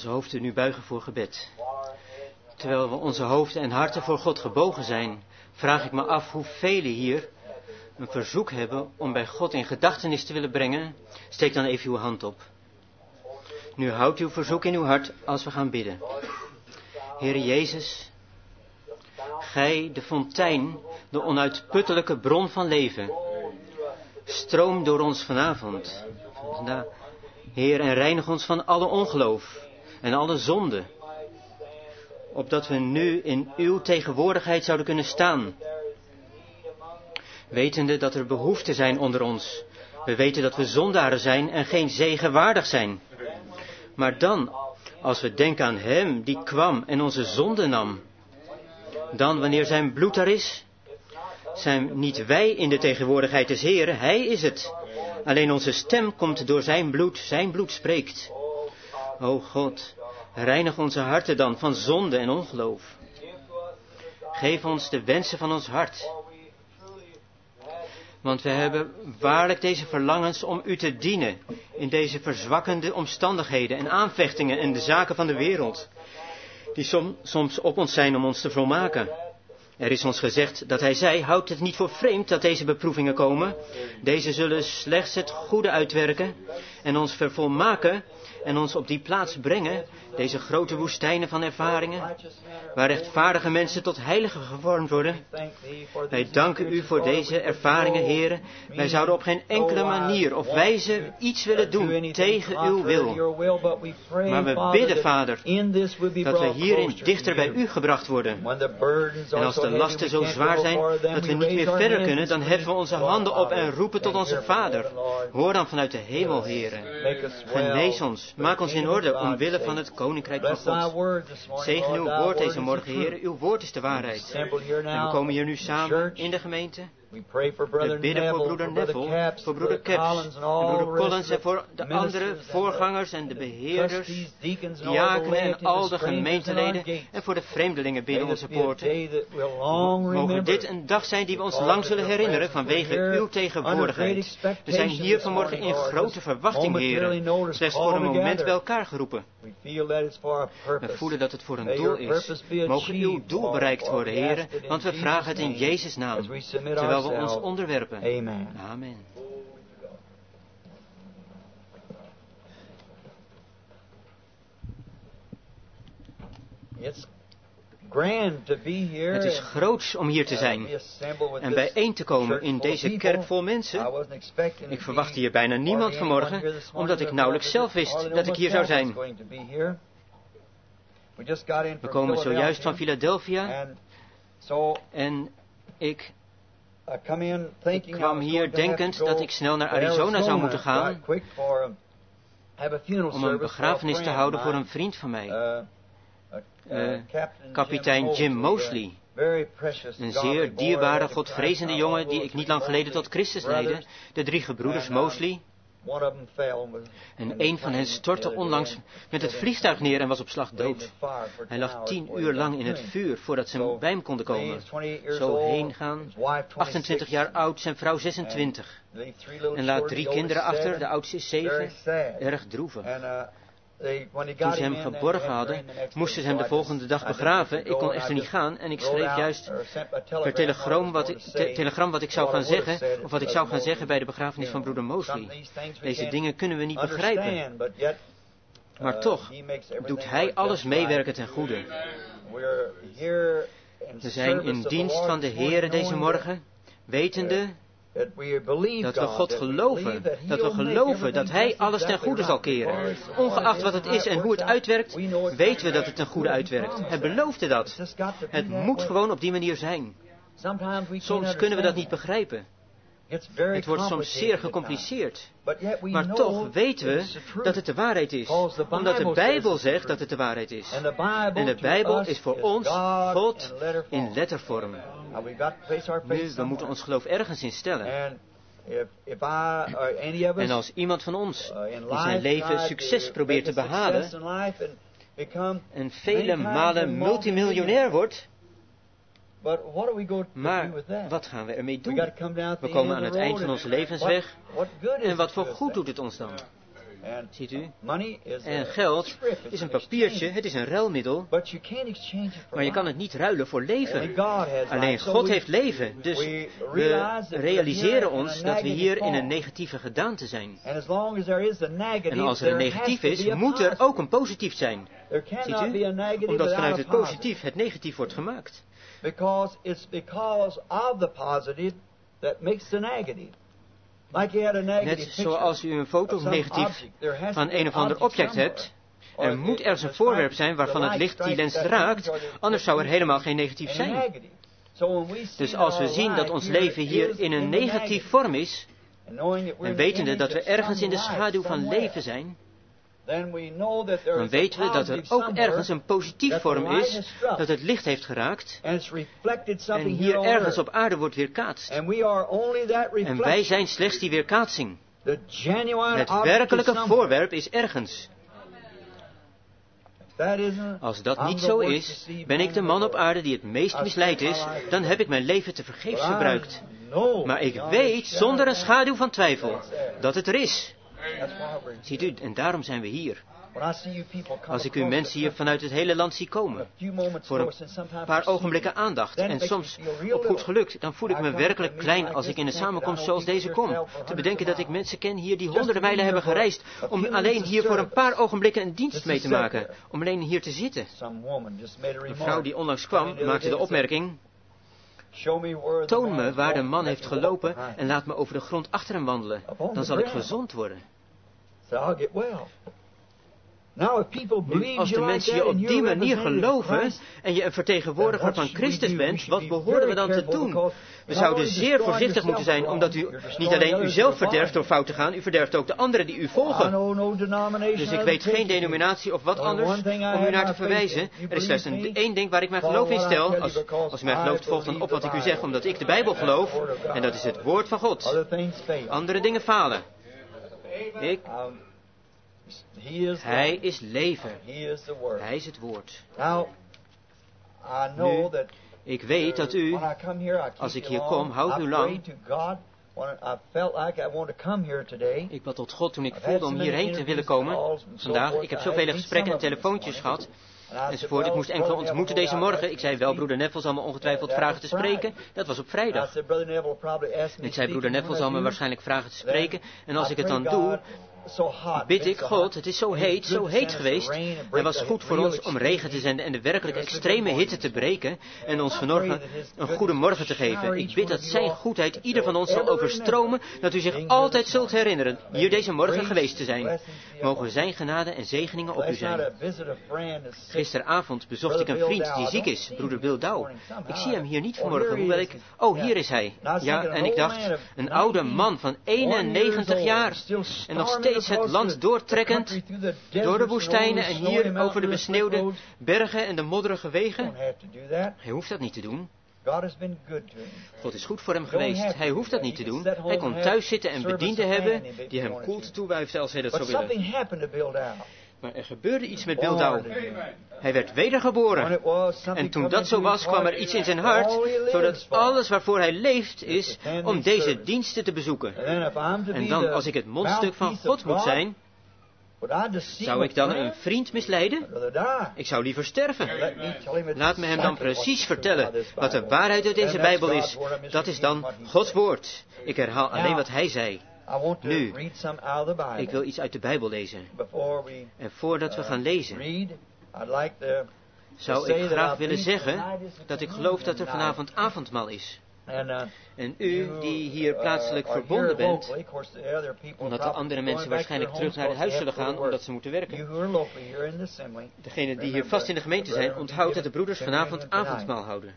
onze hoofden nu buigen voor gebed. Terwijl we onze hoofden en harten voor God gebogen zijn, vraag ik me af hoe velen hier een verzoek hebben om bij God in gedachtenis te willen brengen. Steek dan even uw hand op. Nu houdt uw verzoek in uw hart als we gaan bidden. Heere Jezus, Gij, de fontein, de onuitputtelijke bron van leven, stroom door ons vanavond. Heer, en reinig ons van alle ongeloof en alle zonde, opdat we nu in uw tegenwoordigheid zouden kunnen staan, wetende dat er behoeften zijn onder ons. We weten dat we zondaren zijn en geen zegen waardig zijn. Maar dan, als we denken aan Hem die kwam en onze zonde nam, dan wanneer zijn bloed er is, zijn niet wij in de tegenwoordigheid des Heren, Hij is het. Alleen onze stem komt door zijn bloed spreekt. O God, reinig onze harten dan van zonde en ongeloof. Geef ons de wensen van ons hart. Want we hebben waarlijk deze verlangens om u te dienen in deze verzwakkende omstandigheden en aanvechtingen en de zaken van de wereld, die soms op ons zijn om ons te volmaken. Er is ons gezegd dat hij zei, houd het niet voor vreemd dat deze beproevingen komen. Deze zullen slechts het goede uitwerken en ons vervolmaken en ons op die plaats brengen, deze grote woestijnen van ervaringen, waar rechtvaardige mensen tot heiligen gevormd worden. Wij danken u voor deze ervaringen, Heere. Wij zouden op geen enkele manier of wijze iets willen doen tegen uw wil. Maar we bidden, Vader, dat we hierin dichter bij u gebracht worden. En als de lasten zo zwaar zijn dat we niet meer verder kunnen, dan heffen we onze handen op en roepen tot onze Vader. Hoor dan vanuit de hemel, Heere. Genees ons. Maak ons in orde omwille van het Koninkrijk van God. Zegen uw woord deze morgen, Heer. Uw woord is de waarheid. En we komen hier nu samen in de gemeente. We bidden voor broeder Neville, voor broeder Caps, en broeder Collins en voor de andere voorgangers en de beheerders, diakenen en al de gemeenteleden en voor de vreemdelingen binnen onze poorten. Mogen dit een dag zijn die we ons lang zullen herinneren vanwege uw tegenwoordigheid. We zijn hier vanmorgen in grote verwachting, Heer, slechts voor een moment bij elkaar geroepen. We voelen dat het voor een doel is. Mogen uw doel bereikt worden, Heer, want we vragen het in Jezus' naam, terwijl we ons onderwerpen. Amen. Amen. Het is groots om hier te zijn en bijeen te komen in deze kerk vol mensen. Ik verwachtte hier bijna niemand vanmorgen, omdat ik nauwelijks zelf wist dat ik hier zou zijn. We komen zojuist van Philadelphia en ik kwam hier denkend dat ik snel naar Arizona zou moeten gaan om een begrafenis te houden voor een vriend van mij, kapitein Jim Mosley. Een zeer dierbare, godvrezende jongen die ik niet lang geleden tot Christus leidde. De 3 gebroeders Mosley. En een van hen stortte onlangs met het vliegtuig neer en was op slag dood. Hij lag 10 uur lang in het vuur voordat ze bij hem konden komen. Zo heen gaan, 28 jaar oud, zijn vrouw 26. En laat 3 kinderen achter, de oudste is 7. Erg droevig. Toen ze hem geborgen hadden, moesten ze hem de volgende dag begraven. Ik kon echter niet gaan en ik schreef juist per telegram wat ik zou gaan zeggen, of wat ik zou gaan zeggen bij de begrafenis van broeder Mosley. Deze dingen kunnen we niet begrijpen. Maar toch doet hij alles meewerken ten goede. We zijn in dienst van de Heere deze morgen, wetende dat we God geloven, dat Hij alles ten goede zal keren. Ongeacht wat het is en hoe het uitwerkt, weten we dat het ten goede uitwerkt. Hij beloofde dat. Het moet gewoon op die manier zijn. Soms kunnen we dat niet begrijpen. Het wordt soms zeer gecompliceerd. Maar toch weten we dat het de waarheid is. Omdat de Bijbel zegt dat het de waarheid is. En de Bijbel is voor ons God in lettervorm. Nu, we moeten ons geloof ergens in stellen. En als iemand van ons in zijn leven succes probeert te behalen en vele malen multimiljonair wordt, maar wat gaan we ermee doen? We komen aan het eind van onze levensweg. En wat voor goed doet het ons dan? Ziet u? En geld is een papiertje, het is een ruilmiddel, maar je kan het niet ruilen voor leven. Alleen God heeft leven, dus we realiseren ons dat we hier in een negatieve gedaante zijn. En als er een negatief is, moet er ook een positief zijn. Ziet u? Omdat vanuit het positief het negatief wordt gemaakt. Because it's because of the positive that makes the negative. Net zoals u een foto negatief van een of ander object hebt, er moet ergens een voorwerp zijn waarvan het licht die lens raakt, anders zou er helemaal geen negatief zijn. Dus als we zien dat ons leven hier in een negatief vorm is, en wetende dat we ergens in de schaduw van leven zijn, dan weten we dat er ook ergens een positief vorm is, dat het licht heeft geraakt, en hier ergens op aarde wordt weerkaatst. En wij zijn slechts die weerkaatsing. Het werkelijke voorwerp is ergens. Als dat niet zo is, ben ik de man op aarde die het meest misleid is, dan heb ik mijn leven te vergeefs gebruikt. Maar ik weet, zonder een schaduw van twijfel, dat het er is. Ziet u, en daarom zijn we hier. Als ik u mensen hier vanuit het hele land zie komen, voor een paar ogenblikken aandacht, en soms op goed geluk, dan voel ik me werkelijk klein als ik in een samenkomst zoals deze kom. Te bedenken dat ik mensen ken hier die honderden mijlen hebben gereisd, om alleen hier voor een paar ogenblikken een dienst mee te maken, om alleen hier te zitten. Een vrouw die onlangs kwam, maakte de opmerking: toon me waar de man heeft gelopen en laat me over de grond achter hem wandelen. Dan zal ik gezond worden. Nu, als de mensen je op die manier geloven en je een vertegenwoordiger van Christus bent, wat behoren we dan te doen? We zouden zeer voorzichtig moeten zijn, omdat u niet alleen uzelf verderft door fout te gaan, u verderft ook de anderen die u volgen. Dus ik weet geen denominatie of wat anders om u naar te verwijzen. Er is slechts één ding waar ik mijn geloof in stel. Als u mij gelooft, volgt dan op wat ik u zeg, omdat ik de Bijbel geloof. En dat is het woord van God. Andere dingen falen. Hij is leven. Hij is het woord. Nu, ik weet dat u, als ik hier kom, houdt u lang. Ik bad tot God toen ik voelde om hierheen te willen komen. Vandaag, ik heb zoveel gesprekken en telefoontjes gehad. Enzovoort. Ik moest enkele ontmoeten deze morgen. Ik zei wel, broeder Neville zal me ongetwijfeld vragen te spreken. Dat was op vrijdag. Ik zei, broeder Neville zal me waarschijnlijk vragen te spreken. En als ik het dan doe, bid ik God, het is zo heet geweest. Het was goed voor ons om regen te zenden en de werkelijk extreme hitte te breken en ons vanmorgen een goede morgen te geven. Ik bid dat zijn goedheid ieder van ons zal overstromen, dat u zich altijd zult herinneren hier deze morgen geweest te zijn. Mogen zijn genade en zegeningen op u zijn. Gisteravond bezocht ik een vriend die ziek is, broeder Bill Dow. Ik zie hem hier niet vanmorgen, hoewel ik... Oh, hier is hij. Ja, en ik dacht, een oude man van 91 jaar en nog steeds het land doortrekkend, door de woestijnen en hier over de besneeuwde bergen en de modderige wegen. Hij hoeft dat niet te doen. God is goed voor hem geweest. Hij hoeft dat niet te doen. Hij kon thuis zitten en bedienden hebben die hem koelte toewuifden als hij dat zou willen. Maar er gebeurde iets met Bill Dow. Hij werd wedergeboren. En toen dat zo was, kwam er iets in zijn hart, zodat alles waarvoor hij leeft is om deze diensten te bezoeken. En dan, als ik het mondstuk van God moet zijn, zou ik dan een vriend misleiden? Ik zou liever sterven. Laat me hem dan precies vertellen wat de waarheid uit deze Bijbel is. Dat is dan Gods woord. Ik herhaal alleen wat hij zei. Nu, ik wil iets uit de Bijbel lezen. En voordat we gaan lezen, zou ik graag willen zeggen dat ik geloof dat er vanavond avondmaal is. En u die hier plaatselijk verbonden bent, omdat de andere mensen waarschijnlijk terug naar het huis zullen gaan omdat ze moeten werken. Degenen die hier vast in de gemeente zijn, onthoud dat de broeders vanavond avondmaal houden.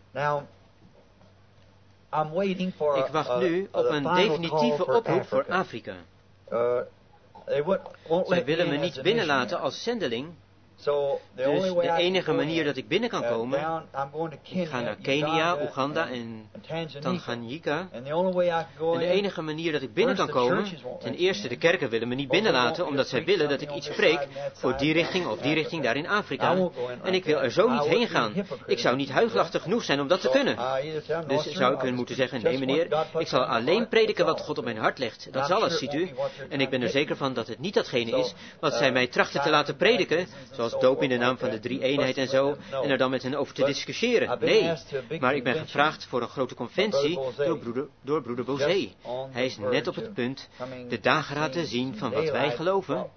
Ik wacht nu op een definitieve oproep voor Afrika. Zij willen me niet binnenlaten als zendeling, Dus de enige manier dat ik binnen kan komen, ik ga naar Kenia, Oeganda en Tanganyika. En de enige manier dat ik binnen kan komen, ten eerste, de kerken willen me niet binnenlaten, omdat zij willen dat ik iets spreek voor die richting of die richting daar in Afrika. En ik wil er zo niet heen gaan. Ik zou niet huichelachtig genoeg zijn om dat te kunnen. Dus zou ik hun moeten zeggen, nee meneer, ik zal alleen prediken wat God op mijn hart legt. Dat is alles, ziet u. En ik ben er zeker van dat het niet datgene is wat zij mij trachten te laten prediken, zoals doop in de naam van de drie-eenheid en zo, en er dan met hen over te discussiëren. Nee, maar ik ben gevraagd voor een grote conventie door broeder Bozé. Hij is net op het punt de dageraad te zien van wat wij geloven.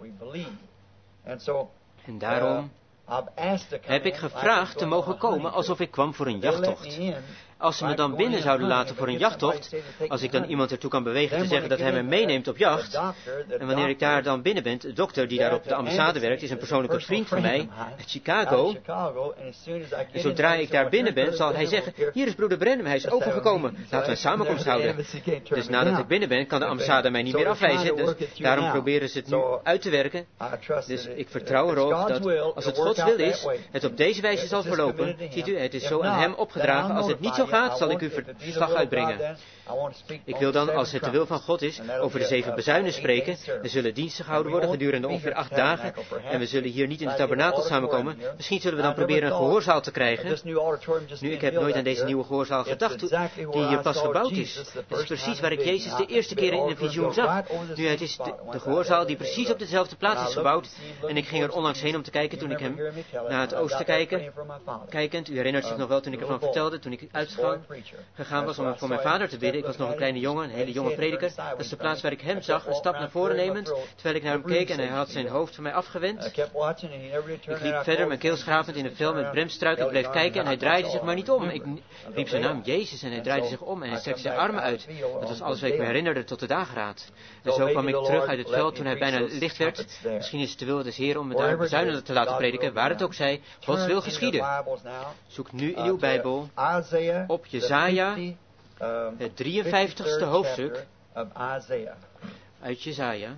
En daarom heb ik gevraagd te mogen komen alsof ik kwam voor een jachttocht. Als ze me dan binnen zouden laten voor een jachttocht, als ik dan iemand ertoe kan bewegen te zeggen dat hij me meeneemt op jacht, en wanneer ik daar dan binnen ben, de dokter die daar op de ambassade werkt, is een persoonlijke vriend van mij uit Chicago, en zodra ik daar binnen ben, zal hij zeggen, hier is broeder Branham, hij is overgekomen, laten we een samenkomst houden. Dus nadat ik binnen ben, kan de ambassade mij niet meer afwijzen, dus daarom proberen ze het nu uit te werken. Dus ik vertrouw erop dat, als het Gods wil is, het op deze wijze zal verlopen. Ziet u, het is zo aan hem opgedragen, als het niet zo gaat, zal ik u verslag uitbrengen. Ik wil dan, als het de wil van God is, over de 7 bezuinen spreken. Er zullen diensten gehouden worden gedurende ongeveer 8 dagen. En we zullen hier niet in de tabernakel samenkomen. Misschien zullen we dan proberen een gehoorzaal te krijgen. Nu, ik heb nooit aan deze nieuwe gehoorzaal gedacht, die hier pas gebouwd is. Het is precies waar ik Jezus de eerste keer in een visioen zag. Nu, het is de gehoorzaal die precies op dezelfde plaats is gebouwd. En ik ging er onlangs heen om te kijken toen ik hem naar het oosten kijkend. U herinnert zich nog wel toen ik ervan vertelde, toen ik uitgegaan was om voor mijn vader te bidden. Ik was nog een kleine jongen, een hele jonge prediker. Dat is de plaats waar ik hem zag, een stap naar voren nemend, terwijl ik naar hem keek en hij had zijn hoofd van mij afgewend. Ik liep verder, mijn keel schrapend in een vel met bremstruik. Ik bleef kijken en hij draaide zich maar niet om. Ik riep zijn naam Jezus en hij draaide zich om en hij strekte zijn armen uit. Dat was alles wat ik me herinnerde tot de dageraad. En zo kwam ik terug uit het veld toen hij bijna licht werd. Misschien is het de wil des Heeren om me daar bezuinigend te laten prediken, waar het ook zij. Gods wil geschieden. Zoek nu in uw Bijbel op Jesaja, het 53ste hoofdstuk uit Jesaja.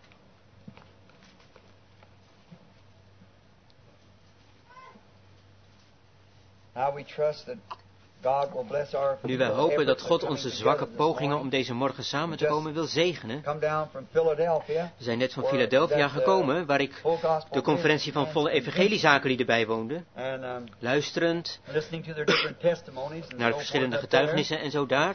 Nu wij hopen dat God onze zwakke pogingen om deze morgen samen te komen wil zegenen. We zijn net van Philadelphia gekomen, waar ik de conferentie van volle evangeliezakenlieden bijwoonde. Luisterend naar de verschillende getuigenissen en zo daar.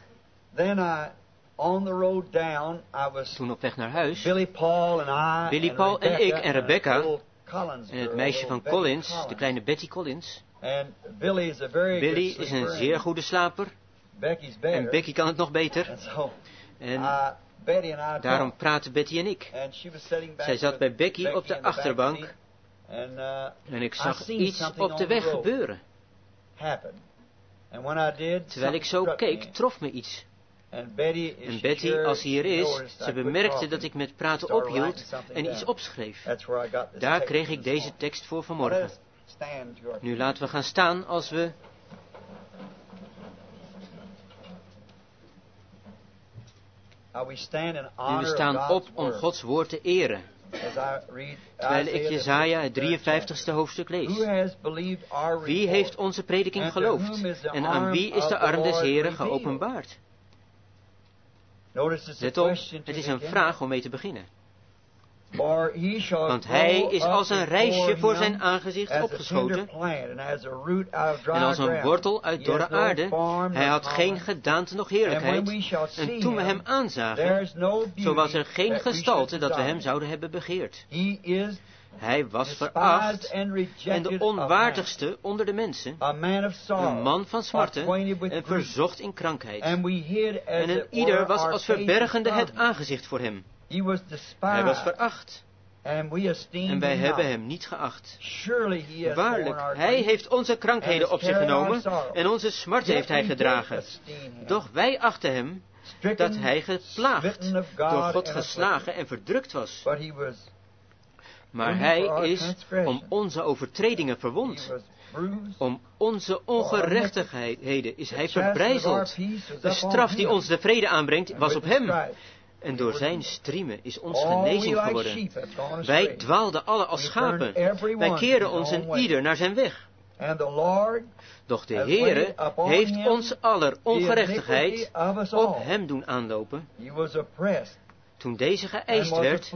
Toen op weg naar huis, Billy Paul en ik en Rebecca en het meisje van Collins, de kleine Betty Collins. Billy is een zeer goede slaper. En Becky kan het nog beter. En daarom praten Betty en ik. Zij zat bij Becky op de achterbank. En ik zag iets op de weg gebeuren. Terwijl ik zo keek, trof me iets. En Betty, als hij hier is, ze bemerkte dat ik met praten ophield en iets opschreef. Daar kreeg ik deze tekst voor vanmorgen. Nu laten we gaan staan als we... Nu we staan op om Gods woord te eren. Terwijl ik Jesaja het 53ste hoofdstuk lees. Wie heeft onze prediking geloofd? En aan wie is de arm des Heren geopenbaard? Let op, het is een vraag om mee te beginnen. Want hij is als een rijsje voor zijn aangezicht opgeschoten en als een wortel uit dorre aarde. Hij had geen gedaante noch heerlijkheid. En toen we hem aanzagen, zo was er geen gestalte dat we hem zouden hebben begeerd. Hij was veracht en de onwaardigste onder de mensen, een man van smarten en verzocht in krankheid. En een ieder was als verbergende het aangezicht voor hem. Hij was veracht en wij hebben hem niet geacht. Waarlijk, hij heeft onze krankheden op zich genomen en onze smarten heeft hij gedragen. Doch wij achten hem dat hij geplaagd, door God geslagen en verdrukt was. Maar hij is om onze overtredingen verwond. Om onze ongerechtigheden is hij verbrijzeld. De straf die ons de vrede aanbrengt was op hem. En door zijn striemen is ons genezing geworden. Wij dwaalden alle als schapen. Wij keren ons en ieder naar zijn weg. Doch de Heere heeft ons aller ongerechtigheid op hem doen aanlopen. Toen deze geëist werd,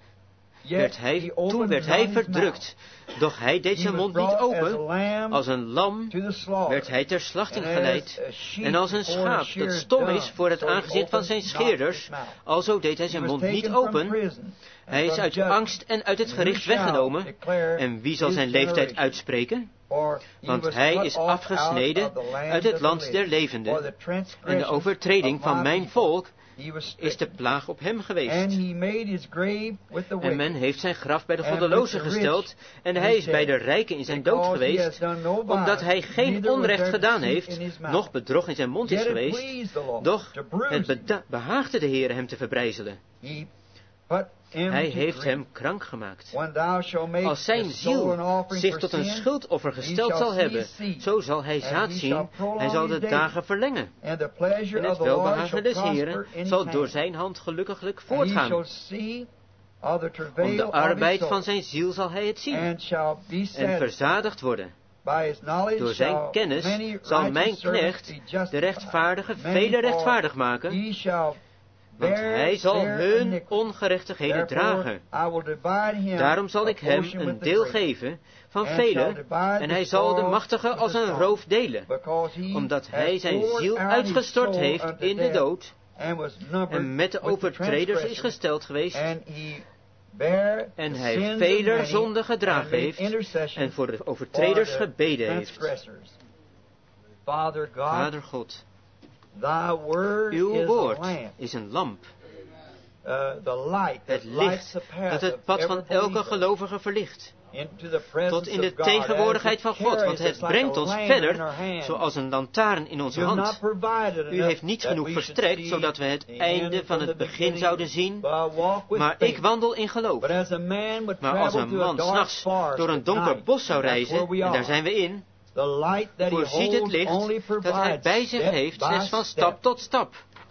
toen werd hij verdrukt. Doch hij deed zijn mond niet open. Als een lam werd hij ter slachting geleid. En als een schaap dat stom is voor het aangezicht van zijn scheerders, alzo deed hij zijn mond niet open. Hij is uit angst en uit het gericht weggenomen. En wie zal zijn leeftijd uitspreken? Want hij is afgesneden uit het land der levenden. En de overtreding van mijn volk is de plaag op hem geweest. En men heeft zijn graf bij de goddelozen gesteld, en hij is bij de rijken in zijn dood geweest, omdat hij geen onrecht gedaan heeft, noch bedrog in zijn mond is geweest, doch het behaagde de Heere hem te verbrijzelen. Hij heeft hem krank gemaakt. Als zijn ziel zich tot een schuldoffer gesteld zal hebben, zo zal hij zaad zien, hij zal de dagen verlengen. En het welbehagen des Heeren zal door zijn hand gelukkiglijk voortgaan. Om de arbeid van zijn ziel zal hij het zien en verzadigd worden. Door zijn kennis zal mijn knecht, de rechtvaardige, vele rechtvaardig maken, want hij zal hun ongerechtigheden dragen. Daarom zal ik hem een deel geven van velen, en hij zal de machtige als een roof delen, omdat hij zijn ziel uitgestort heeft in de dood, en met de overtreders is gesteld geweest, en hij veler zonden gedragen heeft, en voor de overtreders gebeden heeft. Vader God, uw woord is een lamp. Het licht dat het pad van elke gelovige verlicht. Tot in de tegenwoordigheid van God, want het brengt ons verder zoals een lantaarn in onze hand. U heeft niet genoeg verstrekt, zodat we het einde van het begin zouden zien, maar ik wandel in geloof. Maar als een man 's nachts door een donker bos zou reizen, en daar zijn we in, voorziet het licht dat hij bij zich heeft slechts van stap tot stap.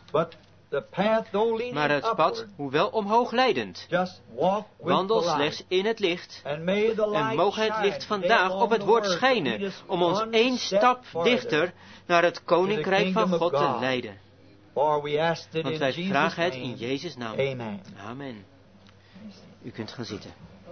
Maar het pad, hoewel omhoog leidend, wandel slechts in het licht, en mogen het licht vandaag op het woord schijnen, om ons 1 stap dichter naar het koninkrijk van God te leiden. Want wij vragen het in Jezus' naam. Amen. U kunt gaan zitten.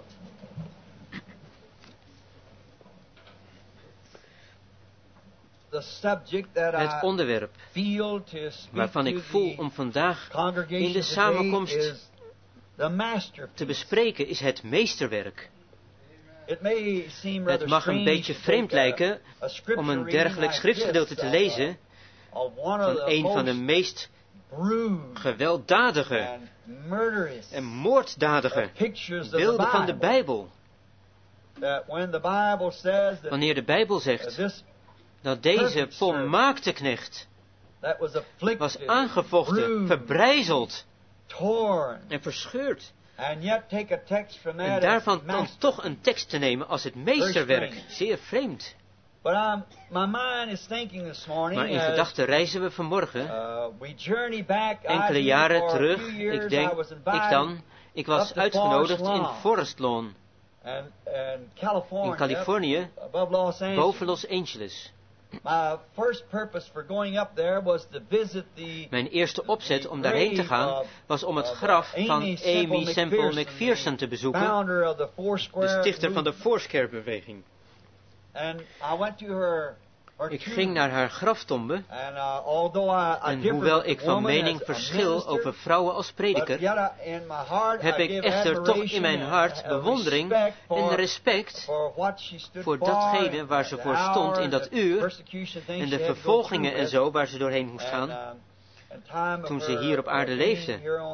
Het onderwerp waarvan ik voel om vandaag in de samenkomst te bespreken is het meesterwerk. Het mag een beetje vreemd lijken om een dergelijk schriftgedeelte te lezen van een van de meest gewelddadige en moorddadige beelden van de Bijbel. Wanneer de Bijbel zegt dat deze volmaakte knecht was aangevochten, verbrijzeld en verscheurd. En daarvan dan toch een tekst te nemen als het meesterwerk, zeer vreemd. Maar in gedachten reizen we vanmorgen enkele jaren terug. Ik was uitgenodigd in Forest Lawn in Californië, boven Los Angeles. Mijn eerste opzet om daarheen te gaan was om het graf van Aimee Semple McPherson te bezoeken, de stichter van de Foursquare-beweging. Ik ging naar haar graftombe en hoewel ik van mening verschil over vrouwen als prediker, heb ik echter toch in mijn hart bewondering en respect voor datgene waar ze voor stond in dat uur en de vervolgingen en zo waar ze doorheen moest gaan toen ze hier op aarde leefde.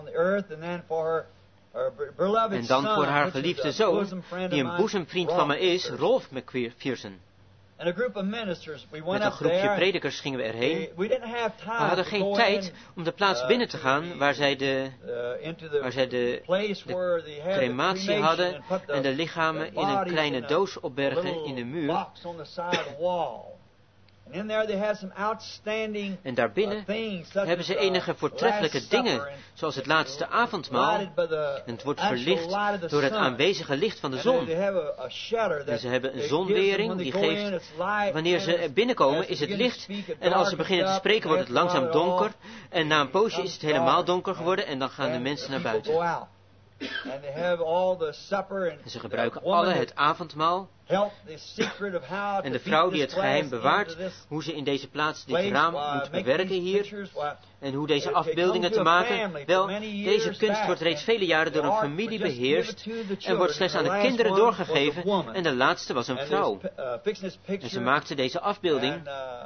En dan voor haar geliefde zoon, die een boezemvriend van me is, Rolf McPherson. Met een groepje predikers gingen we erheen. We hadden geen tijd om de plaats binnen te gaan waar zij de crematie hadden en de lichamen in een kleine doos opbergen in de muur. And in there they have some outstanding En daarbinnen things, such hebben ze as, enige voortreffelijke Last Supper dingen, zoals het laatste avondmaal. lighted by the En het wordt actual verlicht light of the door het sun. aanwezige licht van de And zon. they have a shutter En that ze hebben een it gives them zonwering when die they go in, geeft, it's light, wanneer and ze er binnenkomen is het licht. En als ze beginnen te spreken wordt het langzaam donker. En na een poosje is het helemaal donker geworden en dan gaan de mensen naar buiten. And they have all the supper En ze gebruiken alle het avondmaal. En de vrouw die het geheim bewaart, hoe ze in deze plaats dit raam moet bewerken hier. En hoe deze afbeeldingen te maken. Wel, deze kunst wordt reeds vele jaren door een familie beheerst. En wordt slechts aan de kinderen doorgegeven. En de laatste was een vrouw. En ze maakte deze afbeelding.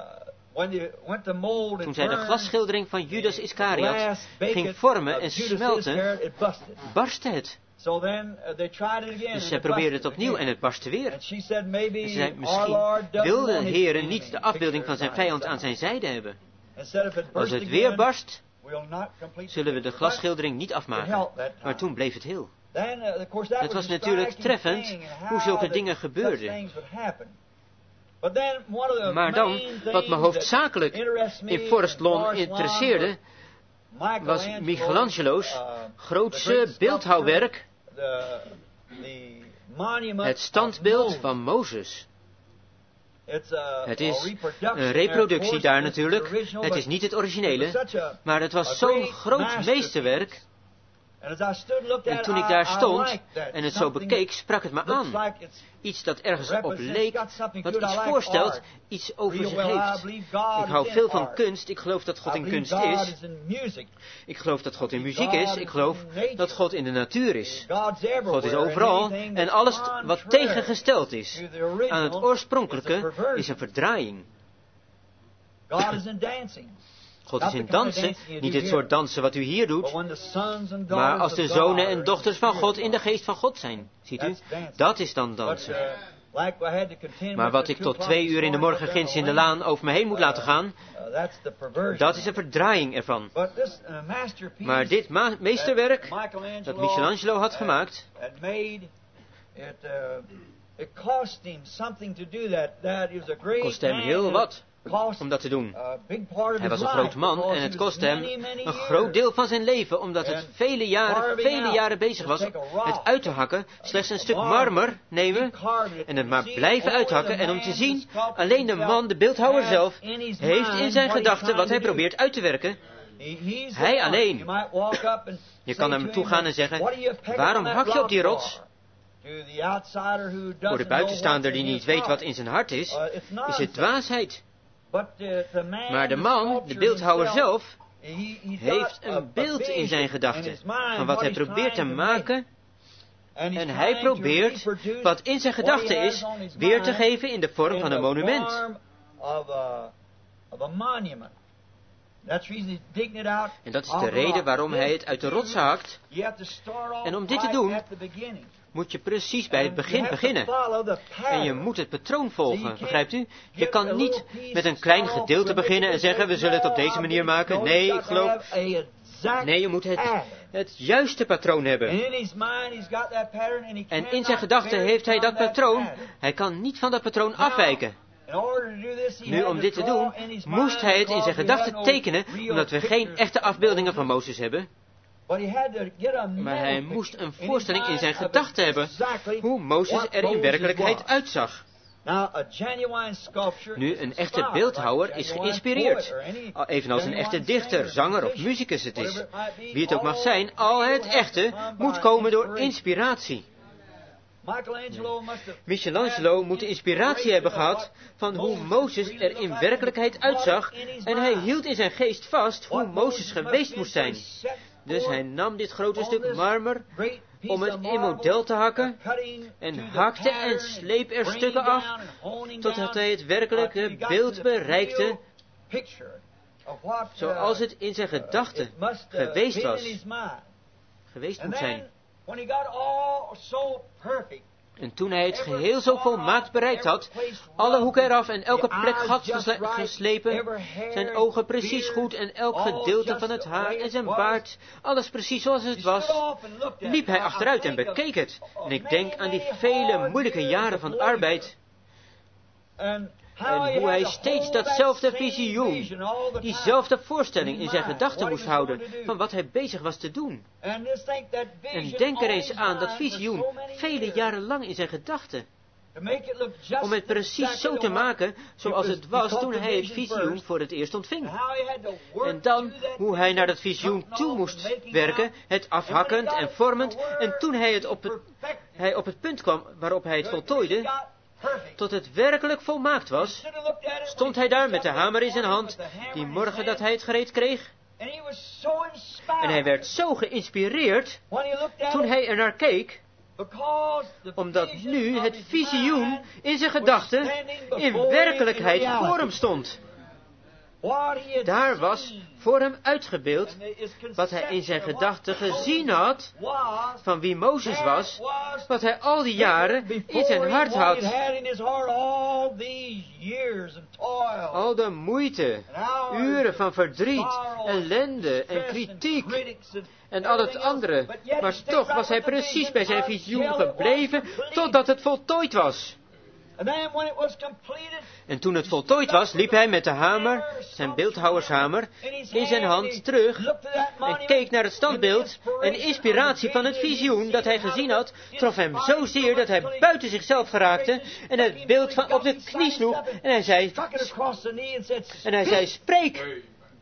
Toen zij de glasschildering van Judas Iscariot ging vormen en smelten, barstte het. Dus zij probeerde het opnieuw en het barstte weer. En ze zei, misschien wilde de Heere niet de afbeelding van zijn vijand aan zijn zijde hebben. Als het weer barst, zullen we de glasschildering niet afmaken. Maar toen bleef het heel. Het was natuurlijk treffend hoe zulke dingen gebeurden. Maar dan, wat me hoofdzakelijk in Forest Lawn interesseerde, was Michelangelo's grootste beeldhouwwerk, het standbeeld van Mozes. Het is een reproductie daar natuurlijk, het is niet het originele, maar het was zo'n groot meesterwerk. En toen ik daar stond en het zo bekeek, sprak het me aan. Iets dat ergens op leek, wat iets voorstelt, iets over zich heeft. Ik hou veel van kunst, ik geloof dat God in kunst is. Ik geloof dat God in muziek is, ik geloof dat God in de natuur is. God is overal en alles wat tegengesteld is aan het oorspronkelijke is een verdraaiing. God is in dansen, niet het soort dansen wat u hier doet, maar als de zonen en dochters van God in de geest van God zijn. Ziet u, dat is dan dansen. Maar wat ik tot 2 uur in de morgen ginds in de laan over me heen moet laten gaan, dat is een verdraaiing ervan. Maar dit meesterwerk, dat Michelangelo had gemaakt, kostte hem heel wat om dat te doen. Hij was een groot man en het kostte hem een groot deel van zijn leven, omdat het vele jaren bezig was het uit te hakken, slechts een stuk marmer nemen en het maar blijven uithakken en om te zien, alleen de man, de beeldhouwer zelf, heeft in zijn gedachten wat hij probeert uit te werken. Hij alleen. Je kan naar hem toe gaan en zeggen, waarom hak je op die rots? Voor de buitenstaander die niet weet wat in zijn hart is het dwaasheid. Maar de man, de beeldhouwer zelf, heeft een beeld in zijn gedachten van wat hij probeert te maken. En hij probeert wat in zijn gedachten is weer te geven in de vorm van een monument. En dat is de reden waarom hij het uit de rots hakt. En om dit te doen, moet je precies bij het begin beginnen. En je moet het patroon volgen, begrijpt u? Je kan niet met een klein gedeelte beginnen en zeggen, we zullen het op deze manier maken. Nee, ik geloof... Nee, je moet het juiste patroon hebben. En in zijn gedachten heeft hij dat patroon. Hij kan niet van dat patroon afwijken. Nu, om dit te doen, moest hij het in zijn gedachten tekenen, omdat we geen echte afbeeldingen van Mozes hebben. Maar hij moest een voorstelling in zijn gedachten hebben, hoe Mozes er in werkelijkheid uitzag. Nu, een echte beeldhouwer is geïnspireerd, evenals een echte dichter, zanger of muzikus het is. Wie het ook mag zijn, al het echte moet komen door inspiratie. Michelangelo moet de inspiratie hebben gehad van hoe Mozes er in werkelijkheid uitzag en hij hield in zijn geest vast hoe Mozes geweest moest zijn. Dus hij nam dit grote stuk marmer om het in model te hakken en hakte en sleep er stukken af totdat hij het werkelijke beeld bereikte zoals het in zijn gedachten geweest moet zijn. En toen hij het geheel zo volmaakt bereikt had, alle hoeken eraf en elke plek geslepen, zijn ogen precies goed en elk gedeelte van het haar en zijn baard, alles precies zoals het was, liep hij achteruit en bekeek het. En ik denk aan die vele moeilijke jaren van arbeid. En hoe hij steeds datzelfde visioen, diezelfde voorstelling in zijn gedachten moest houden van wat hij bezig was te doen. En denk er eens aan dat visioen vele jaren lang in zijn gedachten. Om het precies zo te maken zoals het was toen hij het visioen voor het eerst ontving. En dan hoe hij naar dat visioen toe moest werken, het afhakkend en vormend. En toen hij op het punt kwam waarop hij het voltooide, tot het werkelijk volmaakt was, stond hij daar met de hamer in zijn hand, die morgen dat hij het gereed kreeg. En hij werd zo geïnspireerd toen hij er naar keek, omdat nu het visioen in zijn gedachten in werkelijkheid voor hem stond. Daar was voor hem uitgebeeld wat hij in zijn gedachten gezien had van wie Mozes was, wat hij al die jaren in zijn hart had. Al de moeite, uren van verdriet, ellende en kritiek en al het andere. Maar toch was hij precies bij zijn visioen gebleven totdat het voltooid was. En toen het voltooid was, liep hij met de hamer, zijn beeldhouwershamer, in zijn hand terug en keek naar het standbeeld. En de inspiratie van het visioen dat hij gezien had, trof hem zozeer dat hij buiten zichzelf geraakte en het beeld op de knie sloeg. En hij zei, spreek!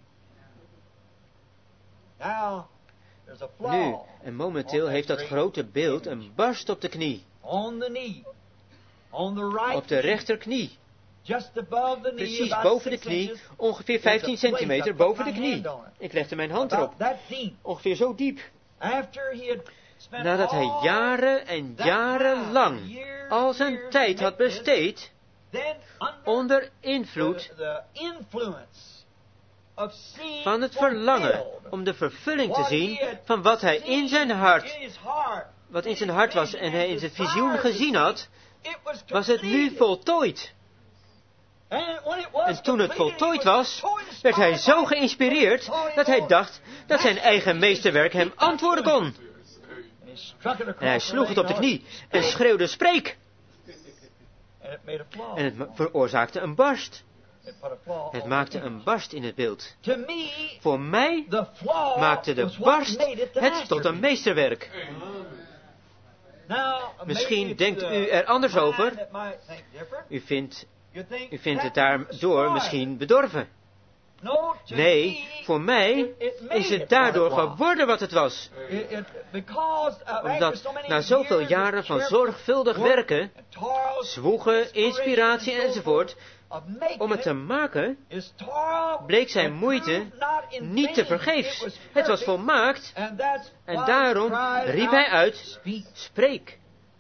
Nu, en momenteel heeft dat grote beeld een barst op de knie. Op de rechterknie. Precies boven de knie, ongeveer 15 centimeter boven de knie. Ik legde mijn hand erop. Ongeveer zo diep. Nadat hij jaren en jaren lang al zijn tijd had besteed, onder invloed van het verlangen om de vervulling te zien van wat hij in zijn hart was en hij in zijn visioen gezien had, was het nu voltooid. En toen het voltooid was, werd hij zo geïnspireerd dat hij dacht dat zijn eigen meesterwerk hem antwoorden kon. En hij sloeg het op de knie en schreeuwde, spreek! En het veroorzaakte een barst. Het maakte een barst in het beeld. Voor mij maakte de barst het tot een meesterwerk. Misschien denkt u er anders over. U vindt het daardoor misschien bedorven. Nee, voor mij is het daardoor geworden wat het was. Omdat na zoveel jaren van zorgvuldig werken, zwoegen, inspiratie enzovoort, om het te maken, bleek zijn moeite niet te vergeefs. Het was volmaakt en daarom riep hij uit, spreek.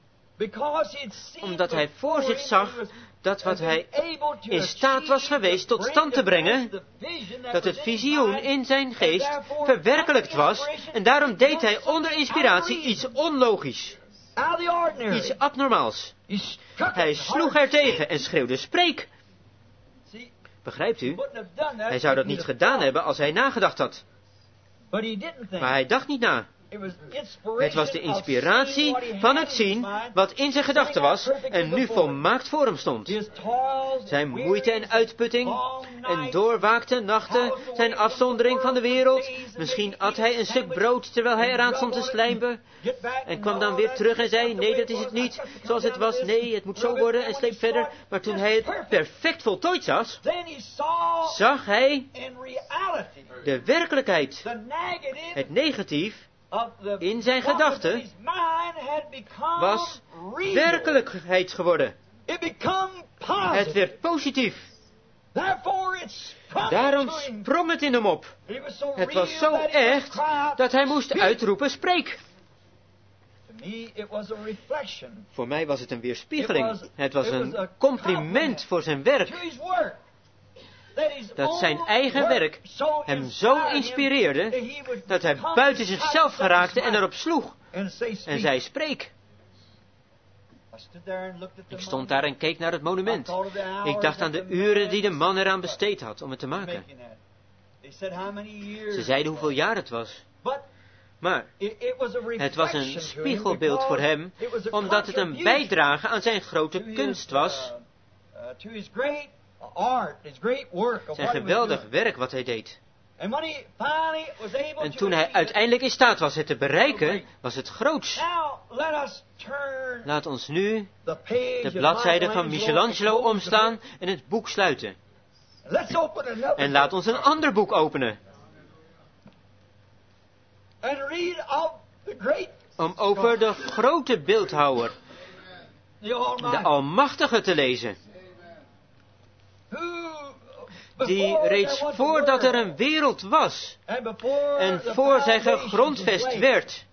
Omdat hij voor zich zag dat wat hij in staat was geweest tot stand te brengen, dat het visioen in zijn geest verwerkelijkt was, en daarom deed hij onder inspiratie iets onlogisch. Iets abnormaals. Hij sloeg er tegen en schreeuwde, spreek! Begrijpt u? Hij zou dat niet gedaan hebben als hij nagedacht had. Maar hij dacht niet na. Het was de inspiratie van het zien wat in zijn gedachten was en nu volmaakt voor hem stond. Zijn moeite en uitputting en doorwaakte nachten, zijn afzondering van de wereld. Misschien at hij een stuk brood terwijl hij eraan stond te slijmen en kwam dan weer terug en zei, nee, dat is het niet zoals het was, nee, het moet zo worden en sleep verder. Maar toen hij het perfect voltooid zag hij de werkelijkheid, het negatief in zijn gedachten was werkelijkheid geworden. Het werd positief. Daarom sprong het in hem op. Het was zo echt dat hij moest uitroepen, spreek. Voor mij was het een weerspiegeling. Het was een compliment voor zijn werk. Dat zijn eigen werk hem zo inspireerde, dat hij buiten zichzelf geraakte en erop sloeg. En zei, spreek. Ik stond daar en keek naar het monument. Ik dacht aan de uren die de man eraan besteed had om het te maken. Ze zeiden hoeveel jaar het was. Maar het was een spiegelbeeld voor hem, omdat het een bijdrage aan zijn grote kunst was, art, his great work of Zijn what he was geweldig doing. werk wat hij deed. And when he finally was able En to toen hij achieve it, uiteindelijk in staat was het te bereiken, was het groots. now let us turn Laat ons nu the page de of bladzijde van Michelangelo and close the omslaan book. en het boek sluiten. Let's open another En laat book ons een ander boek openen. and read of the great, Om over de grote beeldhouwer, the de Almighty, Almachtige te lezen. who Die before reeds there was a voordat er world, een wereld was and before en the voor zij foundations gegrondvest was laid, werd,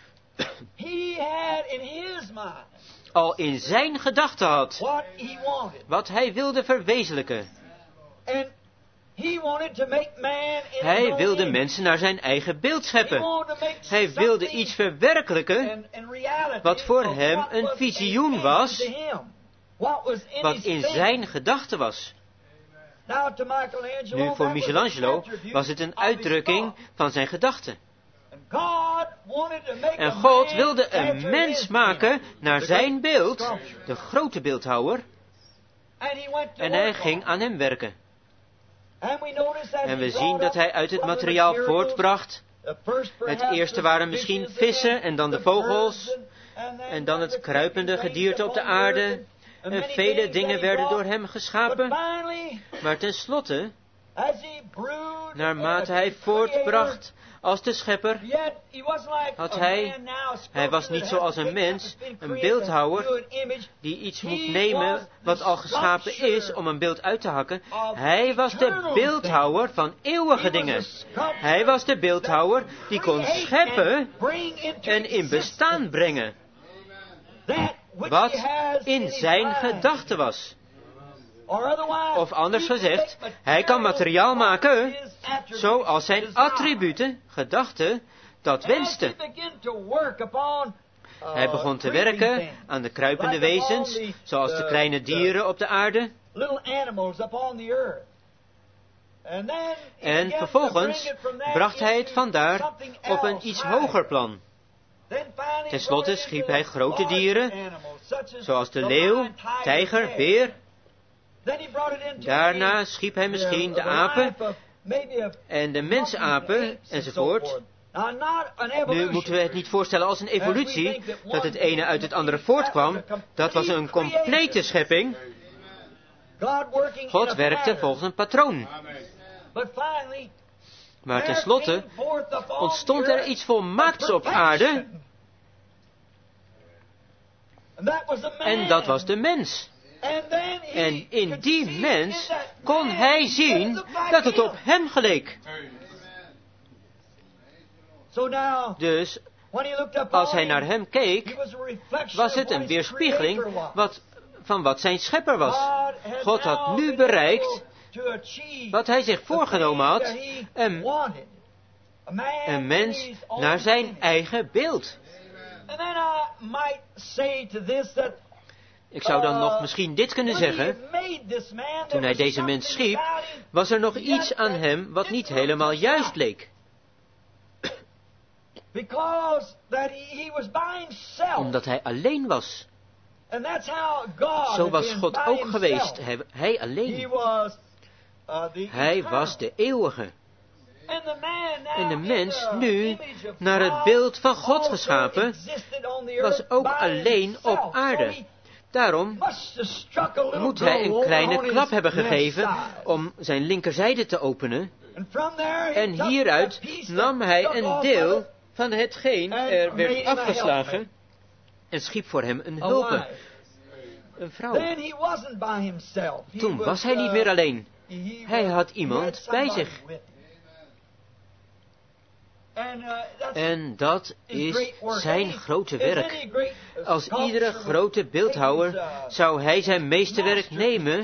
he had in his mind al in zijn gedachten had what he wanted. wat hij wilde verwezenlijken. And he wanted to make man in his Hij own wilde image. mensen naar zijn eigen beeld He scheppen. wanted to make Hij wilde something iets verwerkelijken in reality wat voor of hem what een was visioen intended was, to him. What was in wat his in thinking. zijn gedachten was. Now to Michelangelo, Nu that voor was Michelangelo an attribute was het een of his uitdrukking thought. van zijn gedachten. And God wanted to make En a God man wilde after een mens his maken image, naar the zijn great beeld, sculpture. de grote beeldhouwer, And he went to en hij work ging on aan hem werken. it. And we notice that En he we brought zien dat up hij uit het from the materiaal materials, voortbracht. first Het perhaps eerste the waren misschien fishes vissen en dan de the vogels. birds and then En dan het the kruipende creeping gedierte things op de upon the earth aarde. and En many vele things dingen that he werden door brought. hem But geschapen. finally, Maar tenslotte, as he brewed naarmate as hij the voortbracht als de schepper, creator, yet he wasn't like had a hij- man now, a hij was sculptor niet that zoals has een to take mens, something that's een been created beeldhouwer, and do an image. die iets He moet nemen was wat the al geschapen sculpture is om een beeld uit te hakken. of Hij was de eternal beeldhouwer van eeuwige He was dingen. a sculptor Hij was de beeldhouwer die kon create scheppen and bring into en in bestaan existence brengen that which wat he has in his zijn mind. gedachten was. Or otherwise, Of anders he can gezegd, make hij kan materiaal maken his attributes zoals zijn desire. attributen, gedachten, dat And as wenste. he began to work upon, Hij begon te creeping werken things, aan de kruipende like upon wezens, the- zoals de the- kleine the dieren op de aarde. little animals upon the earth. And then he En began to vervolgens bring it from that bracht hij het into vandaar something op een else iets higher. hoger plan. Then finally Ten slotte brought it schiep into hij grote larger dieren, animals, such as zoals de the leeuw, lion, tiger, tijger, bear. beer. Then he brought it into Daarna schiep hij misschien de apen en de mensapen enzovoort. Nu moeten we het niet voorstellen als een evolutie, dat het ene uit het andere voortkwam. Dat was een complete schepping. God werkte volgens een patroon. Maar tenslotte ontstond er iets volmaakts op aarde. En dat was de mens. En in die mens kon hij zien dat het op hem geleek. Dus als hij naar hem keek, was het een weerspiegeling van wat zijn schepper was. God had nu bereikt wat hij zich voorgenomen had, een mens naar zijn eigen beeld. Ik zou dan nog misschien dit kunnen zeggen. Toen hij deze mens schiep, was er nog iets aan hem wat niet helemaal juist leek. Omdat hij alleen was. Zo was God ook geweest. Hij alleen. Hij was de eeuwige. En de mens nu, naar het beeld van God geschapen, was ook alleen op aarde. Daarom moet hij een kleine klap hebben gegeven om zijn linkerzijde te openen. En hieruit nam hij een deel van hetgeen er werd afgeslagen en schiep voor hem een hulpe. Een vrouw. Toen was hij niet meer alleen. Hij had iemand bij zich. En dat is zijn grote werk. Als iedere grote beeldhouwer zou hij zijn meesterwerk nemen.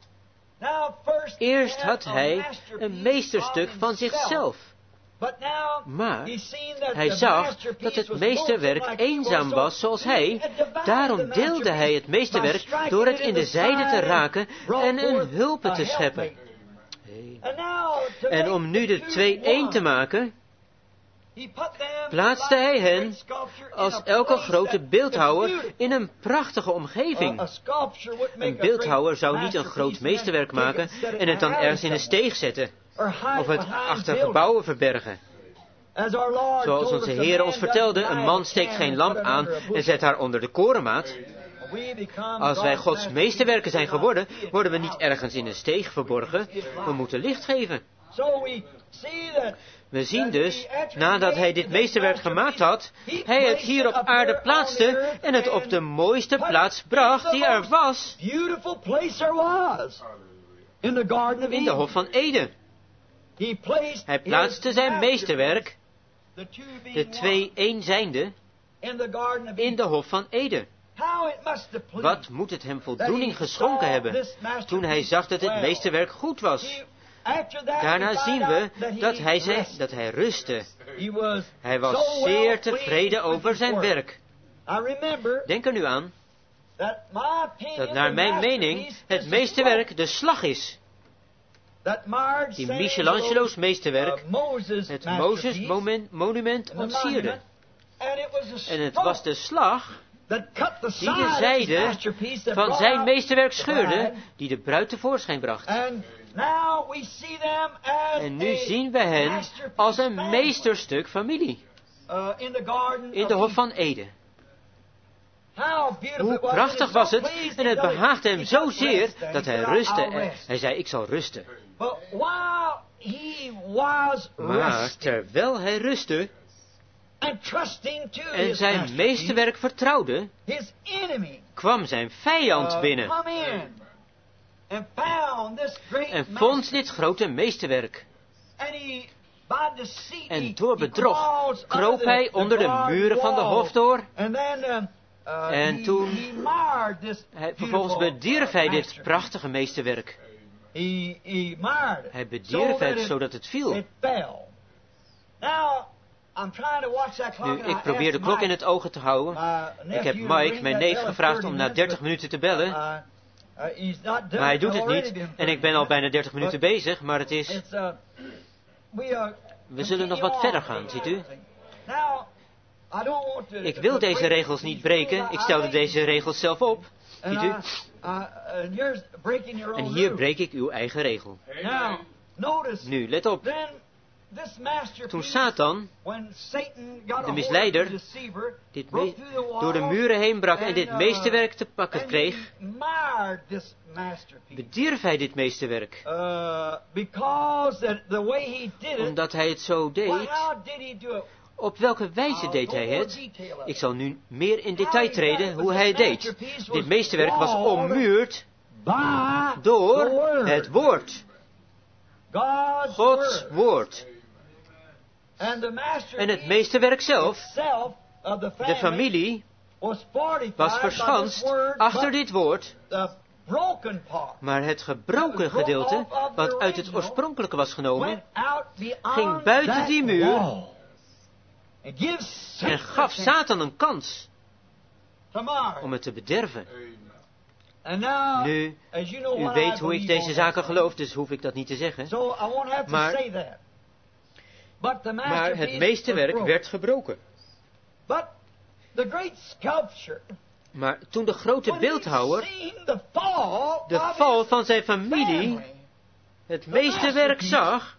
Eerst had hij een meesterstuk van zichzelf. Maar hij zag dat het meesterwerk eenzaam was zoals hij. Daarom deelde hij het meesterwerk door het in de zijde te raken en een hulpe te scheppen. En om nu de twee één te maken, plaatste hij hen als elke grote beeldhouwer in een prachtige omgeving. Een beeldhouwer zou niet een groot meesterwerk maken en het dan ergens in een steeg zetten, of het achter gebouwen verbergen. Zoals onze Heer ons vertelde, een man steekt geen lamp aan en zet haar onder de korenmaat. Als wij Gods meesterwerken zijn geworden, worden we niet ergens in een steeg verborgen. We moeten licht geven. We zien dus, nadat hij dit meesterwerk gemaakt had, hij het hier op aarde plaatste en het op de mooiste plaats bracht die er was, in de Hof van Eden. Hij plaatste zijn meesterwerk, de twee één zijnde, in de Hof van Eden. Wat moet het hem voldoening geschonken hebben, toen hij zag dat het meesterwerk goed was. Daarna zien we dat hij rustte. Hij was zeer tevreden over zijn werk. Denk er nu aan, dat naar mijn mening het meesterwerk de slag is. Die Michelangelo's meesterwerk, het Mozes-monument ontsierde. En het was de slag die de zijde van zijn meesterwerk scheurde, die de bruid tevoorschijn bracht. En nu zien we hen als een meesterstuk familie in de Hof van Eden. Hoe prachtig was het, en het behaagde hem zozeer dat hij rustte. Hij zei, ik zal rusten. Maar terwijl hij rustte en zijn meesterwerk vertrouwde, kwam zijn vijand binnen en vond dit grote meesterwerk. En door bedrog kroop hij onder de muren van de hof door. En toen, vervolgens bedierf hij dit prachtige meesterwerk. Hij bedierf het zodat het viel. Nu, ik probeer de klok in het oog te houden. Ik heb Mike, mijn neef, gevraagd om na 30 minuten te bellen. Maar hij doet het niet. En ik ben al bijna 30 minuten bezig, maar het is... We zullen nog wat verder gaan, ziet u? Ik wil deze regels niet breken. Ik stelde deze regels zelf op. Ziet u? En hier breek ik uw eigen regel. Nu, let op. Toen Satan, de misleider, door de muren heen brak en dit meesterwerk te pakken kreeg, bedierf hij dit meesterwerk. Omdat hij het zo deed. Op welke wijze deed hij het? Ik zal nu meer in detail treden hoe hij het deed. Dit meesterwerk was ommuurd door het woord. Gods woord. En het meesterwerk zelf, de familie, was verschanst achter dit woord. Maar het gebroken gedeelte, wat uit het oorspronkelijke was genomen, ging buiten die muur en gaf Satan een kans om het te bederven. Nu, u weet hoe ik deze zaken geloof, dus hoef ik dat niet te zeggen. Maar het meesterwerk werd gebroken. Maar toen de grote beeldhouwer de val van zijn familie, het meesterwerk zag,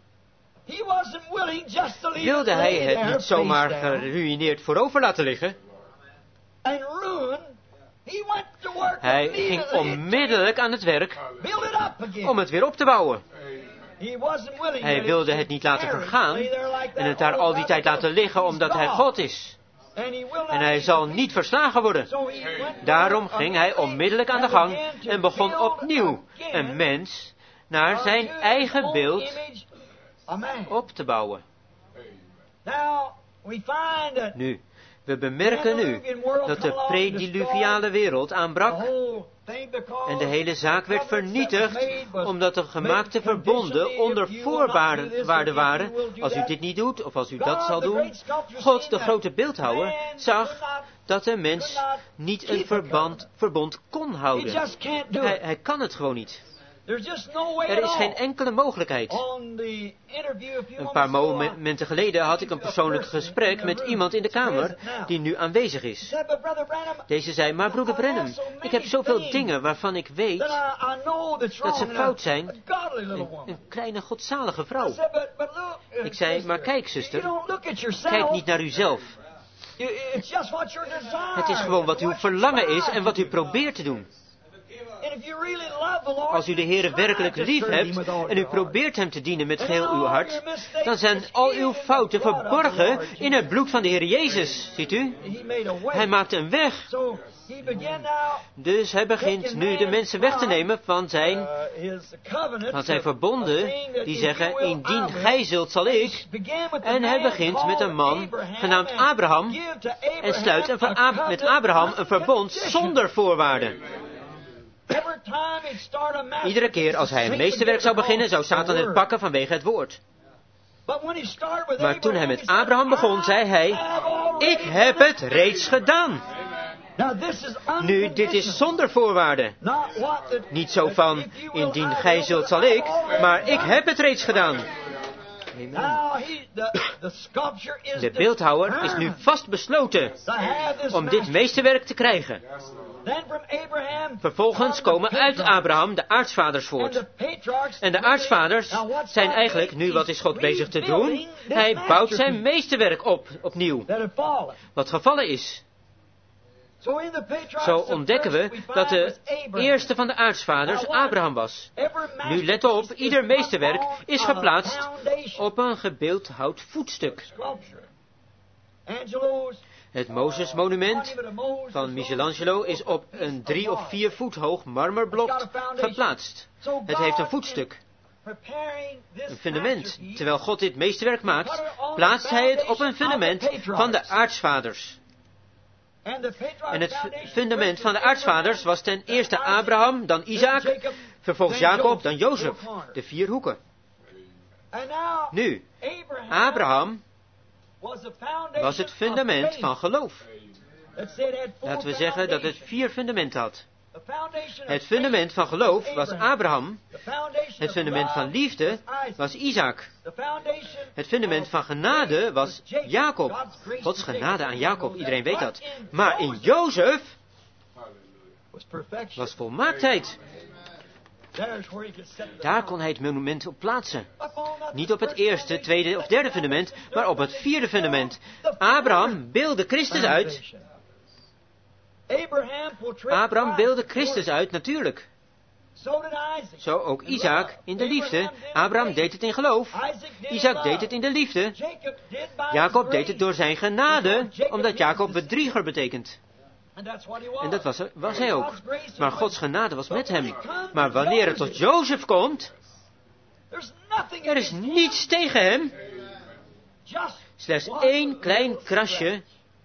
wilde hij het niet zomaar geruïneerd voorover laten liggen. Hij ging onmiddellijk aan het werk om het weer op te bouwen. Hij wilde het niet laten vergaan en het daar al die tijd laten liggen omdat hij God is. En hij zal niet verslagen worden. Daarom ging hij onmiddellijk aan de gang en begon opnieuw een mens naar zijn eigen beeld op te bouwen. Nu, we bemerken nu dat de prediluviale wereld aanbrak en de hele zaak werd vernietigd omdat de gemaakte verbonden onder voorwaarden waren. Als u dit niet doet of als u dat zal doen. God, de grote beeldhouwer, zag dat de mens niet een verbond kon houden. Hij kan het gewoon niet. Er is geen enkele mogelijkheid. Een paar momenten geleden had ik een persoonlijk gesprek met iemand in de kamer die nu aanwezig is. Deze zei, maar broeder Branham, ik heb zoveel dingen waarvan ik weet dat ze fout zijn. Een kleine godzalige vrouw. Ik zei, maar kijk zuster, kijk niet naar uzelf. Het is gewoon wat uw verlangen is en wat u probeert te doen. Als u de Heer werkelijk lief hebt en u probeert hem te dienen met geheel uw hart, dan zijn al uw fouten verborgen in het bloed van de Heer Jezus, ziet u? Hij maakt een weg. Dus hij begint nu de mensen weg te nemen van zijn verbonden, die zeggen, indien gij zult, zal ik. En hij begint met een man genaamd Abraham en sluit met Abraham een verbond zonder voorwaarden. Iedere keer als hij een meesterwerk zou beginnen, zou Satan het pakken vanwege het woord. Maar toen hij met Abraham begon, zei hij, ik heb het reeds gedaan. Nu, dit is zonder voorwaarden. Niet zo van, indien gij zult, zal ik, maar ik heb het reeds gedaan. De beeldhouwer is nu vastbesloten om dit meesterwerk te krijgen. Vervolgens komen uit Abraham de aartsvaders voort. En de aartsvaders zijn eigenlijk, nu wat is God bezig te doen? Hij bouwt zijn meesterwerk opnieuw. Wat gevallen is. Zo ontdekken we dat de eerste van de aartsvaders Abraham was. Nu let op, ieder meesterwerk is geplaatst op een gebeeldhouwd voetstuk. Het Mozesmonument van Michelangelo is op een 3 of 4 voet hoog marmerblok geplaatst. Het heeft een voetstuk. Een fundament. Terwijl God dit meesterwerk maakt, plaatst hij het op een fundament van de aartsvaders. En het fundament van de aartsvaders was ten eerste Abraham, dan Isaac, vervolgens Jacob, dan Jozef. De 4 hoeken. Nu, Abraham was het fundament van geloof. Laten we zeggen dat het 4 fundamenten had. Het fundament van geloof was Abraham. Het fundament van liefde was Isaac. Het fundament van genade was Jacob. Gods genade aan Jacob, iedereen weet dat. Maar in Jozef was volmaaktheid. Daar kon hij het monument op plaatsen. Niet op het eerste, tweede of derde fundament, maar op het 4e fundament. Abraham beeldde Christus uit. Abraham beeldde Christus uit, natuurlijk. Zo ook Isaac in de liefde. Abraham deed het in geloof. Isaac deed het in de liefde. Jacob deed het door zijn genade, omdat Jacob bedrieger betekent. En dat was hij ook. Maar Gods genade was met hem. Maar wanneer het tot Jozef komt, er is niets tegen hem. Slechts 1 klein krasje.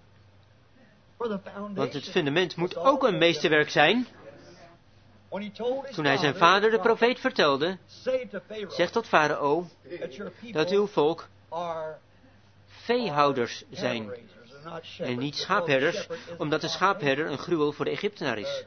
Want het fundament moet ook een meesterwerk zijn. Toen hij zijn vader de profeet vertelde, zeg tot Farao dat uw volk veehouders zijn en niet schaapherders, omdat de schaapherder een gruwel voor de Egyptenaar is.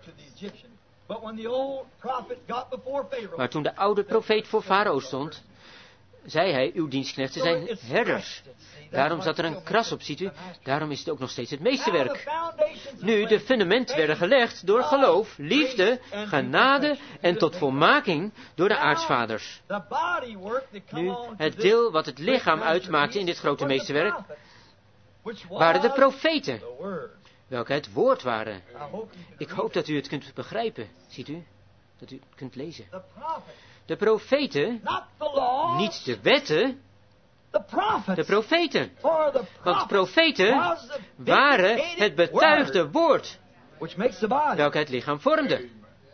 Maar toen de oude profeet voor Farao stond, zei hij, uw dienstknechten zijn herders. Daarom zat er een kras op, ziet u. Daarom is het ook nog steeds het meesterwerk. Nu, de fundamenten werden gelegd door geloof, liefde, genade en tot volmaking door de aartsvaders. Nu, het deel wat het lichaam uitmaakte in dit grote meesterwerk, waren de profeten, welke het woord waren. Ik hoop dat u het kunt begrijpen, ziet u, dat u het kunt lezen. De profeten, niet de wetten, de profeten. Want de profeten waren het betuigde woord, welke het lichaam vormde.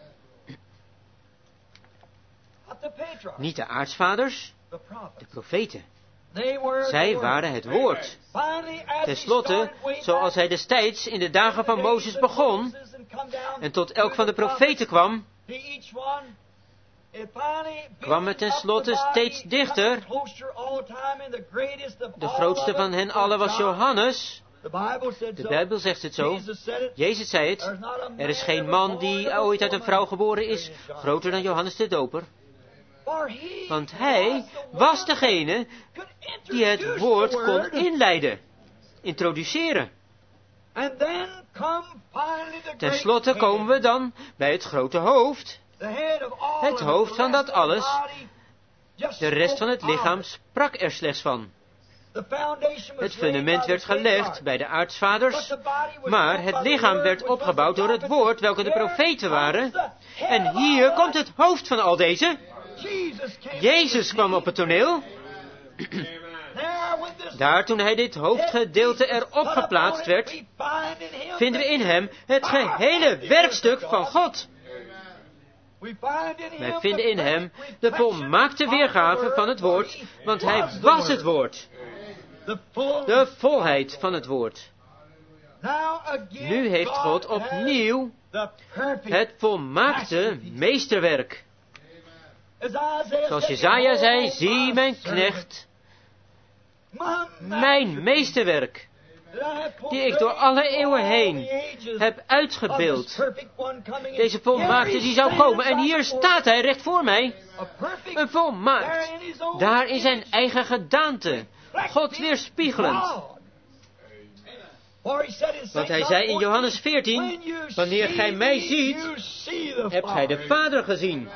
Niet de aartsvaders, de profeten. Zij waren het woord. Ten slotte, zoals hij destijds in de dagen van Mozes begon, en tot elk van de profeten kwam het ten slotte steeds dichter. De grootste van hen allen was Johannes. De Bijbel zegt het zo. Jezus zei het. Er is geen man die ooit uit een vrouw geboren is, groter dan Johannes de Doper. Want hij was degene die het woord kon inleiden, introduceren. Ten slotte komen we dan bij het grote hoofd. Het hoofd van dat alles. De rest van het lichaam sprak er slechts van. Het fundament werd gelegd bij de aartsvaders, maar het lichaam werd opgebouwd door het woord, welke de profeten waren. En hier komt het hoofd van al deze. Jezus kwam op het toneel. Daar, toen hij dit hoofdgedeelte erop geplaatst werd, vinden we in hem het gehele werkstuk van God. Wij vinden in hem de volmaakte weergave van het woord, want hij was het woord. De volheid van het woord. Nu heeft God opnieuw het volmaakte meesterwerk. Zoals Jesaja zei, zie mijn knecht, mijn meesterwerk, die ik door alle eeuwen heen heb uitgebeeld. Deze volmaakte die zou komen, en hier staat hij recht voor mij. Een volmaakt, daar in zijn eigen gedaante, God weerspiegelend. Want hij zei in Johannes 14, wanneer gij mij ziet, hebt gij de Vader gezien.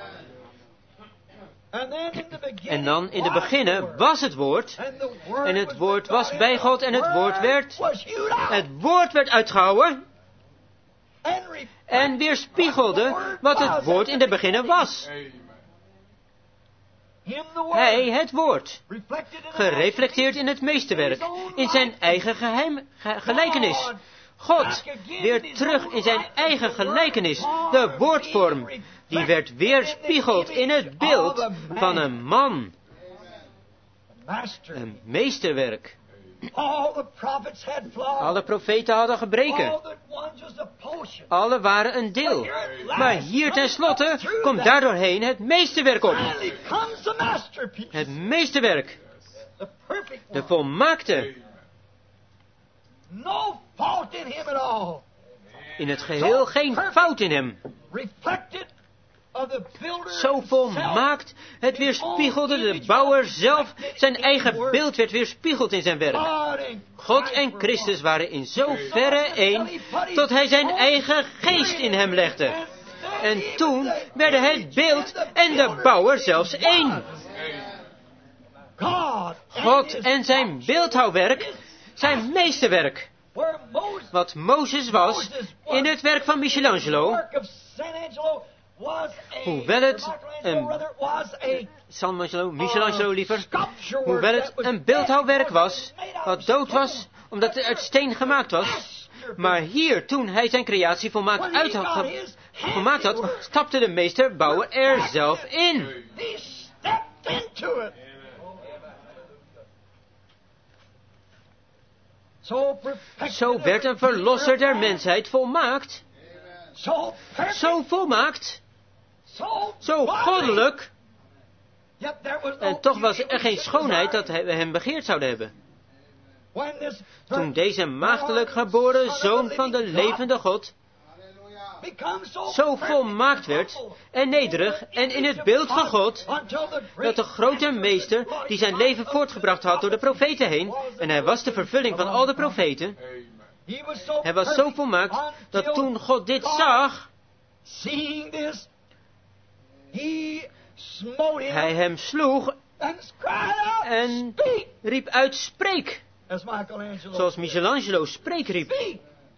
En dan in de beginnen was het woord, en het woord was bij God, en het woord werd uitgehouwen, en weerspiegelde wat het woord in de beginnen was. Hij, het woord, gereflecteerd in het meesterwerk, in zijn eigen gelijkenis. God, weer terug in zijn eigen gelijkenis, de woordvorm, die werd weerspiegeld in het beeld van een man. Een meesterwerk. Alle profeten hadden gebreken. Alle waren een deel. Maar hier tenslotte komt daardoorheen het meesterwerk op. Het meesterwerk. De volmaakte. In het geheel geen fout in hem. Zo volmaakt, het weerspiegelde de bouwer zelf, zijn eigen beeld werd weerspiegeld in zijn werk. God en Christus waren in zoverre één, tot hij zijn eigen geest in hem legde. En toen werden het beeld en de bouwer zelfs één. God en zijn beeldhouwwerk, zijn meesterwerk. Wat Mozes was in het werk van Michelangelo, hoewel het een beeldhouwwerk was, wat dood was, omdat het uit steen gemaakt was. Maar hier, toen hij zijn creatie volmaakt had, stapte de meesterbouwer er zelf in. Zo werd een verlosser der mensheid volmaakt. Zo volmaakt. Zo goddelijk. En toch was er geen schoonheid dat we hem begeerd zouden hebben. Toen deze maagdelijk geboren zoon van de levende God zo volmaakt werd en nederig en in het beeld van God, dat de grote meester die zijn leven voortgebracht had door de profeten heen, en hij was de vervulling van al de profeten, hij was zo volmaakt dat toen God dit zag, hij hem sloeg en riep uit, spreek. Zoals Michelangelo spreek riep.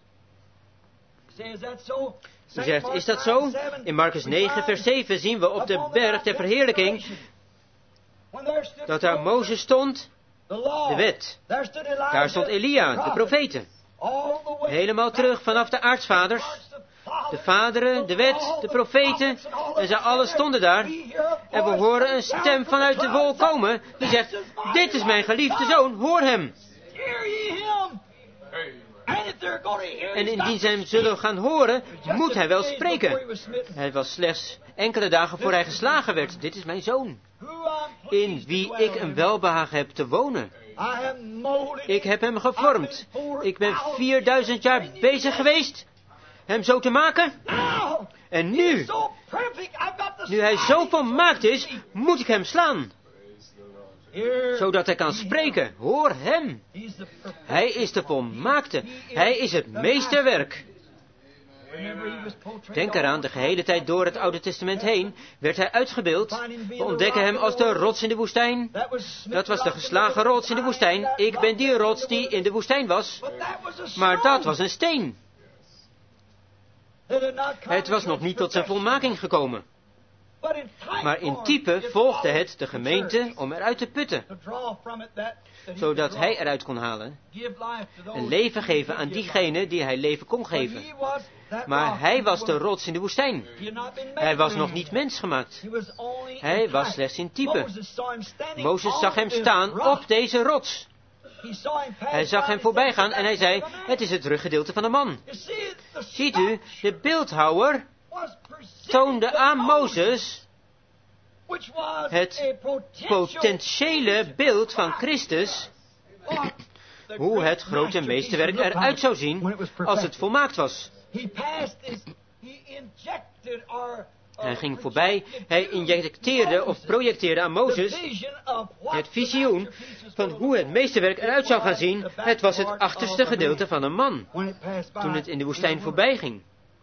U zegt, is dat zo? In Marcus 9 vers 7 zien we op de berg der verheerlijking dat daar Mozes stond, de wet. Daar stond Elia, de profeten. Helemaal terug vanaf de aartsvaders. De vaderen, de wet, de profeten, en zij allen stonden daar. En we horen een stem vanuit de wolk komen, die zegt, dit is mijn geliefde zoon, hoor hem. En indien zij hem zullen gaan horen, moet hij wel spreken. Hij was slechts enkele dagen voor hij geslagen werd. Dit is mijn zoon, in wie ik een welbehagen heb te wonen. Ik heb hem gevormd. Ik ben 4000 jaar bezig geweest hem zo te maken. En nu hij zo volmaakt is, moet ik hem slaan. Zodat hij kan spreken. Hoor hem. Hij is de volmaakte. Hij is het meesterwerk. Denk eraan, de gehele tijd door het Oude Testament heen werd hij uitgebeeld. We ontdekken hem als de rots in de woestijn. Dat was de geslagen rots in de woestijn. Ik ben die rots die in de woestijn was. Maar dat was een steen. Het was nog niet tot zijn volmaking gekomen. Maar in type volgde het de gemeente om eruit te putten. Zodat hij eruit kon halen. Een leven geven aan diegene die hij leven kon geven. Maar hij was de rots in de woestijn. Hij was nog niet mensgemaakt. Hij was slechts in type. Mozes zag hem staan op deze rots. Hij zag hem voorbij gaan en hij zei, het is het ruggedeelte van de man. Ziet u, de beeldhouwer toonde aan Mozes het potentiële beeld van Christus, hoe het grote meesterwerk eruit zou zien als het volmaakt was. Hij ging voorbij, hij injecteerde of projecteerde aan Mozes het visioen van hoe het meesterwerk eruit zou gaan zien. Het was het achterste gedeelte van een man, toen het in de woestijn voorbij ging.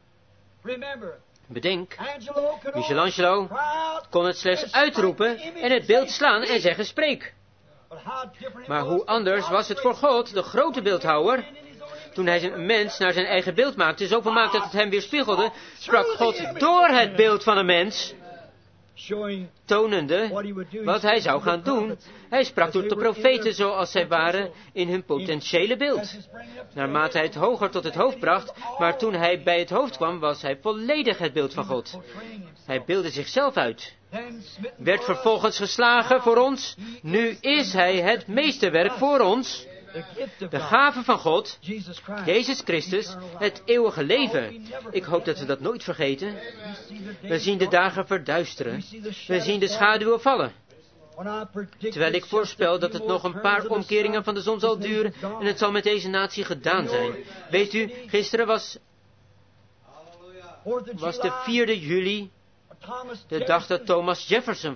Bedenk, Michelangelo kon het slechts uitroepen en het beeld slaan en zeggen spreek. Maar hoe anders was het voor God, de grote beeldhouwer, toen hij een mens naar zijn eigen beeld maakte, zo vermaakt dat het hem weerspiegelde, sprak God door het beeld van een mens, tonende wat hij zou gaan doen. Hij sprak tot de profeten zoals zij waren in hun potentiële beeld. Naarmate hij het hoger tot het hoofd bracht, maar toen hij bij het hoofd kwam, was hij volledig het beeld van God. Hij beeldde zichzelf uit. Werd vervolgens geslagen voor ons. Nu is hij het meesterwerk voor ons. De gave van God, Jezus Christus, het eeuwige leven. Ik hoop dat we dat nooit vergeten. We zien de dagen verduisteren. We zien de schaduwen vallen. Terwijl ik voorspel dat het nog een paar omkeringen van de zon zal duren en het zal met deze natie gedaan zijn. Weet u, gisteren was de 4e juli, de dag dat Thomas Jefferson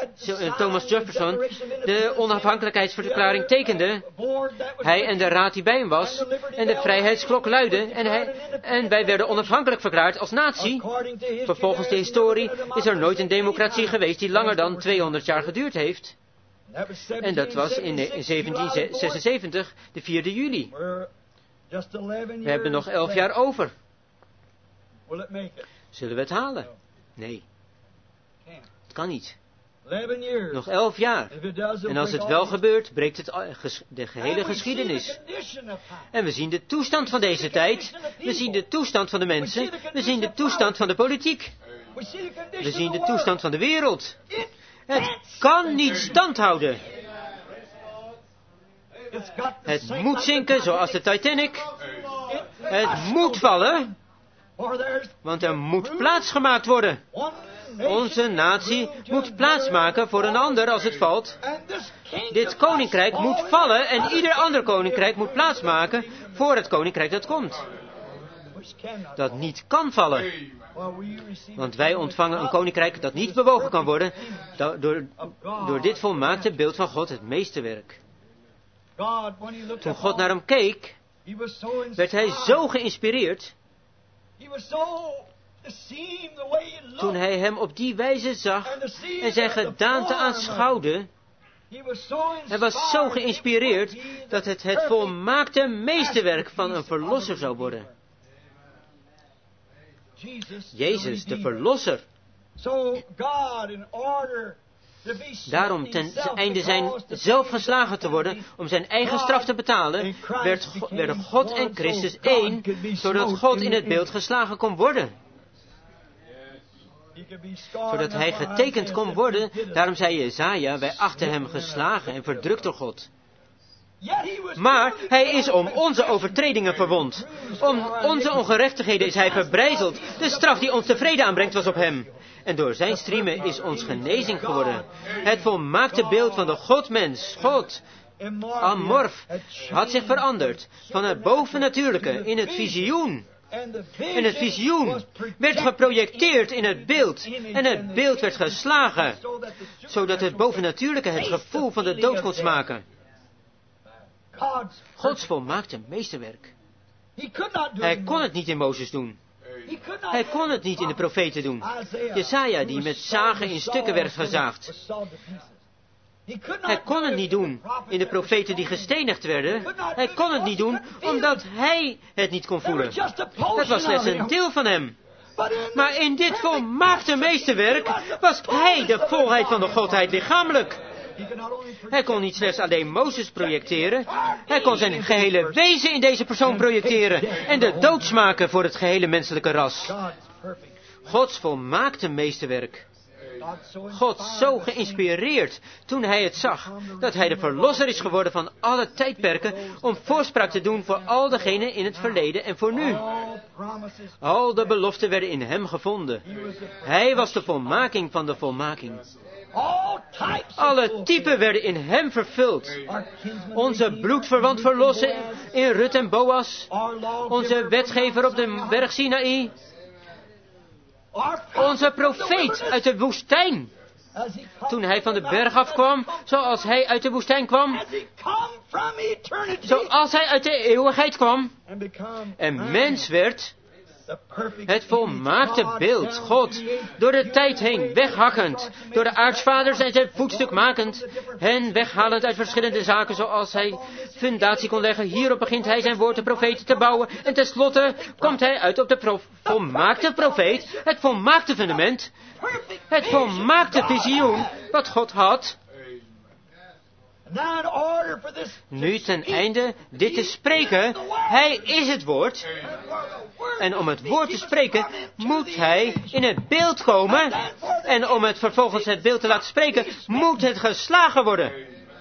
de onafhankelijkheidsverklaring tekende. Hij en de raad die bij hem was. En de vrijheidsklok luidde. En wij werden onafhankelijk verklaard als natie. Vervolgens de historie is er nooit een democratie geweest die langer dan 200 jaar geduurd heeft. En dat was in 1776, de 4e juli. We hebben nog 11 jaar over. Zullen we het halen? Nee. Het kan niet. Nog 11 jaar. En als het wel gebeurt, breekt het de gehele geschiedenis. En we zien de toestand van deze tijd. We zien de toestand van de mensen. We zien de toestand van de politiek. We zien de toestand van de wereld. Het kan niet standhouden. Het moet zinken zoals de Titanic. Het moet vallen. Want er moet plaats gemaakt worden. Onze natie moet plaatsmaken voor een ander als het valt. Dit koninkrijk moet vallen en ieder ander koninkrijk moet plaatsmaken voor het koninkrijk dat komt. Dat niet kan vallen. Want wij ontvangen een koninkrijk dat niet bewogen kan worden door dit volmaakte beeld van God, het meesterwerk. Toen God naar hem keek, werd hij zo geïnspireerd. Toen hij hem op die wijze zag en zijn gedaante aanschouwde, hij was zo geïnspireerd dat het volmaakte meesterwerk van een verlosser zou worden. Jezus, de verlosser. Daarom, ten einde zijn zelf geslagen te worden, om zijn eigen straf te betalen, werden God en Christus één, zodat God in het beeld geslagen kon worden. Zodat hij getekend kon worden, daarom zei Jesaja, wij achten hem geslagen en verdrukt door God. Maar hij is om onze overtredingen verwond. Om onze ongerechtigheden is hij verbrijzeld. De straf die ons de vrede aanbrengt was op hem. En door zijn striemen is ons genezing geworden. Het volmaakte beeld van de Godmens, God, amorf, had zich veranderd. Van het bovennatuurlijke in het visioen. En het visioen werd geprojecteerd in het beeld. En het beeld werd geslagen. Zodat het bovennatuurlijke het gevoel van de dood kon smaken. Gods volmaakte meesterwerk. Hij kon het niet in Mozes doen. Hij kon het niet in de profeten doen. Jesaja die met zagen in stukken werd gezaagd. Hij kon het niet doen in de profeten die gestenigd werden. Hij kon het niet doen omdat hij het niet kon voelen. Dat was slechts een deel van hem. Maar in dit volmaakte meesterwerk was hij de volheid van de Godheid lichamelijk. Hij kon niet slechts alleen Mozes projecteren. Hij kon zijn gehele wezen in deze persoon projecteren. En de dood smaken voor het gehele menselijke ras. Gods volmaakte meesterwerk. God zo geïnspireerd toen hij het zag, dat hij de verlosser is geworden van alle tijdperken, om voorspraak te doen voor al degenen in het verleden en voor nu. Al de beloften werden in hem gevonden. Hij was de volmaking van de volmaking. Alle typen werden in hem vervuld. Onze bloedverwant verlossen in Rut en Boas. Onze wetgever op de berg Sinaï. Onze profeet uit de woestijn. Toen hij van de berg afkwam, zoals hij uit de woestijn kwam. Zoals hij uit de eeuwigheid kwam. En mens werd. Het volmaakte beeld, God, door de tijd heen weghakkend, door de aartsvaders en zijn voetstuk makend, hen weghalend uit verschillende zaken zoals hij fundatie kon leggen. Hierop begint hij zijn woord de profeten te bouwen en tenslotte komt hij uit op de volmaakte profeet, het volmaakte fundament, het volmaakte visioen wat God had. Nu ten einde dit te spreken, hij is het woord. En om het woord te spreken, moet hij in het beeld komen. En om het vervolgens het beeld te laten spreken, moet het geslagen worden.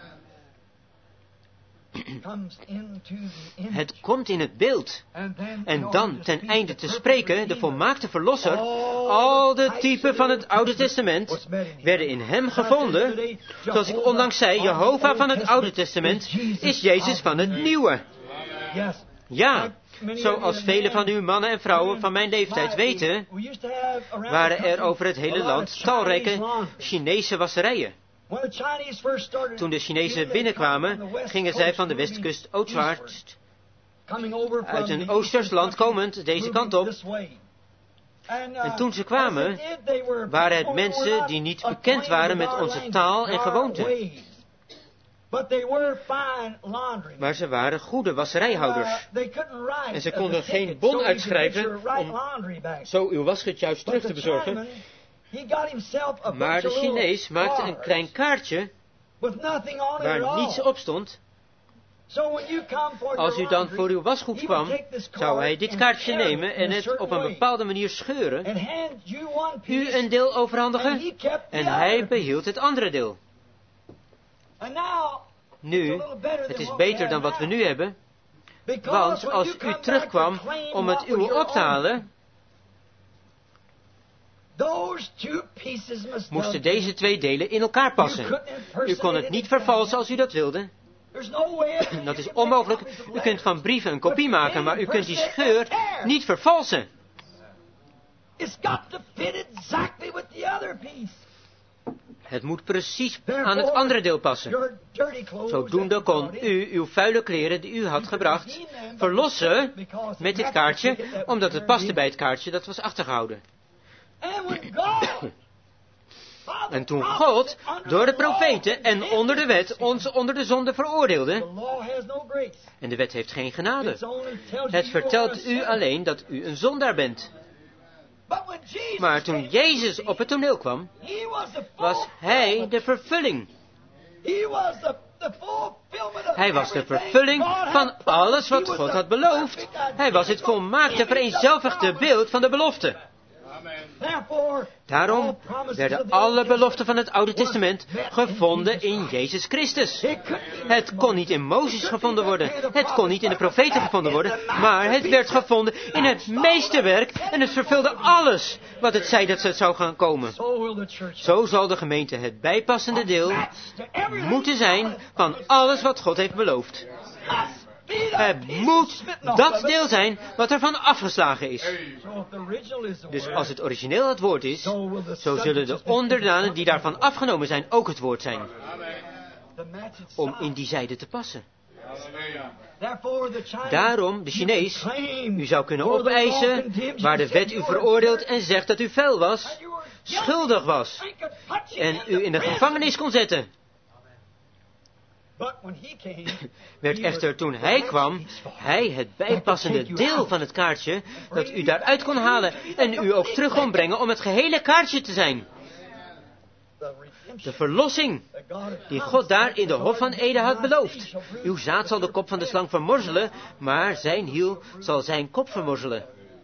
Het komt in het beeld. En dan ten einde te spreken, de volmaakte verlosser, al de typen van het Oude Testament werden in hem gevonden. Zoals ik onlangs zei, Jehovah van het Oude Testament is Jezus van het Nieuwe. Ja, zoals vele van uw mannen en vrouwen van mijn leeftijd weten, waren er over het hele land talrijke Chinese wasserijen. Toen de Chinezen binnenkwamen, gingen zij van de westkust oostwaarts, uit een oosters land komend, deze kant op. En toen ze kwamen, waren het mensen die niet bekend waren met onze taal en gewoonten. Maar ze waren goede wasserijhouders. En ze konden geen bon uitschrijven om zo uw wasgoed juist terug te bezorgen. Maar de Chinees maakte een klein kaartje waar niets op stond. Als u dan voor uw wasgoed kwam, zou hij dit kaartje nemen en het op een bepaalde manier scheuren, u een deel overhandigen en hij behield het andere deel. Nu, het is beter dan wat we nu hebben, want als u terugkwam om het uwe op te halen, moesten deze twee delen in elkaar passen. U kon het niet vervalsen als u dat wilde. Dat is onmogelijk. U kunt van brieven een kopie maken, maar u kunt die scheur niet vervalsen. Het moet precies aan het andere deel passen. Zodoende kon u uw vuile kleren die u had gebracht verlossen met dit kaartje, omdat het paste bij het kaartje dat was achtergehouden. En toen God door de profeten en onder de wet ons onder de zonde veroordeelde, en de wet heeft geen genade, het vertelt u alleen dat u een zondaar bent. Maar toen Jezus op het toneel kwam, was hij de vervulling. Hij was de vervulling van alles wat God had beloofd. Hij was het volmaakte vereenzelvigde beeld van de belofte. Daarom werden alle beloften van het Oude Testament gevonden in Jezus Christus. Het kon niet in Mozes gevonden worden. Het kon niet in de profeten gevonden worden. Maar het werd gevonden in het meesterwerk. En het vervulde alles wat het zei dat het zou gaan komen. Zo zal de gemeente het bijpassende deel moeten zijn van alles wat God heeft beloofd. Het moet dat deel zijn wat ervan afgeslagen is. Dus als het origineel het woord is, zo zullen de onderdanen die daarvan afgenomen zijn ook het woord zijn. Om in die zijde te passen. Daarom, de Chinees, u zou kunnen opeisen waar de wet u veroordeelt en zegt dat u vuil was, schuldig was, en u in de gevangenis kon zetten. Werd echter toen hij kwam, hij het bijpassende deel van het kaartje, dat u daaruit kon halen en u ook terug kon brengen om het gehele kaartje te zijn. De verlossing die God daar in de Hof van Eden had beloofd. Uw zaad zal de kop van de slang vermorzelen, maar zijn hiel zal zijn kop vermorzelen.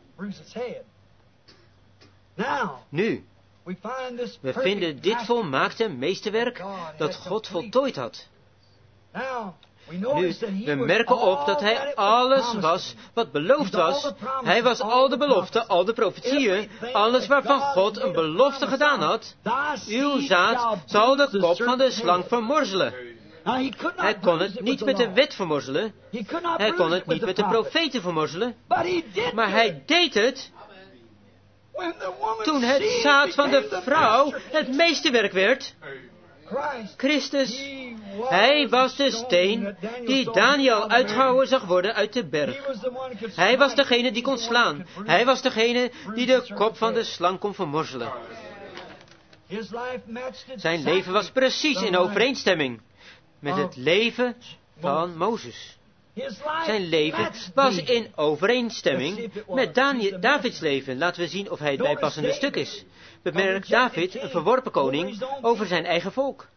Nu, we vinden dit volmaakte meesterwerk dat God voltooid had. Nu, we merken op dat hij alles was wat beloofd was. Hij was al de beloften, al de profetieën, alles waarvan God een belofte gedaan had. Uw zaad zal de kop van de slang vermorzelen. Hij kon het niet met de wet vermorzelen. Hij kon het niet met de profeten vermorzelen. Maar hij deed het toen het zaad van de vrouw het meesterwerk werd. Christus, hij was de steen die Daniel uitgehouwen zag worden uit de berg. Hij was degene die kon slaan. Hij was degene die de kop van de slang kon vermorzelen. Zijn leven was precies in overeenstemming met het leven van Mozes. Zijn leven was in overeenstemming met Davids leven. Laten we zien of hij het bijpassende stuk is. Bemerkt David, een verworpen koning, over zijn eigen volk.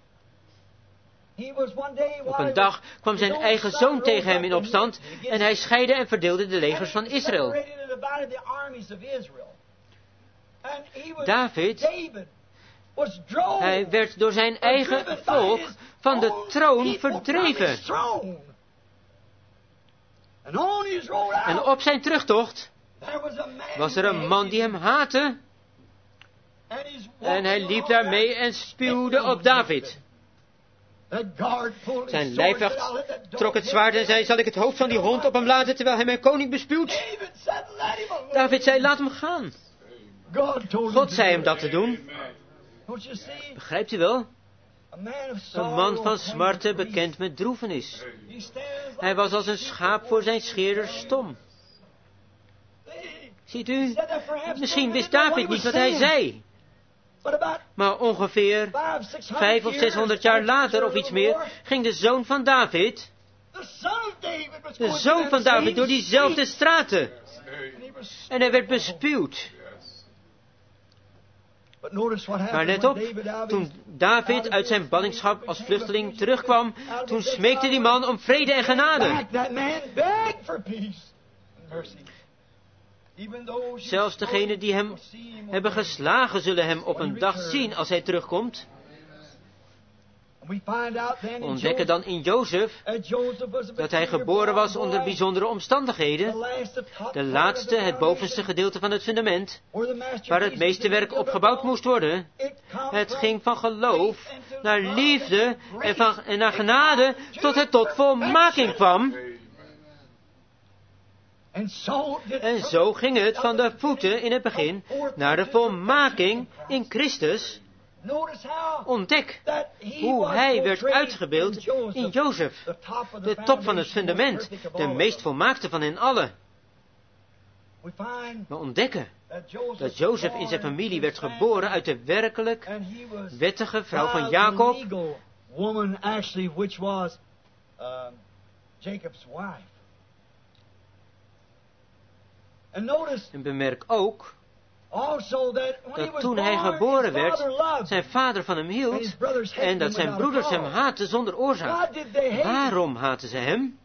Op een dag kwam zijn eigen zoon tegen hem in opstand en hij scheidde en verdeelde de legers van Israël. David, hij werd door zijn eigen volk van de troon verdreven. En op zijn terugtocht was er een man die hem haatte. En hij liep daarmee en spuwde op David. Zijn lijfwacht trok het zwaard en zei, zal ik het hoofd van die hond op hem laten terwijl hij mijn koning bespuwt? David zei, laat hem gaan. God zei hem dat te doen. Begrijpt u wel? Een man van smarten bekend met droefenis. Hij was als een schaap voor zijn scheerder stom. Ziet u, misschien wist David niet wat hij zei. Maar ongeveer 500 of 600 jaar later of iets meer, ging de zoon van David, door diezelfde straten. En hij werd bespuwd. Maar let op, toen David uit zijn ballingschap als vluchteling terugkwam, toen smeekte die man om vrede en genade. Zelfs degenen die hem hebben geslagen zullen hem op een dag zien als hij terugkomt. We ontdekken dan in Jozef dat hij geboren was onder bijzondere omstandigheden. De laatste, het bovenste gedeelte van het fundament, waar het meesterwerk opgebouwd moest worden. Het ging van geloof naar liefde en naar genade tot het tot volmaking kwam. En zo ging het van de voeten in het begin naar de volmaking in Christus. Ontdek hoe hij werd uitgebeeld in Jozef, de top van het fundament, de meest volmaakte van hen allen. We ontdekken dat Jozef in zijn familie werd geboren uit de werkelijk wettige vrouw van Jacob. En bemerk ook dat toen hij geboren werd, zijn vader van hem hield en dat zijn broeders hem haatten zonder oorzaak. Waarom haatten ze hem?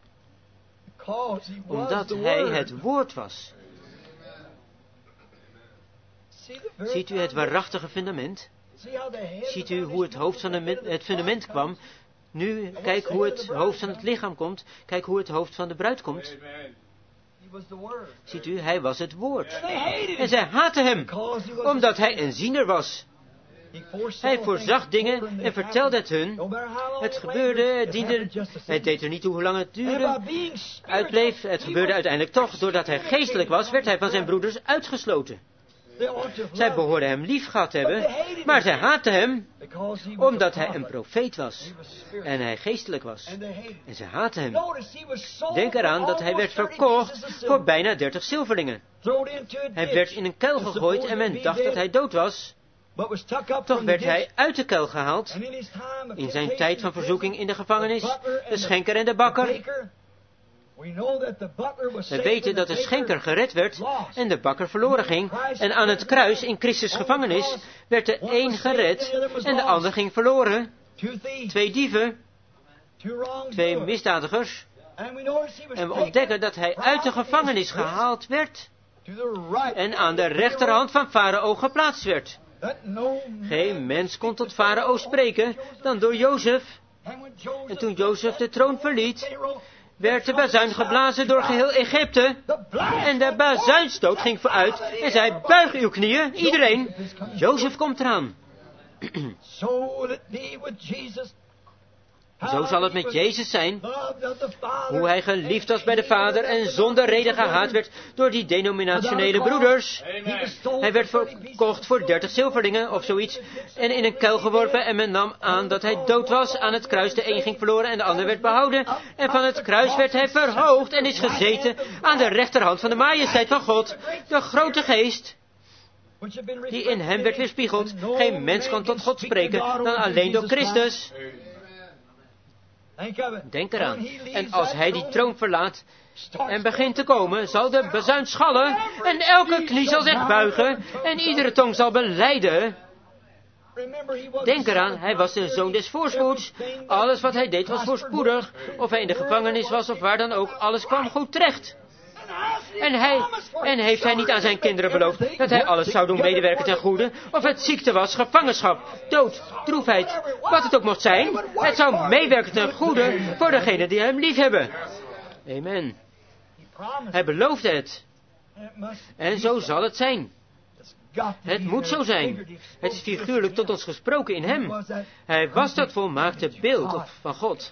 Omdat hij het woord was. Ziet u het waarachtige fundament? Ziet u hoe het hoofd van het fundament kwam? Nu, kijk hoe het hoofd van het lichaam komt. Kijk hoe het hoofd van de bruid komt. Ziet u, hij was het woord. En zij haatten hem, omdat hij een ziener was. Hij voorzag dingen en vertelde het hun. Het gebeurde, het deed er niet toe hoe lang het duurde. Uitbleef, het gebeurde uiteindelijk toch. Doordat hij geestelijk was, werd hij van zijn broeders uitgesloten. Zij behoorden hem lief gehad hebben, maar zij haatten hem, omdat hij een profeet was. En hij geestelijk was. En zij haatten hem. Denk eraan dat hij werd verkocht voor bijna 30 zilverlingen. Hij werd in een kuil gegooid en men dacht dat hij dood was. Toch werd hij uit de kuil gehaald. In zijn tijd van verzoeking in de gevangenis, de schenker en de bakker. We weten dat de schenker gered werd en de bakker verloren ging. En aan het kruis in Christus gevangenis werd de een gered en de ander ging verloren. 2 dieven, 2 misdadigers. En we ontdekken dat hij uit de gevangenis gehaald werd en aan de rechterhand van Farao geplaatst werd. Geen mens kon tot Farao spreken dan door Jozef. En toen Jozef de troon verliet, werd de bazuin geblazen door geheel Egypte. En de bazuinstoot ging vooruit en zei, buig uw knieën, iedereen. Jozef komt eraan. Zo zal het met Jezus zijn, hoe hij geliefd was bij de Vader en zonder reden gehaat werd door die denominationele broeders. Hij werd verkocht voor 30 zilverlingen of zoiets en in een kuil geworpen en men nam aan dat hij dood was. Aan het kruis de een ging verloren en de ander werd behouden. En van het kruis werd hij verhoogd en is gezeten aan de rechterhand van de majesteit van God, de grote geest, die in hem werd weerspiegeld. Geen mens kan tot God spreken dan alleen door Christus. Denk eraan. En als hij die troon verlaat en begint te komen, zal de bazuin schallen en elke knie zal zich buigen en iedere tong zal belijden. Denk eraan, hij was de zoon des voorspoeds. Alles wat hij deed was voorspoedig. Of hij in de gevangenis was of waar dan ook, alles kwam goed terecht. En heeft hij niet aan zijn kinderen beloofd dat hij alles zou doen medewerken ten goede? Of het ziekte was, gevangenschap, dood, droefheid, wat het ook mocht zijn. Het zou meewerken ten goede voor degenen die hem lief hebben. Amen. Hij beloofde het. En zo zal het zijn. Het moet zo zijn. Het is figuurlijk tot ons gesproken in hem. Hij was dat volmaakte beeld van God.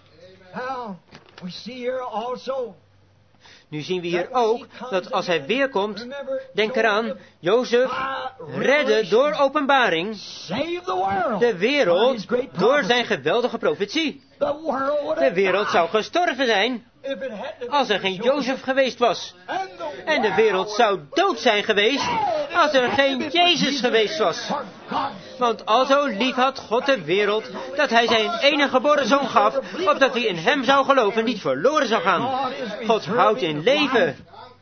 Nu zien we hier ook dat als hij weer komt, denk eraan, Jozef redde door openbaring de wereld door zijn geweldige profetie. De wereld zou gestorven zijn als er geen Jozef geweest was. En de wereld zou dood zijn geweest als er geen Jezus geweest was. Want alzo lief had God de wereld, dat hij zijn enige geboren zoon gaf, opdat wie in hem zou geloven niet verloren zou gaan. God houdt in leven.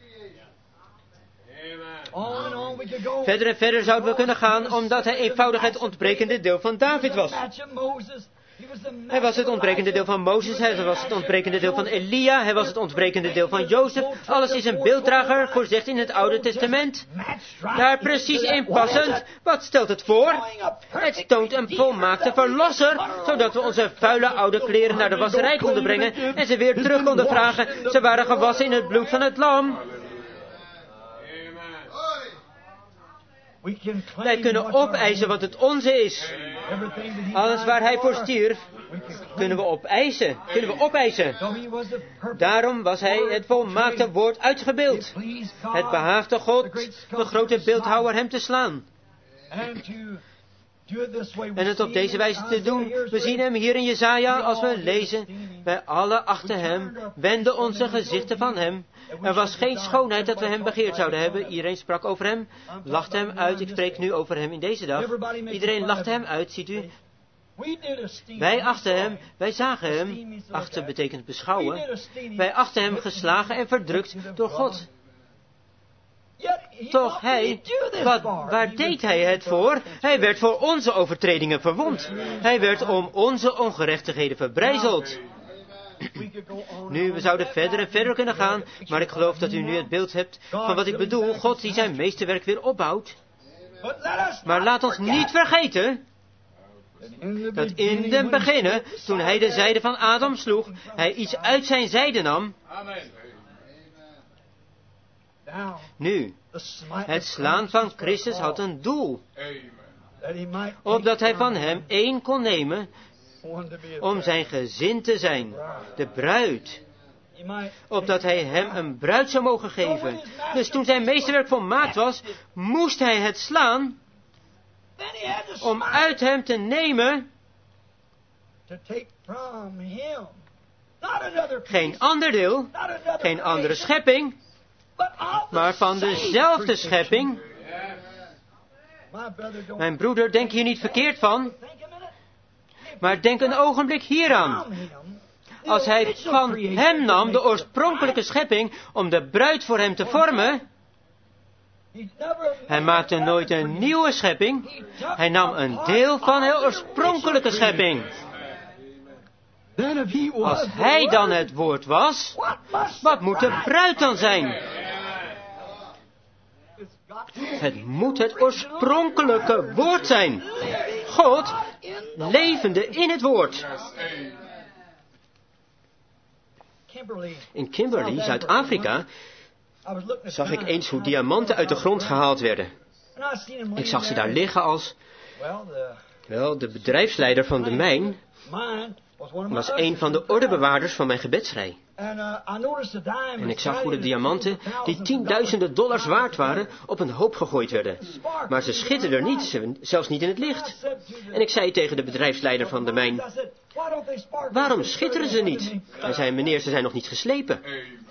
Verder en verder zouden we kunnen gaan, omdat hij eenvoudig het ontbrekende deel van David was. Hij was het ontbrekende deel van Mozes, hij was het ontbrekende deel van Elia, hij was het ontbrekende deel van Jozef. Alles is een beelddrager, voorzegd in het Oude Testament. Daar precies in passend, wat stelt het voor? Het toont een volmaakte verlosser, zodat we onze vuile oude kleren naar de wasserij konden brengen en ze weer terug konden vragen. Ze waren gewassen in het bloed van het lam. Wij kunnen opeisen wat het onze is. Alles waar hij voor stierf, kunnen we opeisen. Daarom was hij het volmaakte woord uitgebeeld. Het behaagde God, de grote beeldhouwer, hem te slaan. En het op deze wijze te doen, we zien hem hier in Jesaja als we lezen. Wij alle achten hem, wenden onze gezichten van hem. Er was geen schoonheid dat we hem begeerd zouden hebben. Iedereen sprak over hem, lachte hem uit. Ik spreek nu over hem in deze dag. Iedereen lachte hem uit, ziet u. Wij achten hem, wij zagen hem. Achten betekent beschouwen. Wij achten hem geslagen en verdrukt door God. Toch waar deed hij het voor? Hij werd voor onze overtredingen verwond. Hij werd om onze ongerechtigheden verbrijzeld. Nu, we zouden verder en verder kunnen gaan, maar ik geloof dat u nu het beeld hebt van wat ik bedoel. God die zijn meesterwerk weer opbouwt. Maar laat ons niet vergeten dat in den beginnen, toen hij de zijde van Adam sloeg, hij iets uit zijn zijde nam. Nu, het slaan van Christus had een doel. Opdat hij van hem één kon nemen om zijn gezin te zijn, de bruid. Opdat hij hem een bruid zou mogen geven. Dus toen zijn meesterwerk volmaakt was, moest hij het slaan om uit hem te nemen geen ander deel, geen andere schepping, maar van dezelfde schepping. Mijn broeder, denk hier niet verkeerd van, maar denk een ogenblik hieraan. Als hij van hem nam, de oorspronkelijke schepping, om de bruid voor hem te vormen, hij maakte nooit een nieuwe schepping. Hij nam een deel van de oorspronkelijke schepping. Als hij dan het woord was, wat moet de bruid dan zijn? Het moet het oorspronkelijke woord zijn. God, levende in het woord. In Kimberley, Zuid-Afrika, zag ik eens hoe diamanten uit de grond gehaald werden. Ik zag ze daar liggen als... Wel, de bedrijfsleider van de mijn was een van de ordebewaarders van mijn gebedsrij. En ik zag hoe de diamanten, die tienduizenden dollars waard waren, op een hoop gegooid werden. Maar ze schitterden niet, zelfs niet in het licht. En ik zei tegen de bedrijfsleider van de mijn: waarom schitteren ze niet? Hij zei: meneer, ze zijn nog niet geslepen.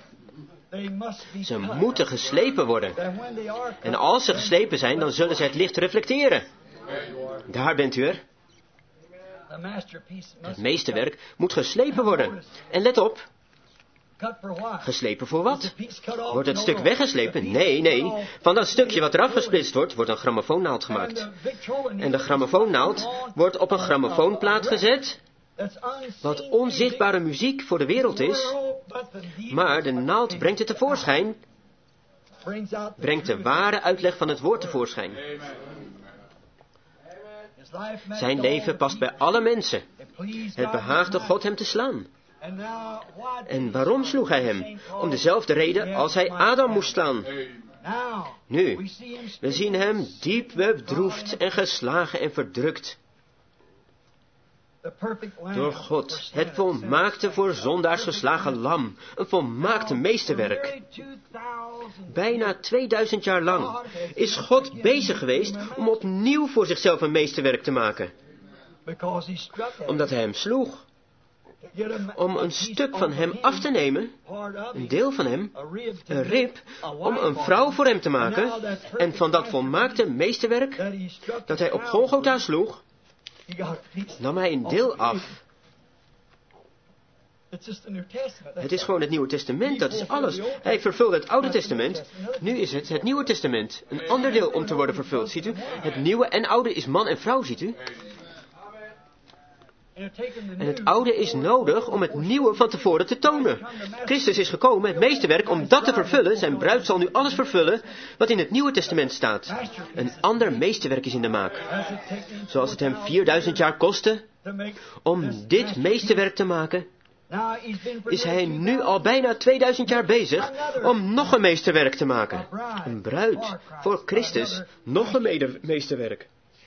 Ze moeten geslepen worden. En als ze geslepen zijn, dan zullen ze het licht reflecteren. Daar bent u er. Het meesterwerk moet geslepen worden. En let op. Geslepen voor wat? Wordt het stuk weggeslepen? Nee. Van dat stukje wat eraf gesplitst wordt, wordt een grammofoonnaald gemaakt. En de grammofoonnaald wordt op een grammofoonplaat gezet, wat onzichtbare muziek voor de wereld is. Maar de naald brengt het tevoorschijn, brengt de ware uitleg van het woord tevoorschijn. Zijn leven past bij alle mensen. Het behaagde God hem te slaan. En waarom sloeg hij hem? Om dezelfde reden als hij Adam moest slaan. Nu, we zien hem diep bedroefd en geslagen en verdrukt. Door God, het volmaakte voor zondaars geslagen lam, een volmaakte meesterwerk. Bijna 2000 jaar lang is God bezig geweest om opnieuw voor zichzelf een meesterwerk te maken. Omdat hij hem sloeg. Om een stuk van hem af te nemen, een deel van hem, een rib, om een vrouw voor hem te maken. En van dat volmaakte meesterwerk dat hij op Golgotha sloeg, nam hij een deel af. Het is gewoon het Nieuwe Testament, dat is alles. Hij vervulde het Oude Testament, nu is het Nieuwe Testament. Een ander deel om te worden vervuld, ziet u. Het Nieuwe en Oude is man en vrouw, ziet u. En het oude is nodig om het nieuwe van tevoren te tonen. Christus is gekomen, het meesterwerk, om dat te vervullen. Zijn bruid zal nu alles vervullen wat in het Nieuwe Testament staat. Een ander meesterwerk is in de maak. Zoals het hem 4000 jaar kostte om dit meesterwerk te maken, is hij nu al bijna 2000 jaar bezig om nog een meesterwerk te maken. Een bruid voor Christus, nog een meesterwerk.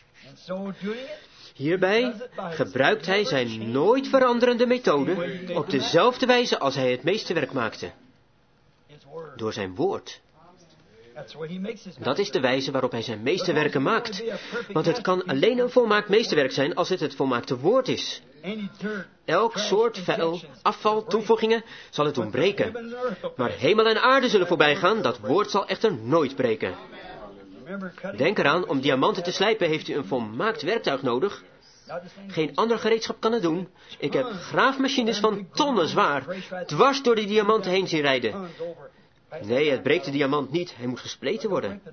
Hierbij gebruikt hij zijn nooit veranderende methode op dezelfde wijze als hij het meesterwerk maakte. Door zijn woord. Dat is de wijze waarop hij zijn meesterwerken maakt. Want het kan alleen een volmaakt meesterwerk zijn als het volmaakte woord is. Elk soort vuil, afval, toevoegingen zal het ontbreken. Maar hemel en aarde zullen voorbij gaan, dat woord zal echter nooit breken. Denk eraan, om diamanten te slijpen heeft u een volmaakt werktuig nodig. Geen ander gereedschap kan het doen. Ik heb graafmachines van tonnen zwaar dwars door die diamanten heen zien rijden. Nee, het breekt de diamant niet. Hij moet gespleten worden.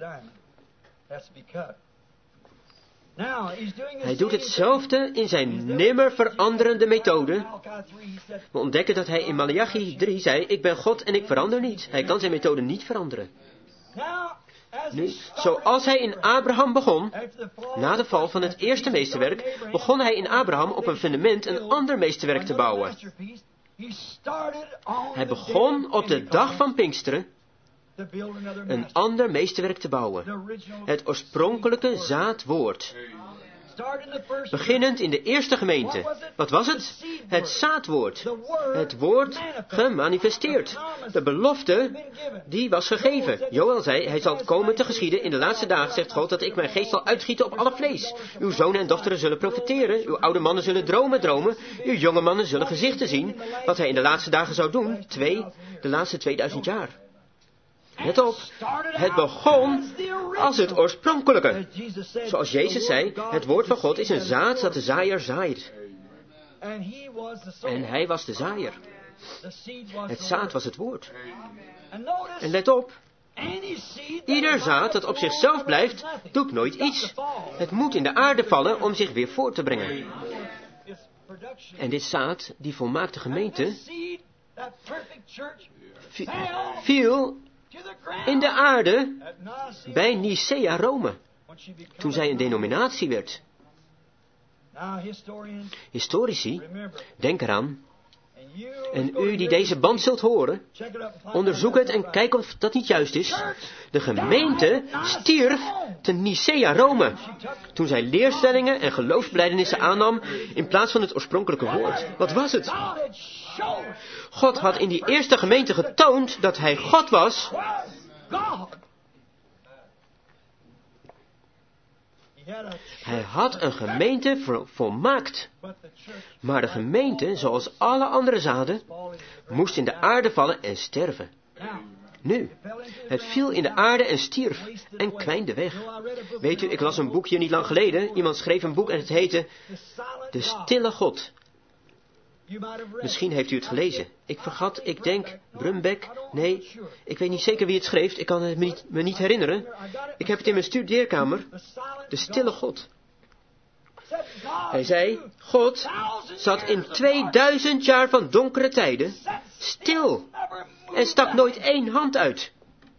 Hij doet hetzelfde in zijn nimmer veranderende methode. We ontdekken dat hij in Maleachi 3 zei: ik ben God en ik verander niet. Hij kan zijn methode niet veranderen. Nu, zoals hij in Abraham begon, na de val van het eerste meesterwerk, begon hij in Abraham op een fundament een ander meesterwerk te bouwen. Hij begon op de dag van Pinksteren een ander meesterwerk te bouwen. Het oorspronkelijke zaadwoord. Beginnend in de eerste gemeente. Wat was het? Het zaadwoord. Het woord gemanifesteerd. De belofte, die was gegeven. Joël zei, hij zal komen te geschieden. In de laatste dagen zegt God dat ik mijn geest zal uitgieten op alle vlees. Uw zonen en dochteren zullen profeteren. Uw oude mannen zullen dromen. Uw jonge mannen zullen gezichten zien. Wat hij in de laatste dagen zou doen. De laatste 2000 jaar. Let op, het begon als het oorspronkelijke. Zoals Jezus zei, het woord van God is een zaad dat de zaaier zaait. En hij was de zaaier. Het zaad was het woord. En let op, ieder zaad dat op zichzelf blijft, doet nooit iets. Het moet in de aarde vallen om zich weer voort te brengen. En dit zaad, die volmaakte gemeente, viel in de aarde bij Nicea Rome, toen zij een denominatie werd. Historici, denk eraan, en u die deze band zult horen, onderzoek het en kijk of dat niet juist is. De gemeente stierf te Nicea Rome, toen zij leerstellingen en geloofsbelijdenissen aannam in plaats van het oorspronkelijke woord. Wat was het? God had in die eerste gemeente getoond dat hij God was. Hij had een gemeente volmaakt. Maar de gemeente, zoals alle andere zaden, moest in de aarde vallen en sterven. Nu, het viel in de aarde en stierf en kwijnde weg. Weet u, ik las een boekje niet lang geleden. Iemand schreef een boek en het heette De Stille God. Misschien heeft u het gelezen. Ik denk, Brumbeck, nee, ik weet niet zeker wie het schreef, ik kan het me niet herinneren. Ik heb het in mijn studeerkamer, De Stille God. Hij zei, God zat in 2000 jaar van donkere tijden stil en stak nooit één hand uit.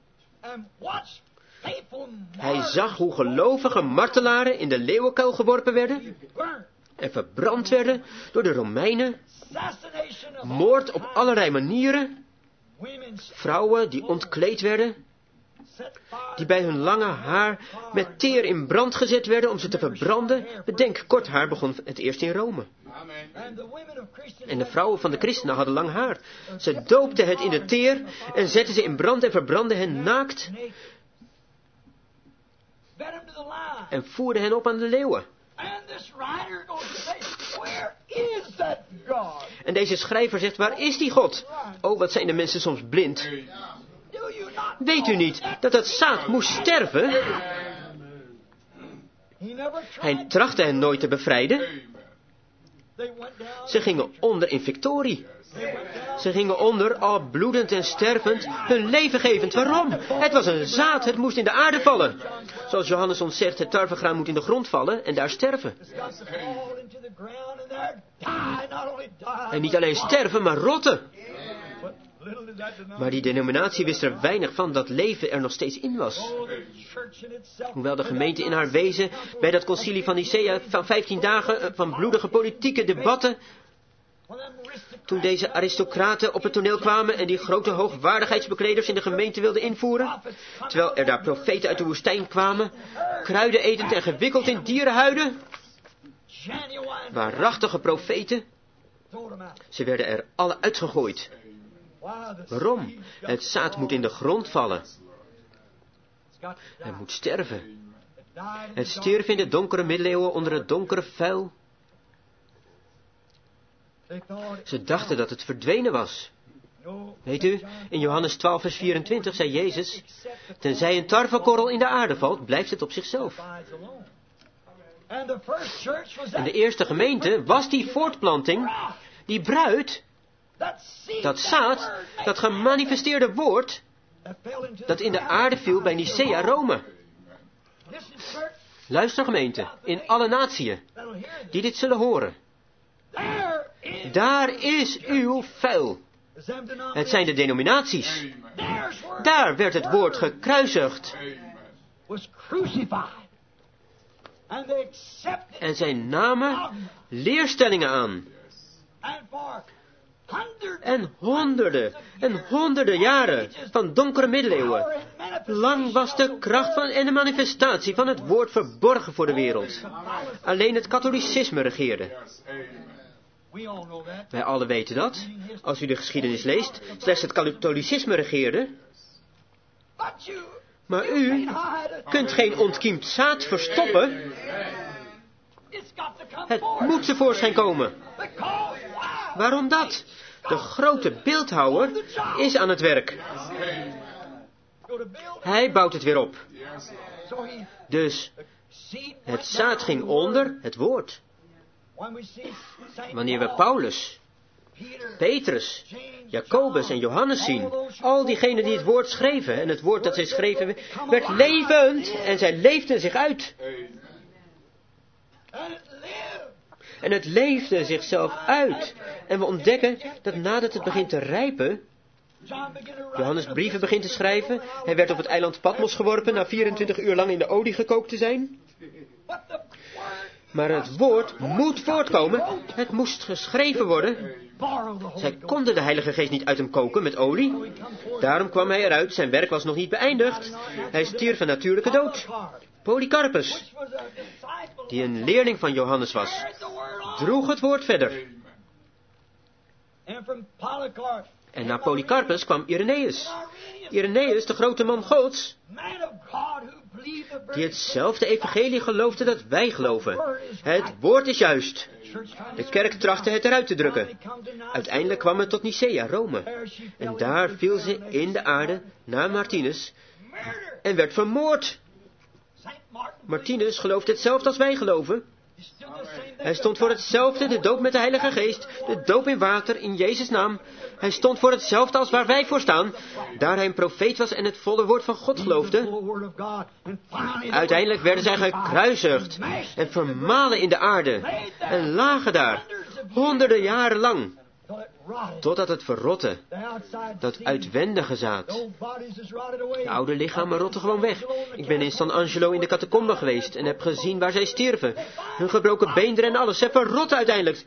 Hij zag hoe gelovige martelaren in de leeuwenkuil geworpen werden en verbrand werden door de Romeinen. Moord op allerlei manieren. Vrouwen die ontkleed werden. Die bij hun lange haar met teer in brand gezet werden om ze te verbranden. Bedenk, kort haar begon het eerst in Rome. En de vrouwen van de christenen hadden lang haar. Ze doopten het in de teer en zetten ze in brand en verbrandden hen naakt. En voerden hen op aan de leeuwen. En deze schrijver zegt, waar is die God? Oh, wat zijn de mensen soms blind. Weet u niet dat het zaad moest sterven? Hij trachtte hen nooit te bevrijden. Ze gingen onder in victorie. Ze gingen onder, al bloedend en stervend, hun leven gevend. Waarom? Het was een zaad, het moest in de aarde vallen. Zoals Johannes ons zegt, het tarwegraan moet in de grond vallen en daar sterven. En niet alleen sterven, maar rotten. Maar die denominatie wist er weinig van dat leven er nog steeds in was. Hoewel de gemeente in haar wezen bij dat concilie van Nicea van 15 dagen van bloedige politieke debatten, toen deze aristocraten op het toneel kwamen en die grote hoogwaardigheidsbekleders in de gemeente wilden invoeren, terwijl er daar profeten uit de woestijn kwamen, kruiden etend en gewikkeld in dierenhuiden, waarachtige profeten, ze werden er alle uitgegooid. Waarom? Het zaad moet in de grond vallen. Het moet sterven. Het stierf in de donkere middeleeuwen onder het donkere vuil. Ze dachten dat het verdwenen was. Weet u, in Johannes 12 vers 24 zei Jezus, tenzij een tarwekorrel in de aarde valt, blijft het op zichzelf. En de eerste gemeente was die voortplanting, die bruid, dat zaad, dat gemanifesteerde woord, dat in de aarde viel bij Nicea Rome. Luister gemeente, in alle natieën, die dit zullen horen. Daar is uw vuil. Het zijn de denominaties. Daar werd het woord gekruisigd. was crucified. And they accepted En zij namen leerstellingen aan. and for hundreds En honderden jaren van donkere middeleeuwen. Lang was de kracht en de manifestatie van het woord verborgen voor de wereld. Alleen het katholicisme regeerde. we all know that. Wij allen weten dat. Als u de geschiedenis leest, slechts het katholicisme regeerde. But you Maar u hide it. kunt geen ontkiemd zaad verstoppen. It's got to come Het forth. moet tevoorschijn komen. Because why? Waarom dat? De grote beeldhouwer is aan het werk. Go to build. Hij bouwt het weer op. So he Dus seed het zaad ging onder het woord. when we see Saint Wanneer we Paul, Paulus, Peter, Petrus, Jacobus en Johannes zien, al diegenen die het woord schreven, en het woord dat zij schreven werd levend en zij leefden zich uit. and it lived. En het leefde zichzelf uit. En we ontdekken dat nadat het begint te rijpen, John began to write Johannes brieven begint te schrijven. Hij werd op het eiland Patmos geworpen na 24 uur lang in de olie gekookt te zijn. but the word Maar het woord moet voortkomen. Het moest geschreven worden. borrowed the Holy Zij Ghost. konden de Heilige Geest niet uit hem koken met olie. Daarom kwam hij eruit. Zijn werk was nog niet beëindigd. Hij stierf een natuurlijke dood. Polycarpus, Which was a disciple die een leerling van Johannes was, carried the word on. droeg het woord verder. And from Polycarp, En na Polycarpus kwam Irenaeus. Irenaeus, de grote man Gods, man of God who believed the die very hetzelfde evangelie geloofde dat wij geloven. Het woord is juist. De kerk trachtte het eruit te drukken. Uiteindelijk kwam het tot Nicea, Rome. En daar viel ze in de aarde na Martinus murder. en werd vermoord. Saint Martin, Martinus geloofde hetzelfde als wij geloven. he stood the same thing. Hij stond voor hetzelfde, de doop met de Heilige Geest, de doop in water in Jezus' naam. Hij stond voor hetzelfde als waar wij voor staan, daar hij een profeet was en het volle woord van God The geloofde. full word of God. And finally, Uiteindelijk werden zij gekruisigd en vermalen in de aarde en lagen daar honderden jaren lang, till it rotted. totdat het verrotte, The outside dat seed, uitwendige zaad. the old bodies is rotted away. De oude lichamen rotten gewoon weg. Ik ben in San Angelo in de catacomben geweest en heb gezien waar zij stierven. Hun gebroken beenderen en alles, ze verrotten uiteindelijk.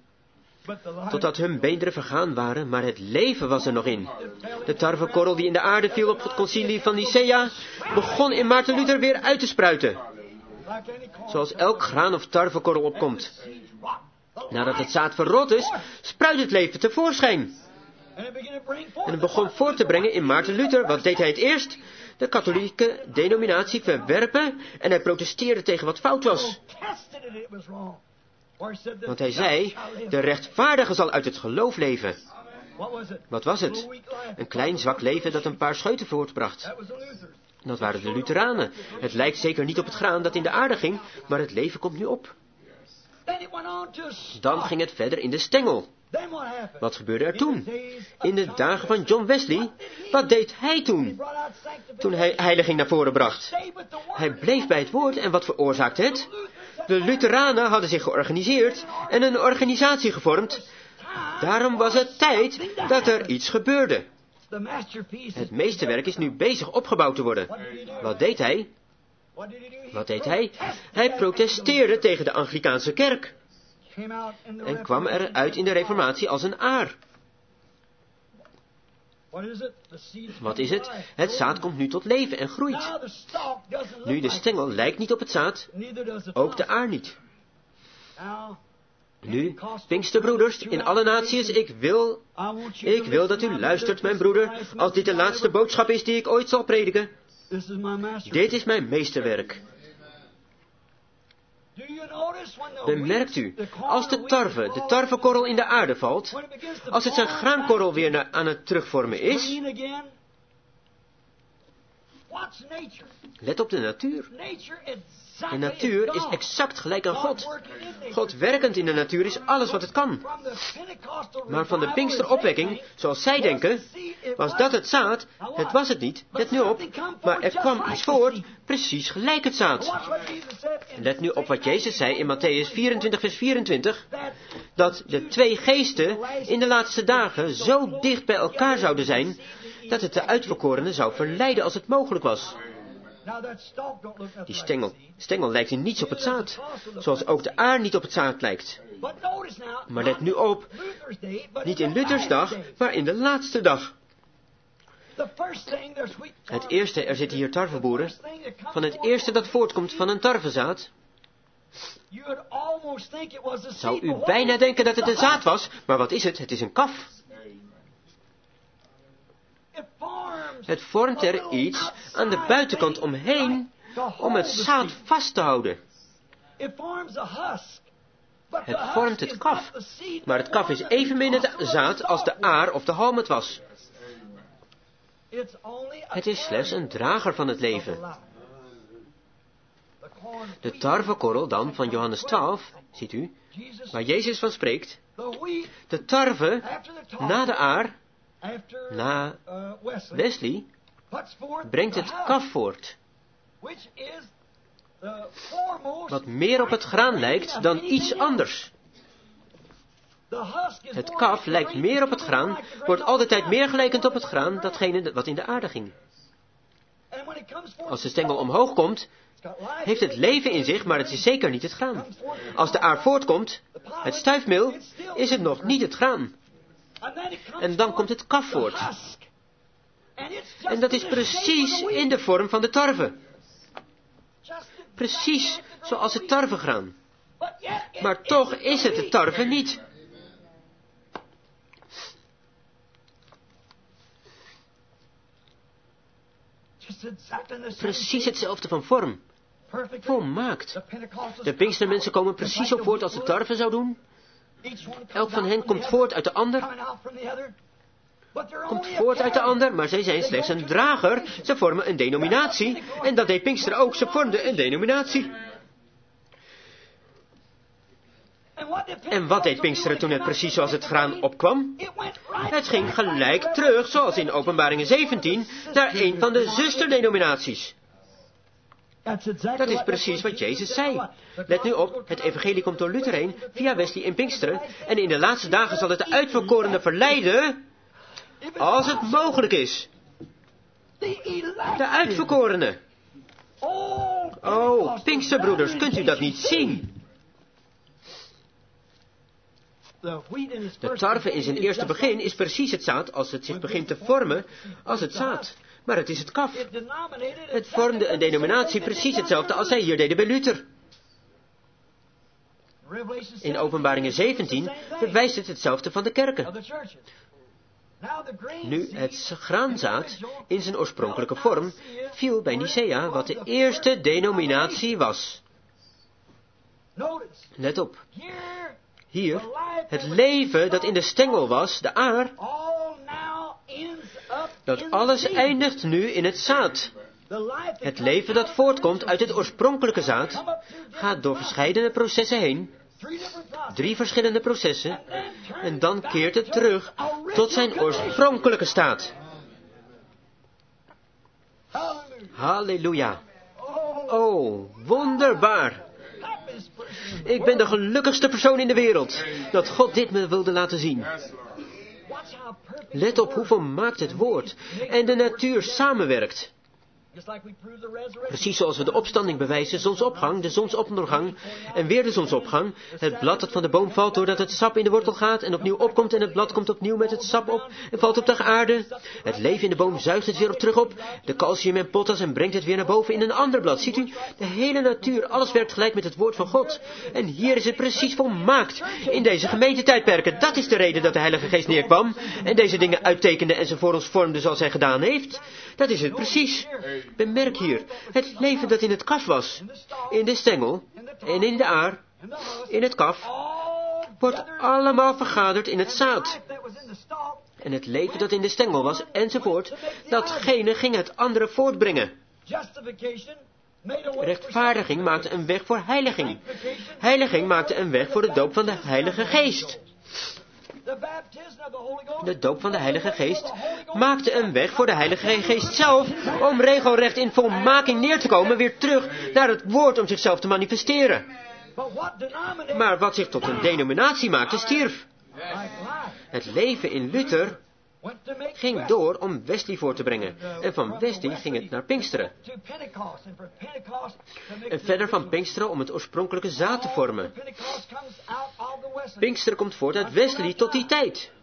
But the life Totdat hun beenderen vergaan waren, maar het leven was er nog in. De tarwekorrel die in de aarde viel op het concilie van Nicea, begon in Maarten Luther weer uit te spruiten. like any corn, Zoals elk graan of tarwekorrel opkomt. seeds rot. The Nadat het zaad verrot is, spruit het leven tevoorschijn. And it began to bring forth. En het begon voort te brengen in Maarten Luther. Wat deed hij het eerst? De katholieke denominatie verwerpen en hij protesteerde tegen wat fout was. Tested it, it was wrong. Or he said, the Want hij just zei, shall live. de rechtvaardige zal uit het geloof leven. What was it? Wat was A het? little weak life. Een klein zwak leven dat een paar scheuten voortbracht. That was the Luthers. Dat waren de Lutheranen. Het lijkt zeker niet op het graan dat in de aarde ging, maar het leven komt nu op. Then it went on to a Dan stalk. ging het verder in de stengel. Then what happened? Wat gebeurde er In toen? the days of In de John dagen van Wesley, John Wesley, wat deed hij he toen? brought out sanctification. Toen hij heiliging naar voren bracht. Stayed with the word. Hij bleef bij het woord en wat veroorzaakte het? De Lutheranen hadden zich georganiseerd en een organisatie gevormd. Daarom was het tijd dat er iets gebeurde. The masterpiece. Het meesterwerk is nu bezig opgebouwd te worden. Wat deed hij? What did he do? He Wat deed hij? Hij protesteerde tegen de Anglikaanse kerk came out in the en kwam eruit in de Reformatie als een aar. What is it? The seed is Wat coming is to het? life. Het zaad komt nu tot leven en groeit. Now the stalk doesn't look Nu de like stengel it. lijkt niet op het zaad, Neither does the ook de top. aar niet. Now, Nu, Pinksterbroeders in alle naties, ik wil dat u luistert, mijn broeder, als dit de laatste boodschap is die ik ooit zal prediken. This is my master. Dit is mijn meesterwerk. Do you notice when the Bemerkt u, wheat, the corn, als the de wheat tarwe, de falls, tarwekorrel in de aarde valt, when it begins to als het zijn fall graankorrel weer back, aan het terugvormen is, green again. What's nature? let op de natuur. Nature De exactly natuur is is God. exact gelijk aan God God. working in nature. God werkend in de natuur is alles wat het kan. From the Pentecostal Maar van de revival Pinksteropwekking, as they zoals zij think, denken, was the seed, it was dat het zaad. Het was het niet, let nu op. Maar er kwam iets voort, precies gelijk het zaad. Watch what Jesus said in Let nu op wat Jezus zei in Matthäus 24 vers 24. that Dat de twee geesten in de laatste dagen zo dicht bij elkaar zouden zijn, dat het de uitverkorenen zou verleiden als het mogelijk was. Die stengel lijkt in niets op het zaad, zoals ook de aar niet op het zaad lijkt. Maar let nu op, niet in Luthers dag, maar in de laatste dag. Het eerste, er zitten hier tarweboeren, van het eerste dat voortkomt van een tarwezaad, zou u bijna denken dat het een zaad was, maar wat is het? Het is een kaf. Het vormt er iets aan de buitenkant omheen om het zaad vast te houden. Het vormt het kaf, maar het kaf is evenmin het zaad als de aar of de halm het was. Het is slechts een drager van het leven. De tarwekorrel dan van Johannes 12, ziet u, waar Jezus van spreekt. De tarwe na de aar, na Wesley, brengt het kaf voort. Wat meer op het graan lijkt dan iets anders. Het kaf lijkt meer op het graan, wordt altijd meer gelijkend op het graan, datgene wat in de aarde ging. Als de stengel omhoog komt, heeft het leven in zich, maar het is zeker niet het graan. Als de aar voortkomt, het stuifmeel, is het nog niet het graan. En dan komt het kaf voort. En dat is precies in de vorm van de tarwe. Precies zoals het tarwegraan. Maar toch is het de tarwe niet. Precies hetzelfde van vorm. Volmaakt. De Pinkstermensen komen precies zo voort als de tarwe zou doen. Elk van hen komt voort uit de ander. Maar zij zijn slechts een drager. Ze vormen een denominatie. En dat deed Pinkster ook. Ze vormden een denominatie. En wat deed Pinksteren toen het precies zoals het graan opkwam? Het ging gelijk terug, zoals in Openbaringen 17, naar een van de zusterdenominaties. Dat is precies wat Jezus zei. Let nu op, het evangelie komt door Luther heen, via Wesley en Pinksteren, en in de laatste dagen zal het de uitverkorenen verleiden, als het mogelijk is. De uitverkorenen. Oh, Pinksterbroeders, kunt u dat niet zien? De tarwe in zijn eerste begin is precies het zaad als het zich begint te vormen als het zaad. Maar het is het kaf. Het vormde een denominatie precies hetzelfde als zij hier deden bij Luther. In Openbaringen 17 bewijst het hetzelfde van de kerken. Nu, het graanzaad in zijn oorspronkelijke vorm viel bij Nicea, wat de eerste denominatie was. Let op. Hier, het leven dat in de stengel was, de aar, dat alles eindigt nu in het zaad. Het leven dat voortkomt uit het oorspronkelijke zaad, gaat door verscheidene processen heen, 3 verschillende processen, en dan keert het terug tot zijn oorspronkelijke staat. Halleluja. Oh, wonderbaar. Ik ben de gelukkigste persoon in de wereld, dat God dit me wilde laten zien. Let op hoe volmaakt het woord en de natuur samenwerkt. Precies zoals we de opstanding bewijzen, zonsopgang, de zonsondergang en weer de zonsopgang. Het blad dat van de boom valt doordat het sap in de wortel gaat en opnieuw opkomt en het blad komt opnieuw met het sap op en valt op de aarde. Het leven in de boom zuigt het weer op terug op, de calcium en potas en brengt het weer naar boven in een ander blad. Ziet u, de hele natuur, alles werkt gelijk met het woord van God. En hier is het precies volmaakt in deze gemeentetijdperken. Dat is de reden dat de Heilige Geest neerkwam en deze dingen uittekende en ze voor ons vormde zoals hij gedaan heeft. Dat is het precies. Bemerk hier, het leven dat in het kaf was, in de stengel en in de aar, in het kaf, wordt allemaal vergaderd in het zaad. En het leven dat in de stengel was, enzovoort, datgene ging het andere voortbrengen. Rechtvaardiging maakte een weg voor heiliging. Heiliging maakte een weg voor de doop van de Heilige Geest. De doop van de Heilige Geest maakte een weg voor de Heilige Geest zelf om regelrecht in volmaking neer te komen, weer terug naar het woord om zichzelf te manifesteren. Maar wat zich tot een denominatie maakte, stierf. Het leven in Luther ging door om Wesley voor te brengen. En van Wesley ging het naar Pinksteren. En verder van Pinksteren om het oorspronkelijke zaad te vormen. Pinksteren komt voort uit Wesley tot die tijd.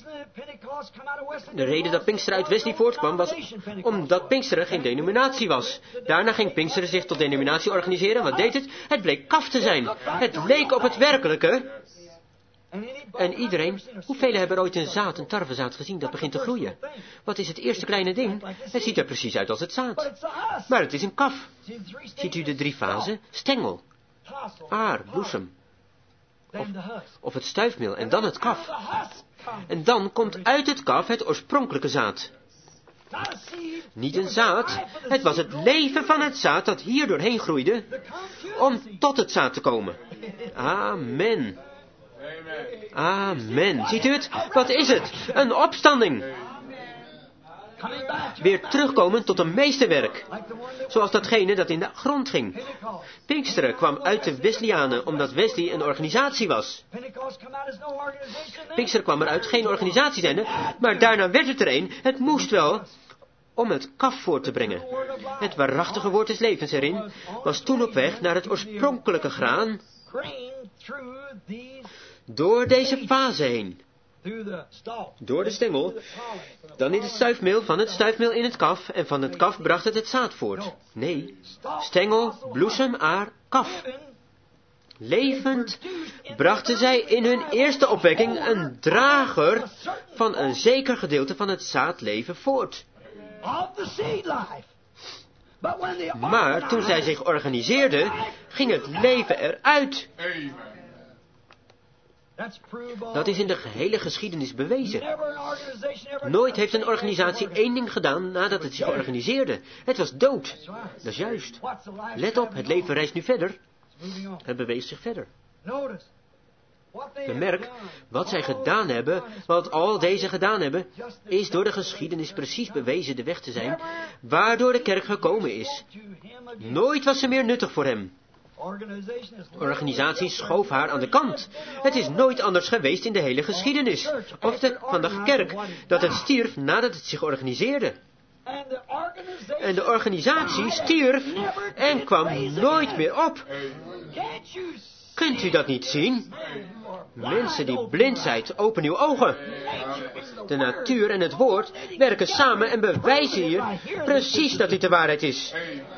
De reden dat Pinksteren uit Wesley voortkwam was omdat Pinksteren geen denominatie was. Daarna ging Pinksteren zich tot denominatie organiseren. Wat deed het? Het bleek kaf te zijn. Het leek op het werkelijke. En iedereen, hoeveel hebben er ooit een tarwezaad gezien dat begint te groeien? Wat is het eerste kleine ding? Het ziet er precies uit als het zaad. Maar het is een kaf. Ziet u de 3 fasen? Stengel, aar, bloesem. Of het stuifmeel en dan het kaf. En dan komt uit het kaf het oorspronkelijke zaad. Niet een zaad, het was het leven van het zaad dat hier doorheen groeide om tot het zaad te komen. Amen. Amen. Ziet u het? Wat is het? Een opstanding. Weer terugkomen tot een meesterwerk. Zoals datgene dat in de grond ging. Pinksteren kwam uit de Wesleyanen, omdat Wesley een organisatie was. Pinksteren kwam eruit geen organisatie zijnde, maar daarna werd het er een. Het moest wel om het kaf voor te brengen. Het waarachtige woord des levens erin was toen op weg naar het oorspronkelijke graan. Door deze fase heen. Door de stengel, dan in het stuifmeel, van het stuifmeel in het kaf, en van het kaf bracht het zaad voort. Nee, stengel, bloesem, aar, kaf. Levend brachten zij in hun eerste opwekking een drager van een zeker gedeelte van het zaadleven voort. Maar toen zij zich organiseerden, ging het leven eruit. Dat is in de gehele geschiedenis bewezen. Nooit heeft een organisatie 1 ding gedaan nadat het zich organiseerde. Het was dood. Dat is juist. Let op, het leven reist nu verder. Het beweegt zich verder. Bemerk, wat zij gedaan hebben, wat al deze gedaan hebben, is door de geschiedenis precies bewezen de weg te zijn, waardoor de kerk gekomen is. Nooit was ze meer nuttig voor hem. Organisatie schoof haar aan de kant. Het is nooit anders geweest in de hele geschiedenis. Van de kerk, dat het stierf nadat het zich organiseerde. En de organisatie stierf en kwam nooit meer op. Kunt u dat niet zien? Mensen die blind zijn, open uw ogen. De natuur en het woord werken samen en bewijzen hier precies dat dit de waarheid is.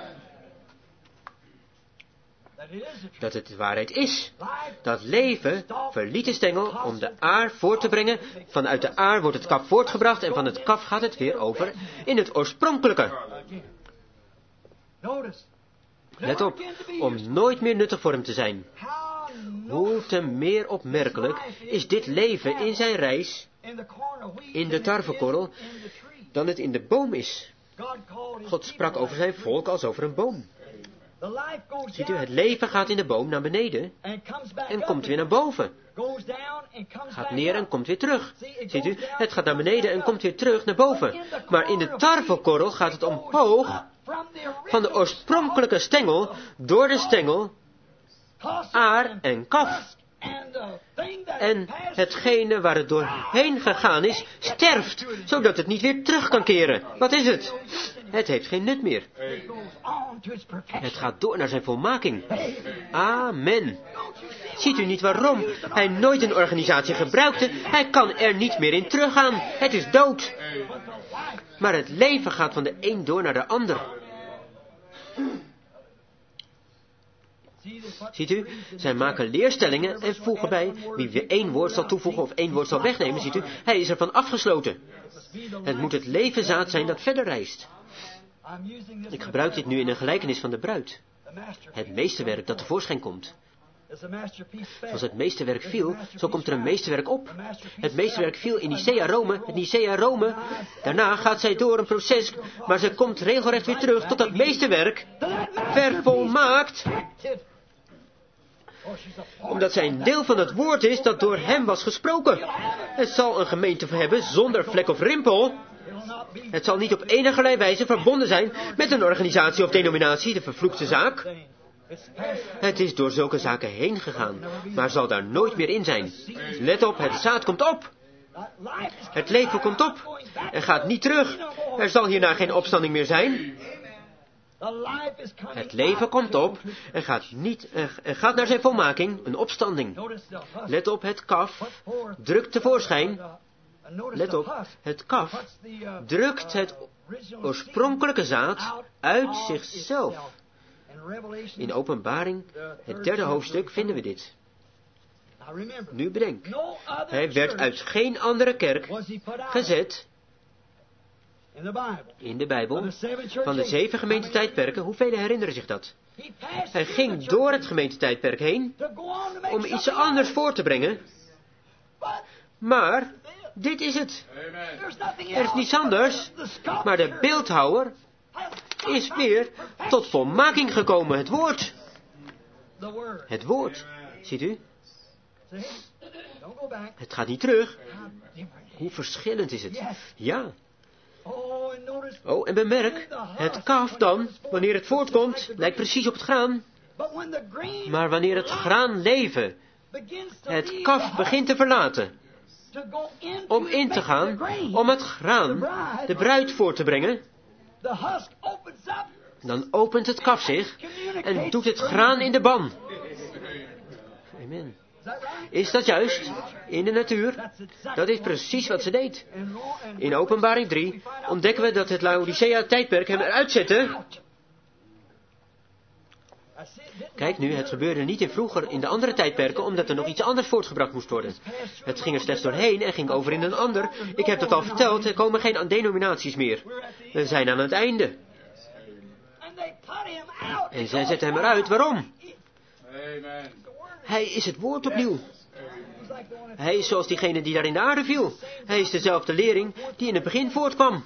Dat het de waarheid is. Dat leven verliet de stengel om de aar voort te brengen. Vanuit de aar wordt het kaf voortgebracht en van het kaf gaat het weer over in het oorspronkelijke. Let op, om nooit meer nuttig voor hem te zijn. Hoe te meer opmerkelijk is dit leven in zijn reis, in de tarwekorrel, dan het in de boom is. God sprak over zijn volk als over een boom. Ziet u, het leven gaat in de boom naar beneden en komt weer naar boven. Gaat neer en komt weer terug. Ziet u, het gaat naar beneden en komt weer terug naar boven. Maar in de tarwekorrel gaat het omhoog van de oorspronkelijke stengel, door de stengel, aar en kaf. En hetgene waar het doorheen gegaan is, sterft, zodat het niet weer terug kan keren. Wat is het? Het heeft geen nut meer. Het gaat door naar zijn volmaking. Amen. Ziet u niet waarom hij nooit een organisatie gebruikte? Hij kan er niet meer in teruggaan. Het is dood. Maar het leven gaat van de een door naar de ander. Ziet u, zij maken leerstellingen en voegen bij wie weer 1 woord zal toevoegen of 1 woord zal wegnemen. Ziet u, hij is ervan afgesloten. Het moet het levenzaad zijn dat verder reist. Ik gebruik dit nu in een gelijkenis van de bruid. Het meesterwerk dat tevoorschijn komt. Zoals het meesterwerk viel, zo komt er een meesterwerk op. Het meesterwerk viel in Nicea Rome, het Nicea Rome. Daarna gaat zij door een proces, maar zij komt regelrecht weer terug tot dat meesterwerk vervolmaakt. Omdat zij een deel van het woord is dat door hem was gesproken. Het zal een gemeente hebben zonder vlek of rimpel. Het zal niet op enige wijze verbonden zijn met een organisatie of denominatie, de vervloekte zaak. Het is door zulke zaken heen gegaan, maar zal daar nooit meer in zijn. Let op, het zaad komt op. Het leven komt op en gaat niet terug. Er zal hierna geen opstanding meer zijn. Het leven komt op en gaat naar zijn volmaking, een opstanding. Let op, het kaf drukt tevoorschijn. Let op, het kaf drukt het oorspronkelijke zaad uit zichzelf. In Openbaring, het 3e hoofdstuk, vinden we dit. Nu bedenk, hij werd uit geen andere kerk gezet in de Bijbel van de 7 gemeentetijdperken. Hoeveel herinneren zich dat? Hij ging door het gemeentetijdperk heen om iets anders voor te brengen. Maar dit is het. Er is niets anders. Maar de beeldhouwer is weer tot volmaking gekomen. Het woord. Het woord. Ziet u? Het gaat niet terug. Hoe verschillend is het? Ja. Oh, en bemerk, het kaf dan, wanneer het voortkomt, lijkt precies op het graan. Maar wanneer het graanleven het kaf begint te verlaten, om in te gaan, om het graan, de bruid voor te brengen, dan opent het kaf zich en doet het graan in de ban. Amen. Is dat juist? In de natuur? Dat is precies wat ze deed. In Openbaring 3 ontdekken we dat het Laodicea-tijdperk hem eruit zette. Kijk nu, het gebeurde niet in de andere tijdperken, omdat er nog iets anders voortgebracht moest worden. Het ging er slechts doorheen en ging over in een ander. Ik heb dat al verteld, er komen geen denominaties meer. We zijn aan het einde. En zij zetten hem eruit. Waarom? Hij is het woord opnieuw. Hij is zoals diegene die daar in de aarde viel. Hij is dezelfde lering die in het begin voortkwam.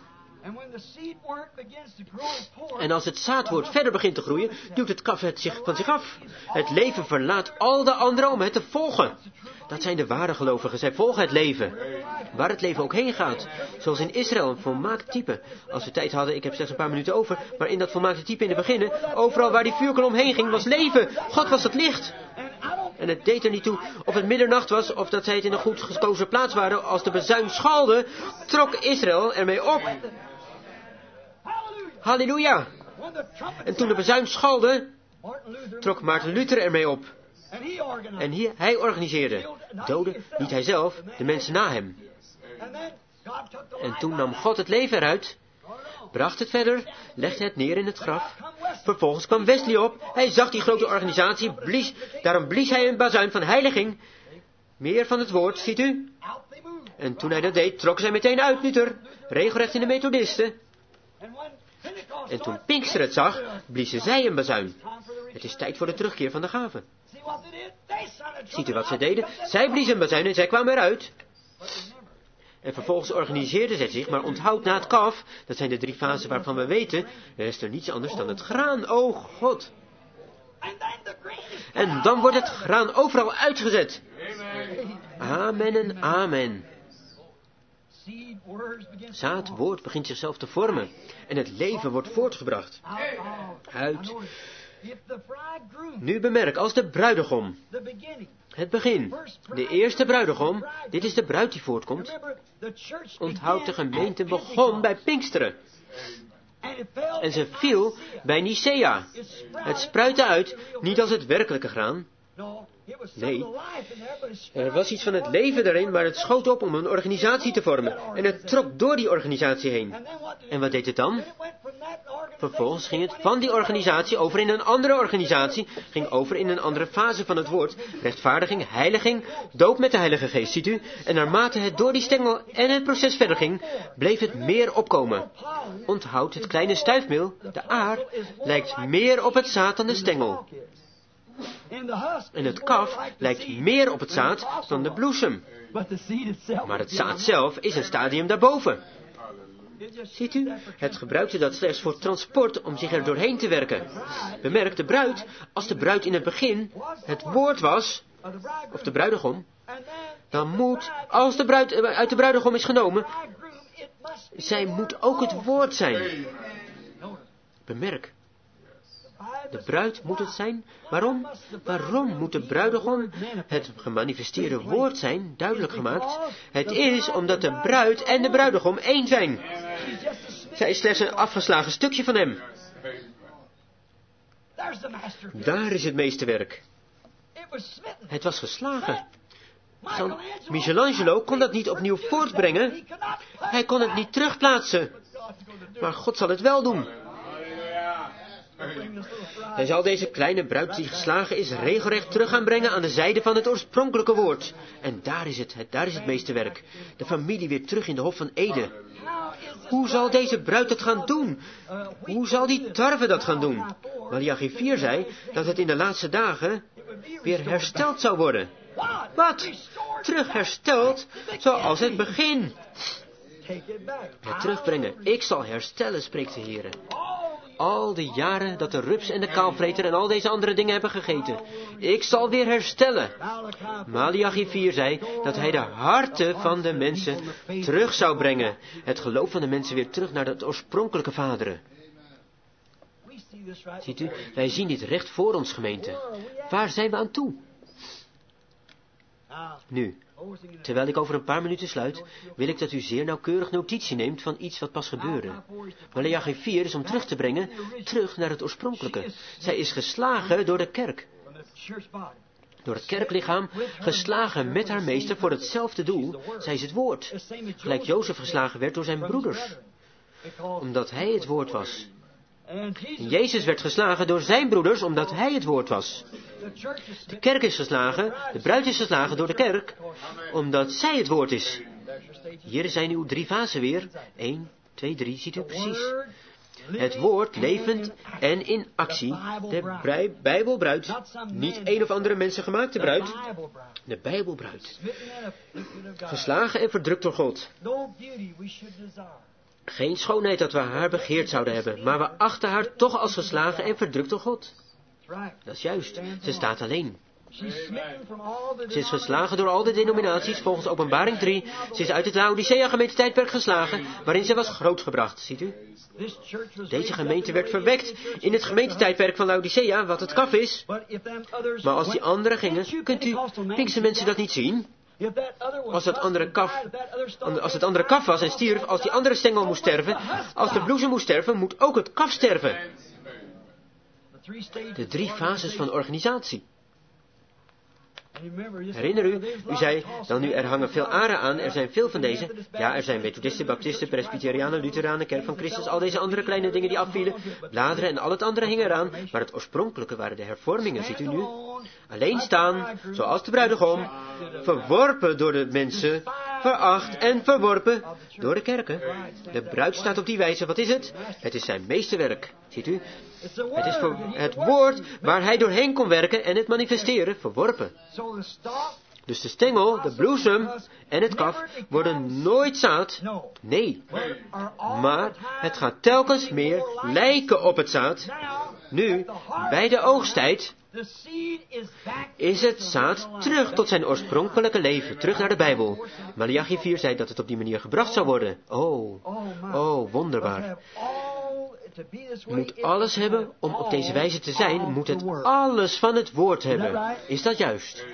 En als het zaadwoord verder begint te groeien, duwt het kaf het van zich af. Het leven verlaat al de anderen om het te volgen. Dat zijn de ware gelovigen. Zij volgen het leven. Waar het leven ook heen gaat. Zoals in Israël, een volmaakt type. Als we tijd hadden, ik heb slechts een paar minuten over, maar in dat volmaakte type in het begin, overal waar die vuurkolom heen ging, was leven. God was het licht. En het deed er niet toe of het middernacht was, of dat zij het in een goed gekozen plaats waren. Als de bezuin schalde, trok Israël ermee op. Halleluja! En toen de bezuin schalde, trok Maarten Luther ermee op. En hij organiseerde. Doden, niet hij zelf, de mensen na hem. En toen nam God het leven eruit, bracht het verder, legde het neer in het graf. Vervolgens kwam Wesley op. Hij zag die grote organisatie, daarom blies hij een bazuin van heiliging. Meer van het woord, ziet u? En toen hij dat deed, trok zij meteen uit, Luther, regelrecht in de Methodisten. En toen Pinkster het zag, bliezen zij een bazuin. Het is tijd voor de terugkeer van de gave. Ziet u wat zij deden? Zij bliezen een bazuin en zij kwamen eruit. En vervolgens organiseerden zij zich, maar onthoud na het kaf, dat zijn de 3 fasen waarvan we weten, er is er niets anders dan het graan, o God. En dan wordt het graan overal uitgezet. Amen en amen. Zaadwoord begint zichzelf te vormen en het leven wordt voortgebracht. Uit. Nu bemerk, als de bruidegom, het begin, de eerste bruidegom, dit is de bruid die voortkomt. Onthoud, de gemeente begon bij Pinksteren. En ze viel bij Nicea. Het spruitte uit, niet als het werkelijke graan. Nee, er was iets van het leven daarin, maar het schoot op om een organisatie te vormen. En het trok door die organisatie heen. En wat deed het dan? Vervolgens ging het van die organisatie over in een andere organisatie, ging over in een andere fase van het woord. Rechtvaardiging, heiliging, doop met de Heilige Geest, ziet u? En naarmate het door die stengel en het proces verder ging, bleef het meer opkomen. Onthoud, het kleine stuifmeel, de aar, lijkt meer op het zaad dan de stengel. En het kaf lijkt meer op het zaad dan de bloesem. Maar het zaad zelf is een stadium daarboven. Ziet u, het gebruikte dat slechts voor transport om zich er doorheen te werken. Bemerk, de bruid, als de bruid in het begin het woord was, of de bruidegom, dan moet, als de bruid uit de bruidegom is genomen, zij moet ook het woord zijn. Bemerk, De bruid moet het zijn. Waarom? Waarom moet de bruidegom het gemanifesteerde woord zijn, duidelijk gemaakt? Het is omdat de bruid en de bruidegom één zijn. Zij is slechts een afgeslagen stukje van hem. Daar is het meeste werk. Het was geslagen. Michelangelo kon dat niet opnieuw voortbrengen. Hij kon het niet terugplaatsen. Maar God zal het wel doen. Hij zal deze kleine bruid die geslagen is regelrecht terug gaan brengen aan de zijde van het oorspronkelijke woord. En daar is het meeste werk. De familie weer terug in de Hof van Eden. Hoe zal deze bruid dat gaan doen? Hoe zal die tarwe dat gaan doen? Malachi 4 zei dat het in de laatste dagen weer hersteld zou worden. Wat? Terug hersteld zoals het begin. Het terugbrengen. Ik zal herstellen, spreekt de Heer. Al die jaren dat de rups en de kaalvreter en al deze andere dingen hebben gegeten. Ik zal weer herstellen. Malachi 4 zei dat hij de harten van de mensen terug zou brengen. Het geloof van de mensen weer terug naar het oorspronkelijke vaderen. Ziet u, wij zien dit recht voor ons, gemeente. Waar zijn we aan toe? Nu, terwijl ik over een paar minuten sluit, wil ik dat u zeer nauwkeurig notitie neemt van iets wat pas gebeurde. Malachi 4 is om terug te brengen, terug naar het oorspronkelijke. Zij is geslagen door de kerk. Door het kerklichaam, geslagen met haar meester voor hetzelfde doel. Zij is het woord. Gelijk Jozef geslagen werd door zijn broeders. Omdat hij het woord was. En Jezus werd geslagen door zijn broeders, omdat hij het woord was. De kerk is geslagen, de bruid is geslagen door de kerk, omdat zij het woord is. Hier zijn uw 3 fasen weer. 1, 2, 3, ziet u precies. Het woord levend en in actie. De Bijbelbruid. Niet een of andere mensengemaakte bruid. De Bijbelbruid. Geslagen en verdrukt door God. Geen schoonheid dat we haar begeerd zouden hebben, maar we achten haar toch als geslagen en verdrukt door God. Dat is juist, ze staat alleen. Ze is geslagen door al de denominaties volgens Openbaring 3. Ze is uit het Laodicea-gemeentetijdperk geslagen, waarin ze was grootgebracht, ziet u. Deze gemeente werd verwekt in het gemeentetijdperk van Laodicea, wat het kaf is. Maar als die anderen gingen, kunt u Pinkse mensen dat niet zien? Als het andere kaf was en stierf, als die andere stengel moest sterven, als de bloesem moest sterven, moet ook het kaf sterven. De 3 fases van organisatie. Herinner u, u zei, dan nu er hangen veel aren aan, er zijn veel van deze. Ja, er zijn methodisten, baptisten, presbyterianen, lutheranen, kerk van Christus, al deze andere kleine dingen die afvielen. Bladeren en al het andere hingen eraan, maar het oorspronkelijke waren de hervormingen, ziet u nu. Alleen staan, zoals de bruidegom, verworpen door de mensen, veracht en verworpen door de kerken. De bruid staat op die wijze, wat is het? Het is zijn meesterwerk, ziet u. Het is voor het woord waar hij doorheen kon werken en het manifesteren, verworpen. Dus de stengel, de bloesem en het kaf worden nooit zaad. Nee. Maar het gaat telkens meer lijken op het zaad. Nu, bij de oogsttijd, is het zaad terug tot zijn oorspronkelijke leven, terug naar de Bijbel. Malachi 4 zei dat het op die manier gebracht zou worden. Oh, wonderbaar. Je moet alles hebben om op deze wijze te zijn, moet het alles van het woord hebben. Is dat juist?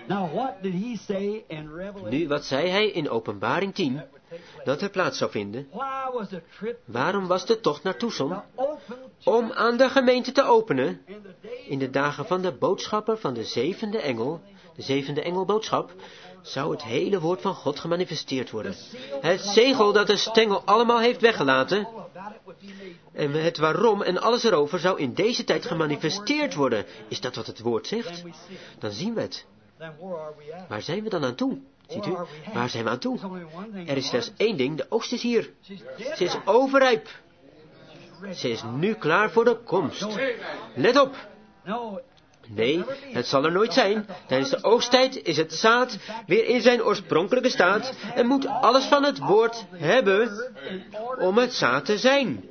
Nu, wat zei hij in Openbaring 10? Dat er plaats zou vinden. Waarom was de tocht naar Tucson? Om aan de gemeente te openen, in de dagen van de boodschapper van de 7e engel, de 7e engelboodschap, zou het hele woord van God gemanifesteerd worden. Het zegel dat de stengel allemaal heeft weggelaten, en het waarom en alles erover zou in deze tijd gemanifesteerd worden. Is dat wat het woord zegt? Dan zien we het. Waar zijn we dan aan toe? Ziet u? Waar zijn we aan toe? Er is slechts één ding, de oogst is hier. Ze is overrijp. Ze is nu klaar voor de komst. Let op. Nee, het zal er nooit zijn. Tijdens de oogsttijd is het zaad weer in zijn oorspronkelijke staat en moet alles van het woord hebben om het zaad te zijn.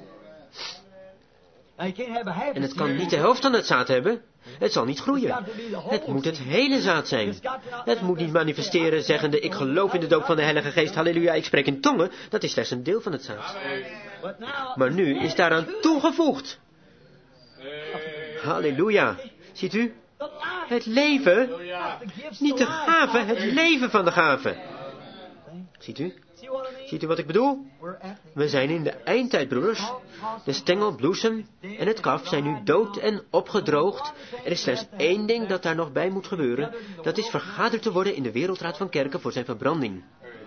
En het kan niet de helft van het zaad hebben. Het zal niet groeien. Het moet het hele zaad zijn. Het moet niet manifesteren zeggende, ik geloof in de doop van de Heilige Geest, halleluja, ik spreek in tongen. Dat is slechts een deel van het zaad. Maar nu is daaraan toegevoegd. Halleluja. Ziet u? Het leven, niet de gave, het leven van de gave. Ziet u? Ziet u wat ik bedoel? We zijn in de eindtijd, broeders. De stengel, bloesem en het kaf zijn nu dood en opgedroogd. Er is slechts één ding dat daar nog bij moet gebeuren. Dat is vergaderd te worden in de Wereldraad van Kerken voor zijn verbranding.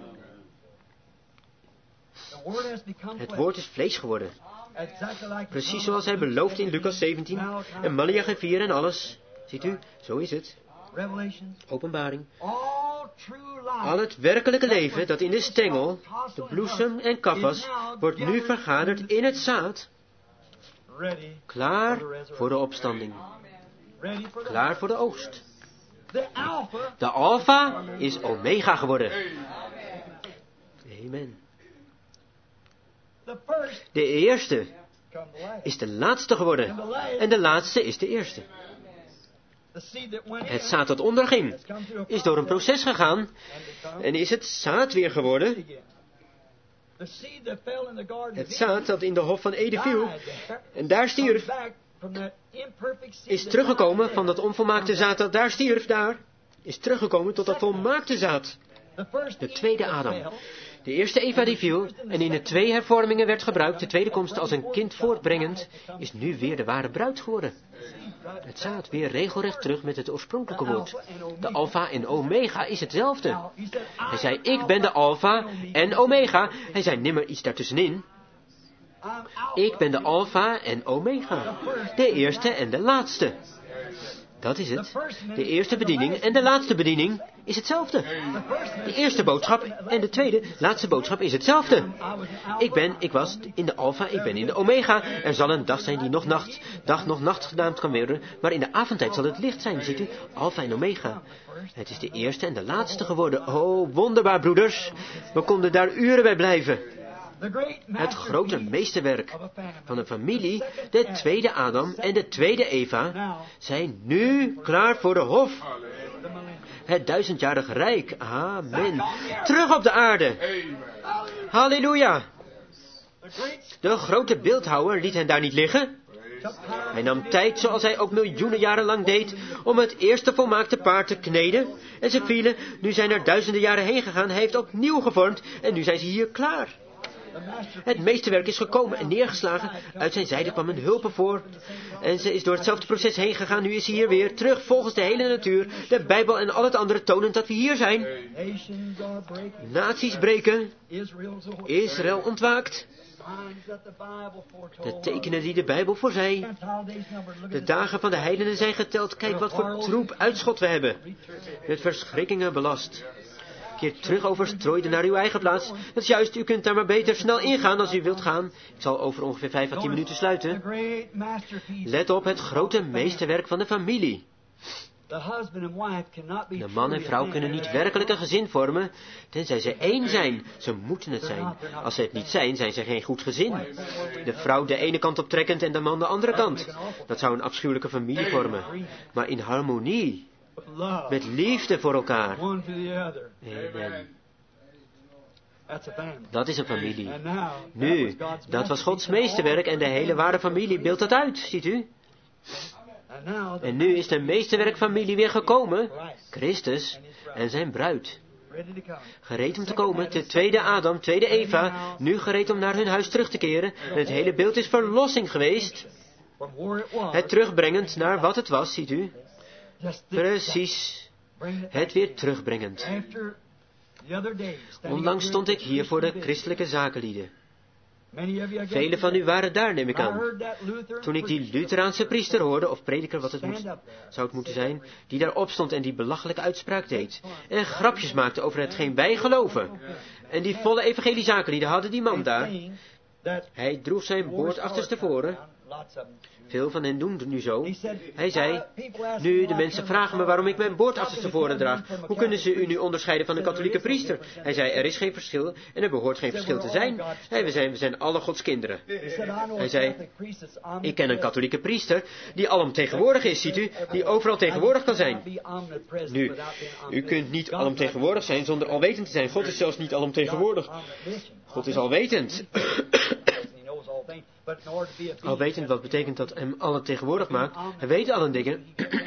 Het woord is vlees geworden. Precies zoals hij beloofde in Lucas 17 en Maleachi 4 en alles. Ziet u, zo is het. Openbaring. Al het werkelijke leven dat in de stengel, de bloesem en kaf was, wordt nu vergaderd in het zaad. Klaar voor de opstanding. Klaar voor de oogst. De alfa is omega geworden. Amen. De eerste is de laatste geworden. En de laatste is de eerste. Het zaad dat onderging, is door een proces gegaan en is het zaad weer geworden. Het zaad dat in de hof van Eden viel en daar stierf, is teruggekomen van dat onvolmaakte zaad dat daar stierf, is teruggekomen tot dat volmaakte zaad. De tweede Adam. De eerste Eva die viel en in de 2 hervormingen werd gebruikt, de tweede komst als een kind voortbrengend, is nu weer de ware bruid geworden. Het zaad weer regelrecht terug met het oorspronkelijke woord. De alfa en omega is hetzelfde. Hij zei, ik ben de alfa en omega. Hij zei nimmer iets daartussenin. Ik ben de alfa en omega. De eerste en de laatste. Dat is het. De eerste bediening en de laatste bediening is hetzelfde. De eerste boodschap en de tweede, laatste boodschap is hetzelfde. Ik was in de alfa, ik ben in de omega. Er zal een dag zijn die dag nog nacht genaamd kan worden, maar in de avondtijd zal het licht zijn, ziet u? Alfa en omega. Het is de eerste en de laatste geworden. Oh, wonderbaar, broeders. We konden daar uren bij blijven. Het grote meesterwerk van een familie, de tweede Adam en de tweede Eva, zijn nu klaar voor de hof. Het 1000-jarige rijk, amen. Terug op de aarde. Halleluja. De grote beeldhouwer liet hen daar niet liggen. Hij nam tijd, zoals hij ook miljoenen jaren lang deed, om het eerste volmaakte paard te kneden. En ze vielen, nu zijn er duizenden jaren heen gegaan, hij heeft opnieuw gevormd en nu zijn ze hier klaar. Het meesterwerk is gekomen en neergeslagen. Uit zijn zijde kwam een hulp voor. En ze is door hetzelfde proces heen gegaan. Nu is ze hier weer terug volgens de hele natuur. De Bijbel en al het andere tonen dat we hier zijn. Naties breken. Israël ontwaakt. De tekenen die de Bijbel voorzei. De dagen van de heidenen zijn geteld. Kijk wat voor troep uitschot we hebben. Met verschrikkingen belast. Keer terug overstrooide naar uw eigen plaats. Dat is juist, u kunt daar maar beter snel ingaan als u wilt gaan. Ik zal over ongeveer 5 à 10 minuten sluiten. Let op het grote meesterwerk van de familie. De man en vrouw kunnen niet werkelijk een gezin vormen, tenzij ze één zijn. Ze moeten het zijn. Als ze het niet zijn, zijn ze geen goed gezin. De vrouw de ene kant optrekkend en de man de andere kant. Dat zou een afschuwelijke familie vormen. Maar in harmonie. Met liefde voor elkaar. Amen. Dat is een familie. Nu, dat was Gods meesterwerk en de hele ware familie beeldt dat uit, ziet u? En nu is de meesterwerkfamilie weer gekomen, Christus en zijn bruid. Gereed om te komen, de tweede Adam, tweede Eva, nu gereed om naar hun huis terug te keren. En het hele beeld is verlossing geweest. Het terugbrengend naar wat het was, ziet u? Precies, het weer terugbrengend. Onlangs stond ik hier voor de christelijke zakenlieden. Velen van u waren daar, neem ik aan. Toen ik die Lutheraanse priester hoorde, of prediker wat zou het moeten zijn, die daar opstond en die belachelijke uitspraak deed. En grapjes maakte over hetgeen wij geloven. En die volle evangeliezakenlieden hadden die man daar. Hij droeg zijn boord achterstevoren. Veel van hen doen het nu zo. Hij zei, nu de mensen vragen me waarom ik mijn boord achterstevoren draag. Hoe kunnen ze u nu onderscheiden van een katholieke priester? Hij zei, er is geen verschil en er behoort geen verschil te zijn. We zijn alle Gods kinderen. Hij zei, ik ken een katholieke priester die alomtegenwoordig is, ziet u, die overal tegenwoordig kan zijn. Nu, u kunt niet alomtegenwoordig zijn zonder alwetend te zijn. God is zelfs niet alomtegenwoordig. God is alwetend. Alwetend, wat betekent dat hem allen tegenwoordig maakt. Hij weet alle dingen.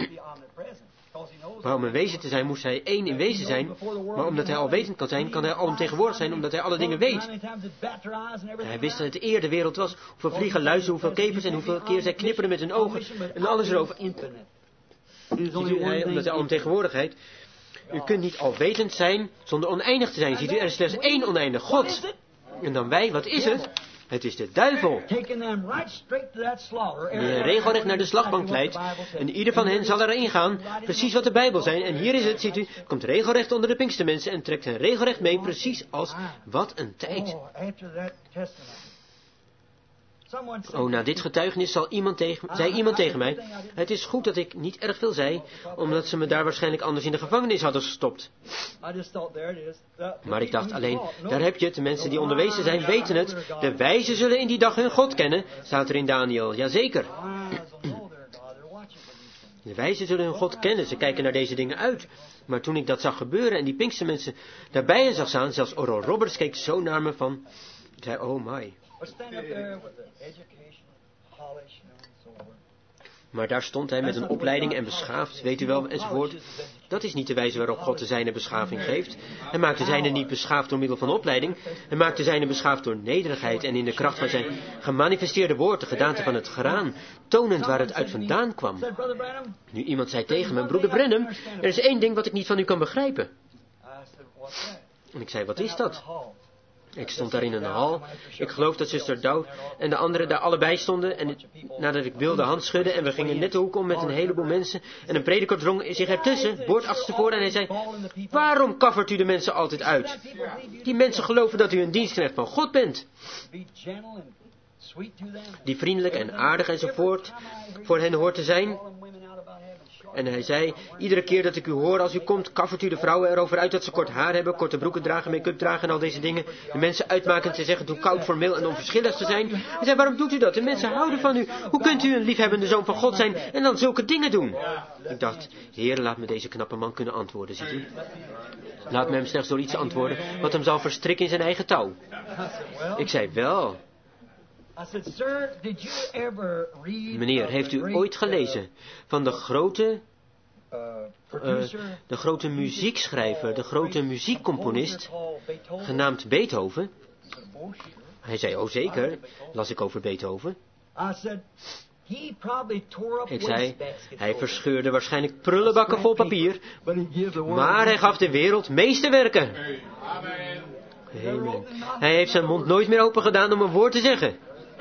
Maar om een wezen te zijn, moest hij één in wezen zijn. Maar omdat hij alwetend kan zijn, kan hij alomtegenwoordig zijn, omdat hij alle dingen weet. Hij wist dat het eer de wereld was. Hoeveel vliegen, luizen, hoeveel kevers en hoeveel keer zij knipperden met hun ogen. En alles erover. Ziet u, omdat hij alomtegenwoordigheid. U kunt niet alwetend zijn zonder oneindig te zijn. Ziet u, er is slechts één oneindig God. En dan wij, wat is het? Het is de duivel. Die regelrecht naar de slagbank leidt. En ieder van hen zal erin gaan. Precies wat de Bijbel zijn. En hier is het, ziet u. Komt regelrecht onder de Pinkstermensen. En trekt hen regelrecht mee. Precies als wat een tijd. Oh, na dit getuigenis zei iemand tegen mij. Het is goed dat ik niet erg veel zei. Omdat ze me daar waarschijnlijk anders in de gevangenis hadden gestopt. Maar ik dacht alleen, daar heb je het. De mensen die onderwezen zijn weten het. De wijzen zullen in die dag hun God kennen. Staat er in Daniel. Jazeker. De wijzen zullen hun God kennen. Ze kijken naar deze dingen uit. Maar toen ik dat zag gebeuren en die Pinkstermensen daarbij en zag staan. Zelfs Oral Roberts keek zo naar me van. Ik zei, oh my. Maar daar stond hij met een opleiding en beschaafd, weet u wel, enzovoort. Dat is niet de wijze waarop God de zijne beschaving geeft. Hij maakt de zijne niet beschaafd door middel van opleiding. Hij maakt de zijne beschaafd door nederigheid en in de kracht van zijn gemanifesteerde woord, de gedaante van het graan, tonend waar het uit vandaan kwam. Nu iemand zei tegen me, broeder Branham, er is één ding wat ik niet van u kan begrijpen. En ik zei, wat is dat? Ik stond daar in een hal. Ik geloof dat zuster Douw en de anderen daar allebei stonden. En nadat ik wilde hand schudden en we gingen net de hoek om met een heleboel mensen. En een prediker drong zich ertussen, boord achterstevoren en hij zei, waarom kaffert u de mensen altijd uit? Die mensen geloven dat u een dienstknecht van God bent. Die vriendelijk en aardig enzovoort voor hen hoort te zijn. En hij zei, iedere keer dat ik u hoor als u komt, kaffert u de vrouwen erover uit dat ze kort haar hebben, korte broeken dragen, make-up dragen en al deze dingen. De mensen uitmakend, ze zeggen hoe koud, formeel en onverschillig te zijn. Hij zei, waarom doet u dat? De mensen houden van u. Hoe kunt u een liefhebbende zoon van God zijn en dan zulke dingen doen? Ik dacht, Heer, laat me deze knappe man kunnen antwoorden, ziet u. Laat me hem slechts door iets antwoorden, wat hem zal verstrikken in zijn eigen touw. Ik zei, wel. Meneer, heeft u ooit gelezen van de grote muziekschrijver, de grote muziekcomponist, genaamd Beethoven? Hij zei, oh zeker, las ik over Beethoven. Ik zei, hij verscheurde waarschijnlijk prullenbakken vol papier, maar hij gaf de wereld meesterwerken. Amen. Hij heeft zijn mond nooit meer open gedaan om een woord te zeggen.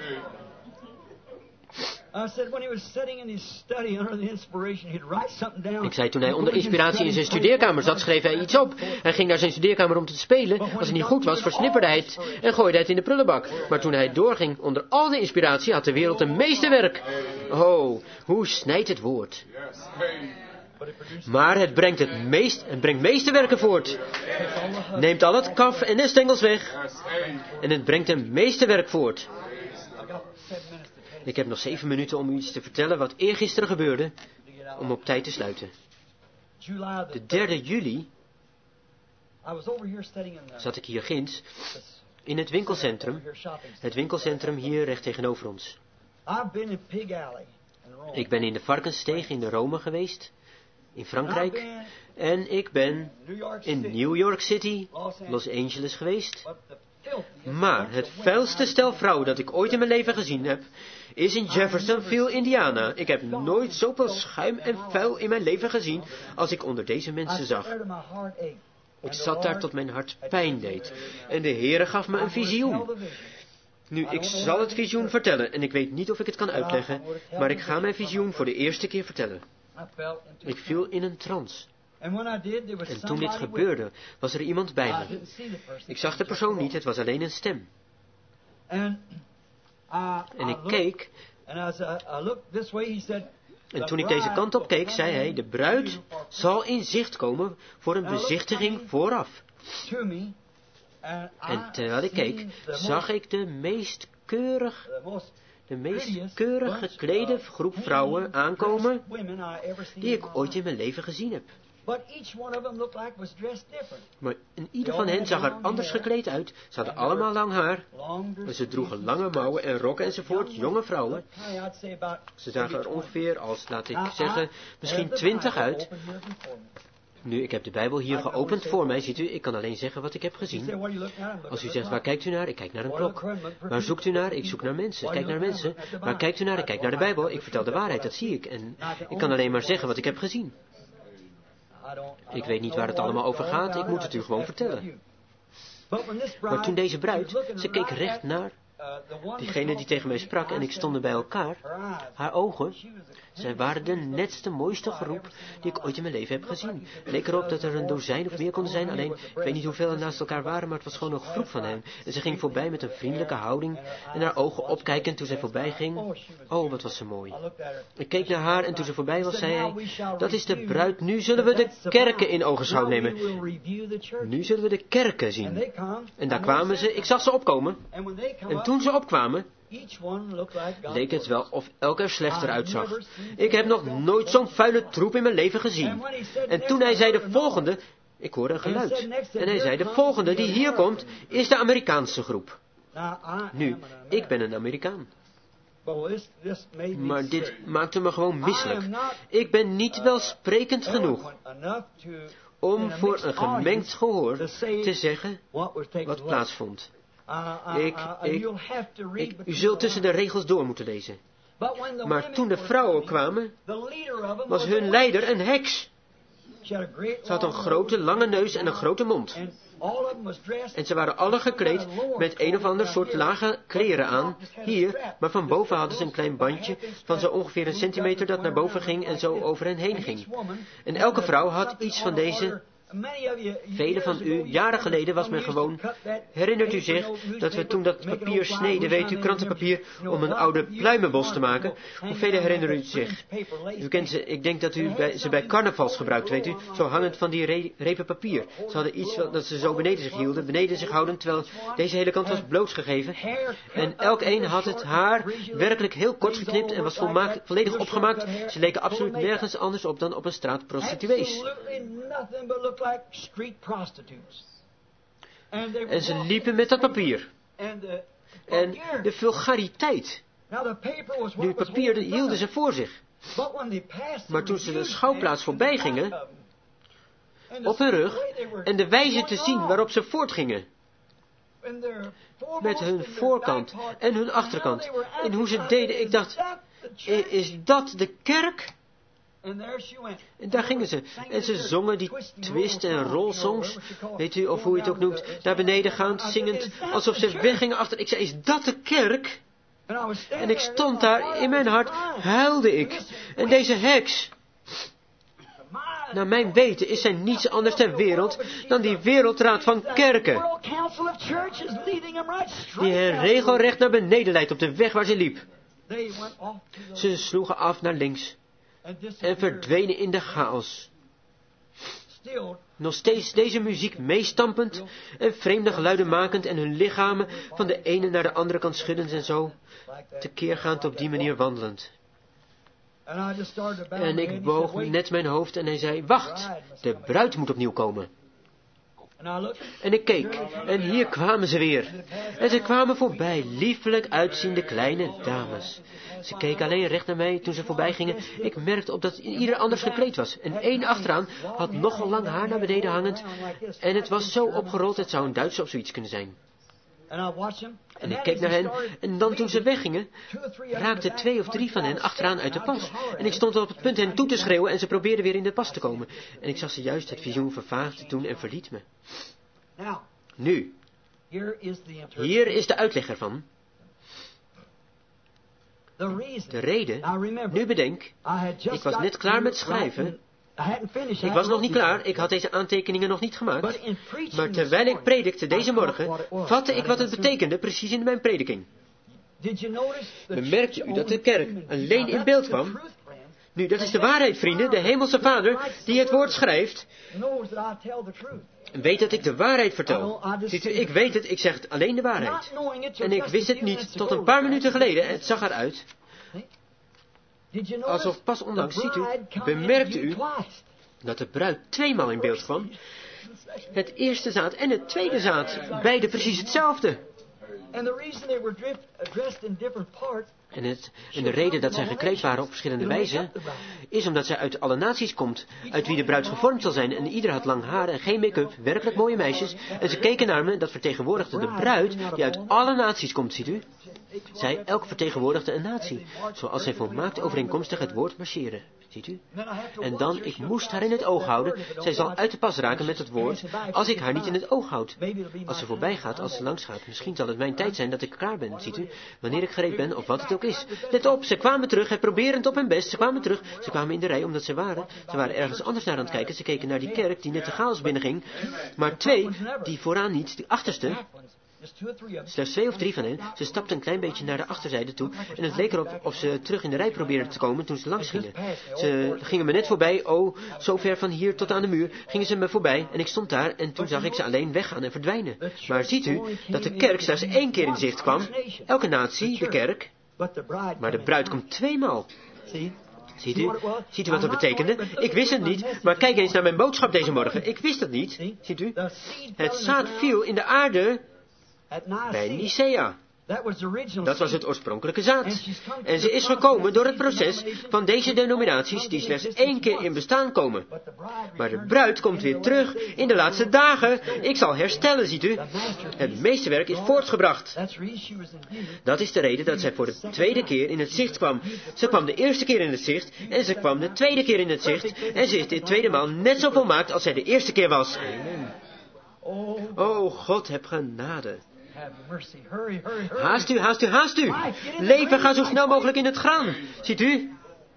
Ik zei, toen hij onder inspiratie in zijn studeerkamer zat, schreef hij iets op. Hij ging naar zijn studeerkamer om te spelen. Als het niet goed was, versnipperde hij het en gooide het in de prullenbak. Maar toen hij doorging onder al de inspiratie, had de wereld een meesterwerk. Oh, hoe snijdt het woord. Maar het brengt meesterwerken voort. Neemt al het kaf en de stengels weg. En het brengt een meesterwerk voort. Ik heb nog 7 minuten om u iets te vertellen wat eergisteren gebeurde, om op tijd te sluiten. De 3e juli zat ik hier ginds in het winkelcentrum. Het winkelcentrum hier recht tegenover ons. Ik ben in de Varkenssteeg in Rome geweest, in Frankrijk. En ik ben in New York City, Los Angeles geweest. Maar het vuilste stel vrouwen dat ik ooit in mijn leven gezien heb, is in Jeffersonville, Indiana. Ik heb nooit zoveel schuim en vuil in mijn leven gezien als ik onder deze mensen zag. Ik zat daar tot mijn hart pijn deed. En de Heere gaf me een visioen. Nu, ik zal het visioen vertellen en ik weet niet of ik het kan uitleggen, maar ik ga mijn visioen voor de eerste keer vertellen. Ik viel in een trance. En toen dit gebeurde, was er iemand bij me. Ik zag de persoon niet, het was alleen een stem. En ik keek. En toen ik deze kant op keek, zei hij, de bruid zal in zicht komen voor een bezichtiging vooraf. En terwijl ik keek, zag ik de meest keurig geklede groep vrouwen aankomen die ik ooit in mijn leven gezien heb. Maar in ieder van hen zag er anders gekleed uit. Ze hadden allemaal lang haar. En ze droegen lange mouwen en rokken enzovoort. Jonge vrouwen. Ze zagen er ongeveer als, laat ik zeggen, misschien 20 uit. Nu, ik heb de Bijbel hier geopend voor mij, ziet u. Ik kan alleen zeggen wat ik heb gezien. Als u zegt, waar kijkt u naar? Ik kijk naar een klok. Waar zoekt u naar? Ik zoek naar mensen. Ik kijk naar mensen. Waar kijkt u naar? Ik kijk naar de Bijbel. Ik vertel de waarheid, dat zie ik. En ik kan alleen maar zeggen wat ik heb gezien. Ik weet niet waar het allemaal over gaat. Ik moet het u gewoon vertellen. Maar toen deze bruid, ze keek recht naar diegene die tegen mij sprak en ik stonden bij elkaar. Haar ogen, zij waren de netste, mooiste groep die ik ooit in mijn leven heb gezien. Het leek erop dat er een dozijn of meer konden zijn, alleen ik weet niet hoeveel er naast elkaar waren, maar het was gewoon een groep van hen. En ze ging voorbij met een vriendelijke houding en haar ogen opkijkend toen zij voorbij ging. Oh, wat was ze mooi. Ik keek naar haar en toen ze voorbij was, zei hij, dat is de bruid, nu zullen we de kerken in ogenschouw nemen. Nu zullen we de kerken zien. En daar kwamen ze, ik zag ze opkomen. En toen ze opkwamen, leek het wel of elk er slechter uitzag. Ik heb nog nooit zo'n vuile troep in mijn leven gezien. En toen hij zei de volgende, ik hoorde een geluid. En hij zei de volgende die hier komt, is de Amerikaanse groep. Nu, ik ben een Amerikaan. Maar dit maakte me gewoon misselijk. Ik ben niet welsprekend genoeg om voor een gemengd gehoor te zeggen wat plaatsvond. U zult tussen de regels door moeten lezen. Maar toen de vrouwen kwamen, was hun leider een heks. Ze had een grote, lange neus en een grote mond. En ze waren alle gekleed met een of ander soort lage kleren aan, hier, maar van boven hadden ze een klein bandje van zo ongeveer een centimeter dat naar boven ging en zo over hen heen ging. En elke vrouw had iets van deze. Velen van u, jaren geleden was men gewoon, herinnert u zich, dat we toen dat papier sneden, weet u, krantenpapier, om een oude pluimenbos te maken? Hoeveel herinneren u zich? U kent ze, ik denk dat u ze bij carnavals gebruikt, weet u, zo hangend van die repen papier. Ze hadden iets dat ze zo beneden zich hielden, beneden zich houden, terwijl deze hele kant was blootgegeven. En elkeen had het haar werkelijk heel kort geknipt en was volledig opgemaakt. Ze leken absoluut nergens anders op dan op een straat prostituees. En ze liepen met dat papier. En de vulgariteit. Nu, het papier hielden ze voor zich. Maar toen ze de schouwplaats voorbij gingen, op hun rug, en de wijze te zien waarop ze voortgingen, met hun voorkant en hun achterkant, en hoe ze deden, ik dacht, is dat de kerk? En daar gingen ze. En ze zongen die twist- en roll-songs, weet u, of hoe je het ook noemt, naar beneden gaand, zingend, alsof ze weggingen achter. Ik zei, is dat de kerk? En ik stond daar, in mijn hart huilde ik. En deze heks, naar mijn weten is zij niets anders ter wereld dan die wereldraad van kerken, die hen regelrecht naar beneden leidt op de weg waar ze liep. Ze sloegen af naar links en verdwenen in de chaos. Nog steeds deze muziek meestampend en vreemde geluiden makend en hun lichamen van de ene naar de andere kant schuddend en zo, tekeergaand op die manier wandelend. En ik boog net mijn hoofd en hij zei, wacht, de bruid moet opnieuw komen. En ik keek, en hier kwamen ze weer. En ze kwamen voorbij, liefelijk uitziende kleine dames. Ze keken alleen recht naar mij toen ze voorbij gingen. Ik merkte op dat ieder anders gekleed was. En één achteraan had nogal lang haar naar beneden hangend. En het was zo opgerold, het zou een Duitser of zoiets kunnen zijn. En ik keek naar hen, en dan toen ze weggingen, raakten 2 of 3 van hen achteraan uit de pas. En ik stond op het punt hen toe te schreeuwen en ze probeerden weer in de pas te komen. En ik zag ze juist het visioen vervaagd doen en verliet me. Nu, hier is de uitleg ervan. De reden, nu bedenk, ik was net klaar met schrijven. Ik was nog niet klaar, ik had deze aantekeningen nog niet gemaakt. Maar terwijl ik predikte deze morgen, vatte ik wat het betekende precies in mijn prediking. Bemerkte u dat de kerk alleen in beeld kwam? Nu, dat is de waarheid, vrienden, de hemelse Vader die het woord schrijft. Weet dat ik de waarheid vertel. Ziet u, ik weet het, ik zeg alleen de waarheid. En ik wist het niet tot een paar minuten geleden, het zag eruit alsof pas onlangs, ziet u, bemerkte u, dat de bruid tweemaal in beeld kwam. Het eerste zaad en het tweede zaad, beide precies hetzelfde. En de reden dat zij gekleed waren op verschillende wijzen, is omdat zij uit alle naties komt, uit wie de bruid gevormd zal zijn. En ieder had lang haar en geen make-up, werkelijk mooie meisjes. En ze keken naar me, dat vertegenwoordigde de bruid, die uit alle naties komt, ziet u. Zij elk vertegenwoordigde een natie, zoals zij volmaakt overeenkomstig het woord marcheren. Ziet u? En dan, ik moest haar in het oog houden. Zij zal uit de pas raken met het woord, als ik haar niet in het oog houd. Als ze voorbij gaat, als ze langs gaat, misschien zal het mijn tijd zijn dat ik klaar ben, ziet u? Wanneer ik gereed ben, of wat het ook is. Let op, ze kwamen terug, het proberend op hun best. Ze kwamen terug, ze kwamen in de rij omdat ze waren ergens anders naar aan het kijken. Ze keken naar die kerk die net de chaos binnenging. Maar twee, die vooraan niet, die achterste, slechts 2 of 3 van hen, ze stapten een klein beetje naar de achterzijde toe en het leek erop of ze terug in de rij probeerden te komen toen ze langs gingen. Ze gingen me net voorbij, zo ver van hier tot aan de muur, gingen ze me voorbij en ik stond daar en toen zag ik ze alleen weggaan en verdwijnen. Maar ziet u dat de kerk slechts 1 keer in zicht kwam, elke natie, de kerk, maar de bruid komt 2 maal. Ziet u wat dat betekende? Ik wist het niet, maar kijk eens naar mijn boodschap deze morgen. Ik wist het niet, ziet u? Het zaad viel in de aarde bij Nicea. Dat was het oorspronkelijke zaad. En ze is gekomen door het proces van deze denominaties die slechts 1 keer in bestaan komen. Maar de bruid komt weer terug in de laatste dagen. Ik zal herstellen, ziet u. Het meesterwerk is voortgebracht. Dat is de reden dat zij voor de 2e keer in het zicht kwam. Ze kwam de 1e keer in het zicht en ze kwam de 2e keer in het zicht. En ze is de 2e maal net zo volmaakt als zij de 1e keer was. O, God, heb genade. Haast u. Leven, ga zo snel mogelijk in het graan. Ziet u?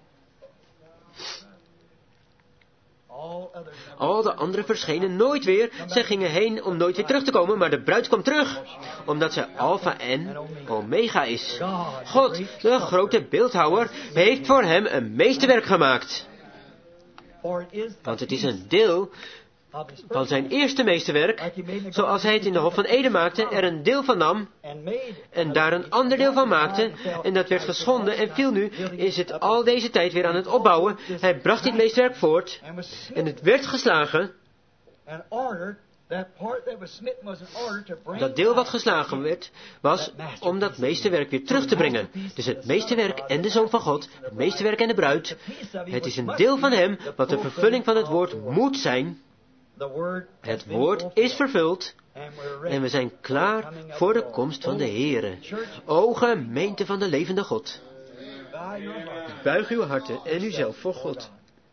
Al de anderen verschenen nooit weer. Zij gingen heen om nooit weer terug te komen, maar de bruid kwam terug. Omdat zij Alpha en Omega is. God, de grote beeldhouwer, heeft voor hem een meesterwerk gemaakt. Want het is een deel van zijn eerste meesterwerk, zoals hij het in de Hof van Eden maakte, er een deel van nam en daar een ander deel van maakte, en dat werd geschonden en viel nu, is het al deze tijd weer aan het opbouwen. Hij bracht dit meesterwerk voort en het werd geslagen. Dat deel wat geslagen werd, was om dat meesterwerk weer terug te brengen. Dus het meesterwerk en de Zoon van God, het meesterwerk en de bruid, het is een deel van hem, wat de vervulling van het woord moet zijn. Het woord is vervuld en we zijn klaar voor de komst van de Heere. O gemeente van de levende God. Buig uw harten en uzelf voor God.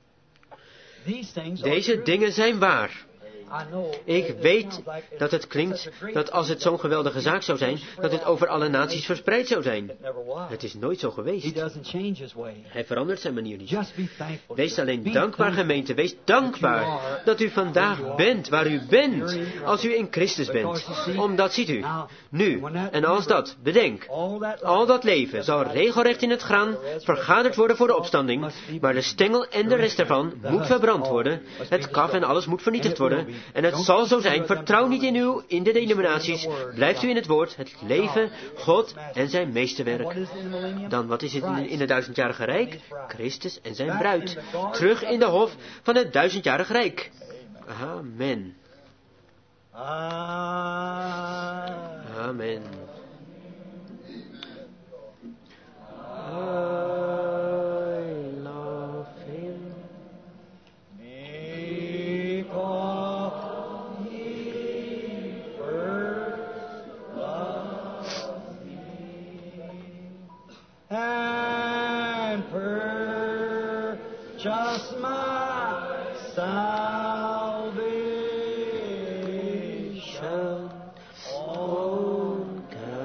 Deze dingen zijn waar. Ik weet dat het klinkt dat als het zo'n geweldige zaak zou zijn, dat het over alle naties verspreid zou zijn. Het is nooit zo geweest. Hij verandert zijn manier niet. Wees alleen dankbaar, gemeente. Wees dankbaar dat u vandaag bent waar u bent, als u in Christus bent. Omdat, ziet u, nu en als dat, bedenk, al dat leven zal regelrecht in het graan vergaderd worden voor de opstanding, maar de stengel en de rest ervan moet verbrand worden. Het kaf en alles moet vernietigd worden. En het zal zo zijn, vertrouw niet in de denominaties, blijft u in het woord, het leven, God en zijn meesterwerk. Dan, wat is het in het 1000-jarige rijk? Christus en zijn bruid. Terug in de hof van het 1000-jarige rijk. Amen. Amen. I love him. And purchase my salvation on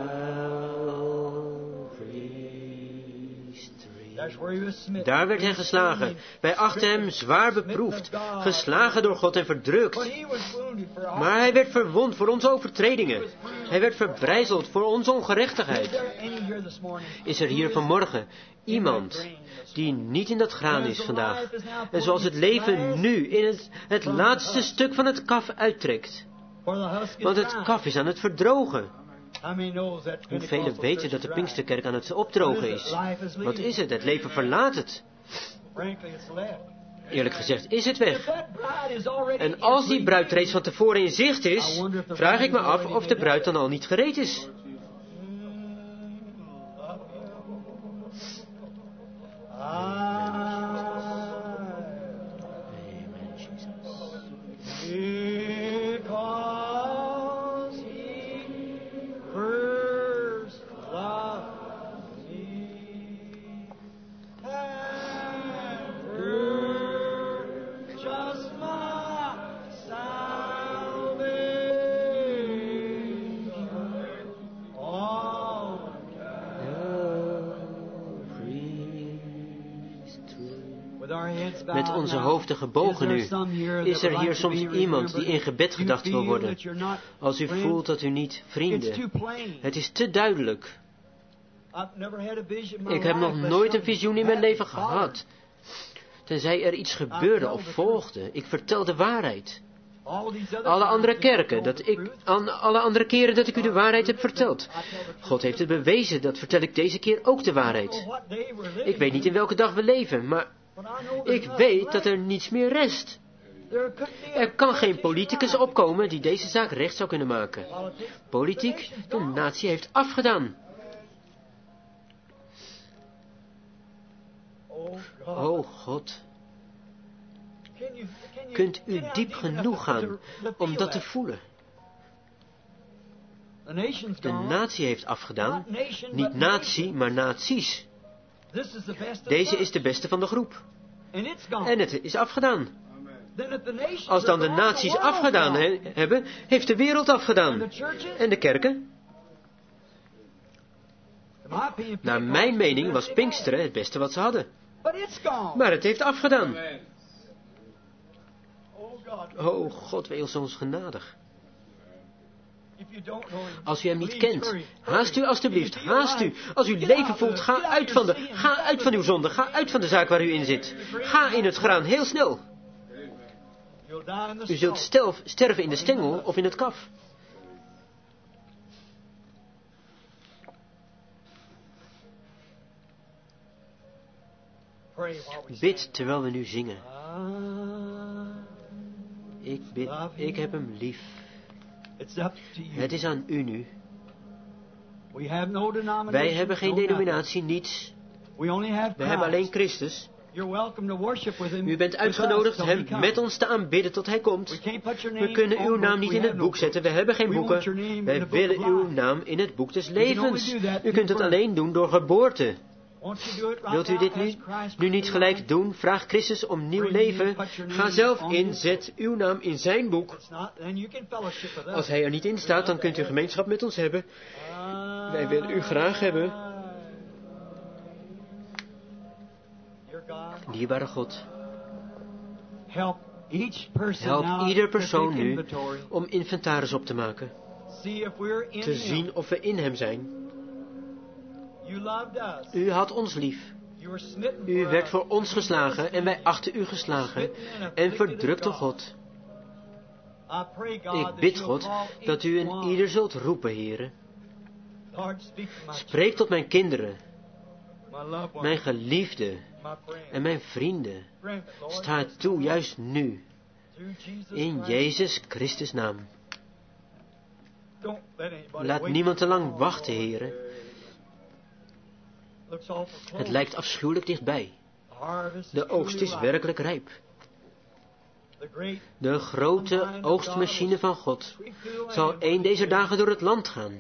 Calvary's tree. Daar werd hij geslagen. Wij achten hem zwaar beproefd, geslagen door God en verdrukt. Maar hij werd verwond voor onze overtredingen. Hij werd verbrijzeld voor onze ongerechtigheid. Is er hier vanmorgen iemand die niet in dat graan is vandaag? En zoals het leven nu in het laatste stuk van het kaf uittrekt. Want het kaf is aan het verdrogen. Hoeveel weten dat de Pinksterkerk aan het opdrogen is? Wat is het? Het leven verlaat het. Eerlijk gezegd is het weg. En als die bruid reeds van tevoren in zicht is, vraag ik me af of de bruid dan al niet gereed is. Met onze hoofden gebogen nu, is er hier soms iemand die in gebed gedacht wil worden. Als u voelt dat u niet, vrienden, het is te duidelijk. Ik heb nog nooit een visioen in mijn leven gehad. Tenzij er iets gebeurde of volgde. Ik vertel de waarheid. Alle andere keren dat ik u de waarheid heb verteld. God heeft het bewezen, dat vertel ik deze keer ook de waarheid. Ik weet niet in welke dag we leven, maar ik weet dat er niets meer rest. Er kan geen politicus opkomen die deze zaak recht zou kunnen maken. Politiek, de natie heeft afgedaan. O God, kunt u diep genoeg gaan om dat te voelen? De natie heeft afgedaan, niet natie, maar naties. Deze is de beste van de groep. En het is afgedaan. Als dan de naties afgedaan hebben, heeft de wereld afgedaan. En de kerken? Naar mijn mening was Pinksteren het beste wat ze hadden. Maar het heeft afgedaan. O God, wees ons genadig. Als u hem niet kent, haast u alstublieft, haast u. Als u leven voelt, ga uit van uw zonde, ga uit van de zaak waar u in zit. Ga in het graan, heel snel. U zult sterven in de stengel of in het kaf. Bid terwijl we nu zingen. Ik bid, ik heb hem lief. Het is aan u nu. Wij hebben geen denominatie, niets. We hebben alleen Christus. U bent uitgenodigd hem met ons te aanbidden tot hij komt. We kunnen uw naam niet in het boek zetten. We hebben geen boeken. Wij willen uw naam in het boek des levens. U kunt het alleen doen door geboorte. Wilt u dit nu niet gelijk doen? Vraag Christus om nieuw leven. Ga zelf in, zet uw naam in zijn boek. Als hij er niet in staat, dan kunt u gemeenschap met ons hebben. Wij willen u graag hebben. Dierbare God, help ieder persoon nu om inventaris op te maken. Te zien of we in hem zijn. U had ons lief. U werd voor ons geslagen en wij achten u geslagen en verdrukte God. Ik bid God dat u in ieder zult roepen, Heere. Spreek tot mijn kinderen, mijn geliefden en mijn vrienden. Sta het toe, juist nu. In Jezus Christus' naam. Laat niemand te lang wachten, Heere. Het lijkt afschuwelijk dichtbij. De oogst is werkelijk rijp. De grote oogstmachine van God zal een deze dagen door het land gaan.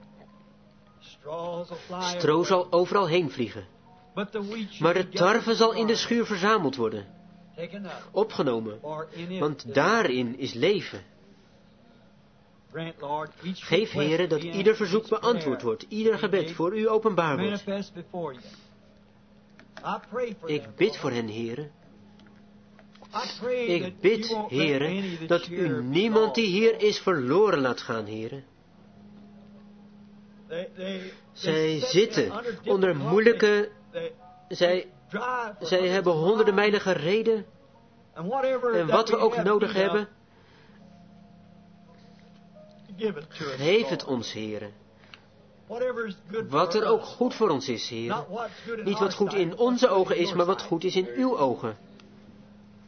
Stro zal overal heen vliegen. Maar de tarwe zal in de schuur verzameld worden. Opgenomen, want daarin is leven. Geef, Heere, dat ieder verzoek beantwoord wordt, ieder gebed voor u openbaar wordt. Ik bid voor hen, Heere. Ik bid, Heere, dat u niemand die hier is verloren laat gaan, Heere. Zij zitten onder moeilijke... Zij hebben honderden mijlen gereden. En wat we ook nodig hebben... Geef het ons, Heere. Wat er ook goed voor ons is, Heere. Niet wat goed in onze ogen is, maar wat goed is in uw ogen.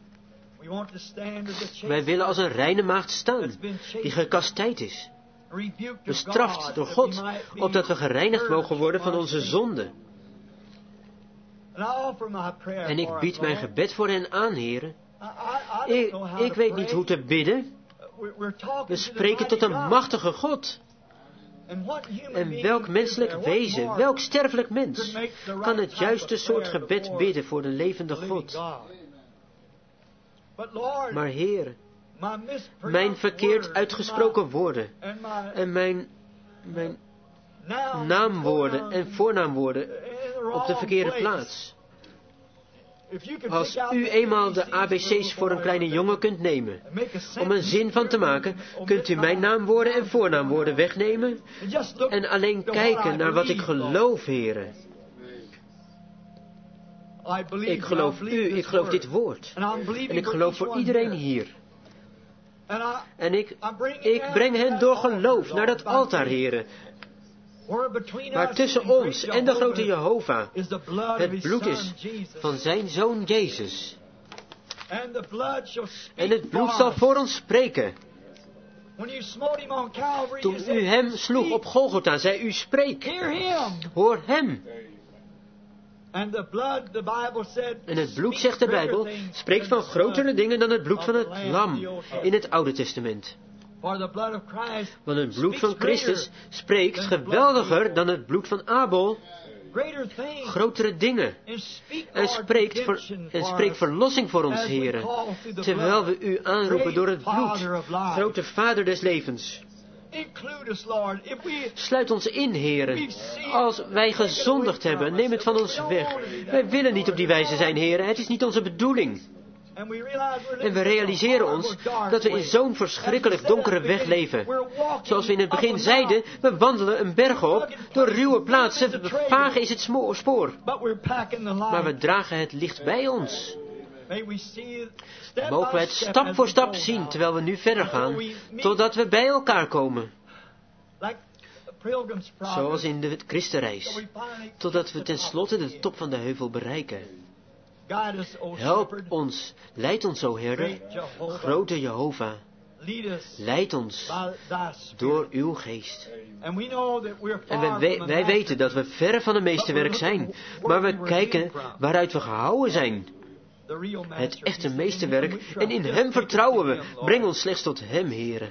Wij willen als een reine maagd staan, die gekastijd is, bestraft door God, opdat we gereinigd mogen worden van onze zonden. En ik bied mijn gebed voor hen aan, heren. Ik weet niet hoe te bidden. We spreken tot een machtige God. En welk menselijk wezen, welk sterfelijk mens, kan het juiste soort gebed bidden voor de levende God? Maar Heer, mijn verkeerd uitgesproken woorden en mijn naamwoorden en voornaamwoorden op de verkeerde plaats. Als u eenmaal de ABC's voor een kleine jongen kunt nemen, om een zin van te maken, kunt u mijn naamwoorden en voornaamwoorden wegnemen en alleen kijken naar wat ik geloof, heren. Ik geloof u, ik geloof dit woord. En ik geloof voor iedereen hier. En ik breng hen door geloof naar dat altaar, heren. Maar tussen ons en de grote Jehovah het bloed is van zijn Zoon Jezus. En het bloed zal voor ons spreken. Toen u hem sloeg op Golgotha, zei u: spreek, hoor hem. En het bloed, zegt de Bijbel, spreekt van grotere dingen dan het bloed van het lam in het Oude Testament. Want het bloed van Christus spreekt geweldiger dan het bloed van Abel grotere dingen. En spreekt verlossing voor ons, heren, terwijl we u aanroepen door het bloed, grote Vader des levens. Sluit ons in, heren. Als wij gezondigd hebben, neem het van ons weg. Wij willen niet op die wijze zijn, heren. Het is niet onze bedoeling. En we realiseren ons dat we in zo'n verschrikkelijk donkere weg leven. Zoals we in het begin zeiden, we wandelen een berg op, door ruwe plaatsen, vaag is het spoor. Maar we dragen het licht bij ons. Mogen we het stap voor stap zien, terwijl we nu verder gaan, totdat we bij elkaar komen. Zoals in de Christenreis, totdat we tenslotte de top van de heuvel bereiken. Help ons, leid ons, o Herder, grote Jehovah. Leid ons door uw geest. En wij weten dat we verre van het meesterwerk zijn, maar we kijken waaruit we gehouden zijn. Het echte meesterwerk, en in hem vertrouwen we. Breng ons slechts tot hem, heren.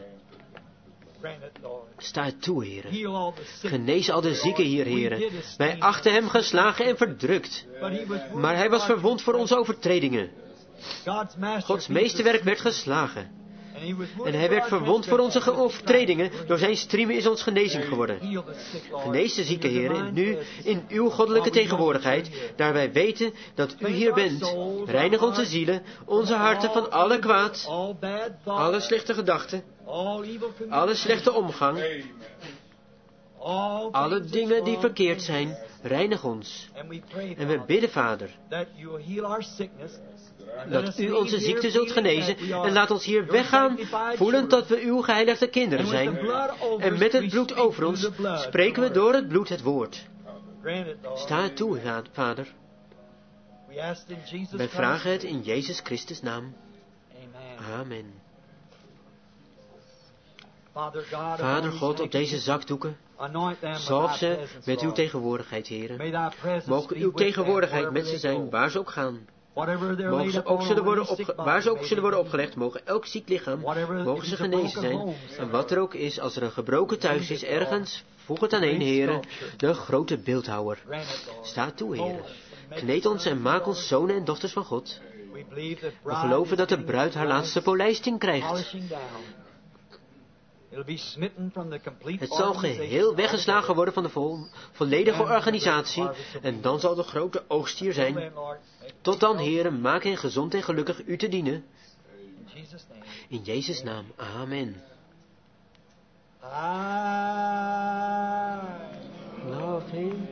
Sta het toe, heren. Genees al de zieken hier, heren. Wij achten hem geslagen en verdrukt. Maar hij was verwond voor onze overtredingen. Gods meesterwerk werd geslagen. En hij werd verwond voor onze overtredingen. Door zijn striemen is ons genezing geworden. Genees de zieke, heren, nu in uw goddelijke tegenwoordigheid, daar wij weten dat u hier bent. Reinig onze zielen, onze harten van alle kwaad, alle slechte gedachten, alle slechte omgang, alle dingen die verkeerd zijn. Reinig ons. En we bidden, Vader, dat u onze ziekte zult genezen, en laat ons hier weggaan, voelend dat we uw geheiligde kinderen zijn. En met het bloed over ons spreken we door het bloed het woord. Sta het toe, Vader. Wij vragen het in Jezus Christus' naam. Amen. Vader God, op deze zakdoeken, zalf ze met uw tegenwoordigheid, heren. Mogen uw tegenwoordigheid met ze zijn, waar ze ook gaan. Mogen ze ook waar ze ook zullen worden opgelegd, mogen elk ziek lichaam, mogen ze genezen zijn. En wat er ook is, als er een gebroken thuis is, ergens, voeg het aan een, heren, de grote beeldhouwer. Sta toe, heren. Kneed ons en maak ons zonen en dochters van God. We geloven dat de bruid haar laatste polijsting krijgt. Het zal geheel weggeslagen worden van de volledige organisatie, en dan zal de grote oogst hier zijn. Tot dan, heren, maak hen gezond en gelukkig u te dienen. In Jezus' naam, amen. Love him.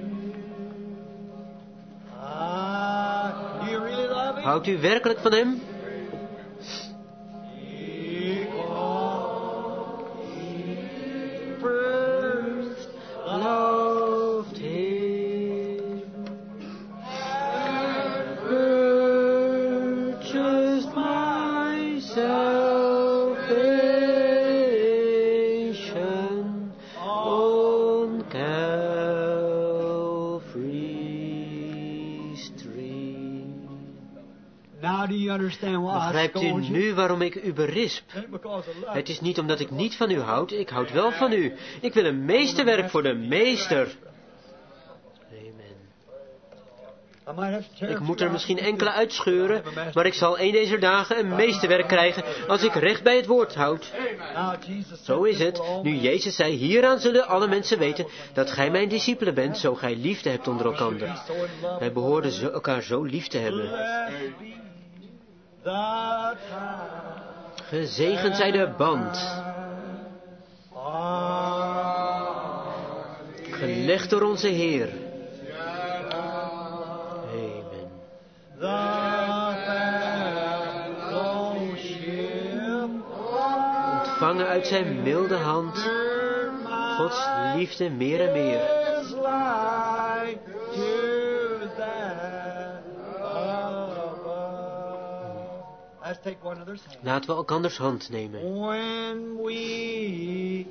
Houdt u werkelijk van hem? Loved him and purchased my Now do you understand why I Begrijpt u scold you? nu waarom ik u berisp? It ain't because of love. Het is niet omdat ik niet van u houd, ik houd wel van u. Ik wil een meesterwerk voor de meester. Amen. I might have to tear Ik a moet few er misschien out. enkele uitscheuren, maar ik zal een deze dagen een meesterwerk krijgen als ik recht bij het woord houd. Now, Jesus said, Zo is "This het. will all Nu men Jezus zei, hieraan zullen alle mensen weten dat gij mijn discipelen bent, zo gij liefde hebt onder elkander. be so in love Wij behoorden elkaar zo lief te hebben. Blessed be the tie Gezegend zij de band, gelegd door onze Heer. Amen. Ontvangen uit zijn milde hand Gods liefde meer en meer. Laten we elkanders hand nemen. When we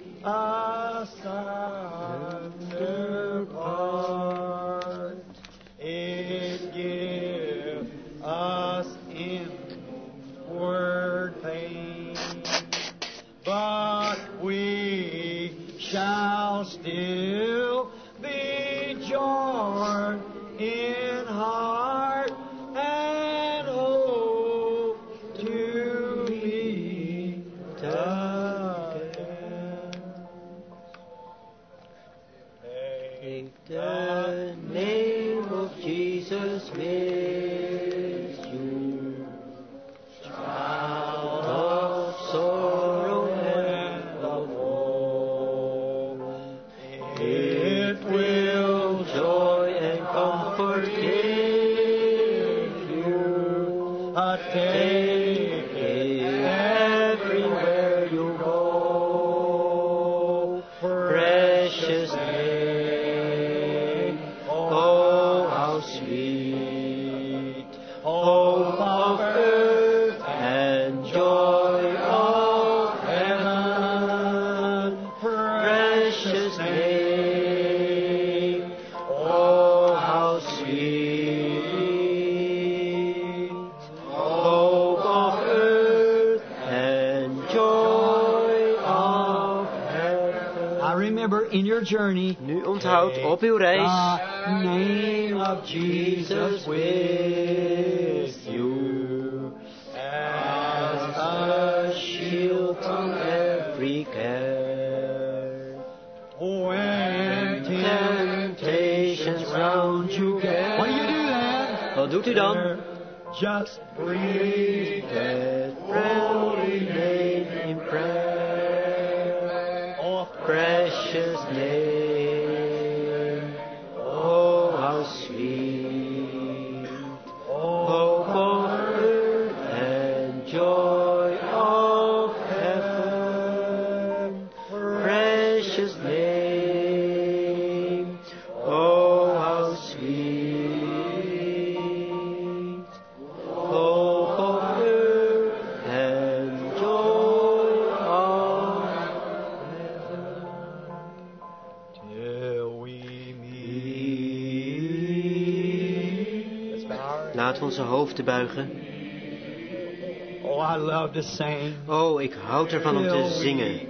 asunder part, it give us inward pain, but we shall still be joined in heart and hope to meet again. Take the name of Jesus with you, child of sorrow and of woe. It will joy and comfort give you. Take it everywhere you go. Precious name, oh how sweet, hope of earth and joy of heaven. Precious name, oh how sweet, hope of earth and joy of heaven. I remember in your journey, Nu onthoud op uw reis the name of Jesus with you as a shield from every care. when Temptations round you get. What do you do then? Wat doet u dan? Just breathe That holy name in prayer. off. Precious name, oh how sweet, hope of earth and joy of heaven. Precious name, oh how sweet, hope of earth and joy of Till we meet. Let's bow our- Laten we onze hoofden buigen. Oh, I love to sing. Oh, ik houd ervan om te zingen.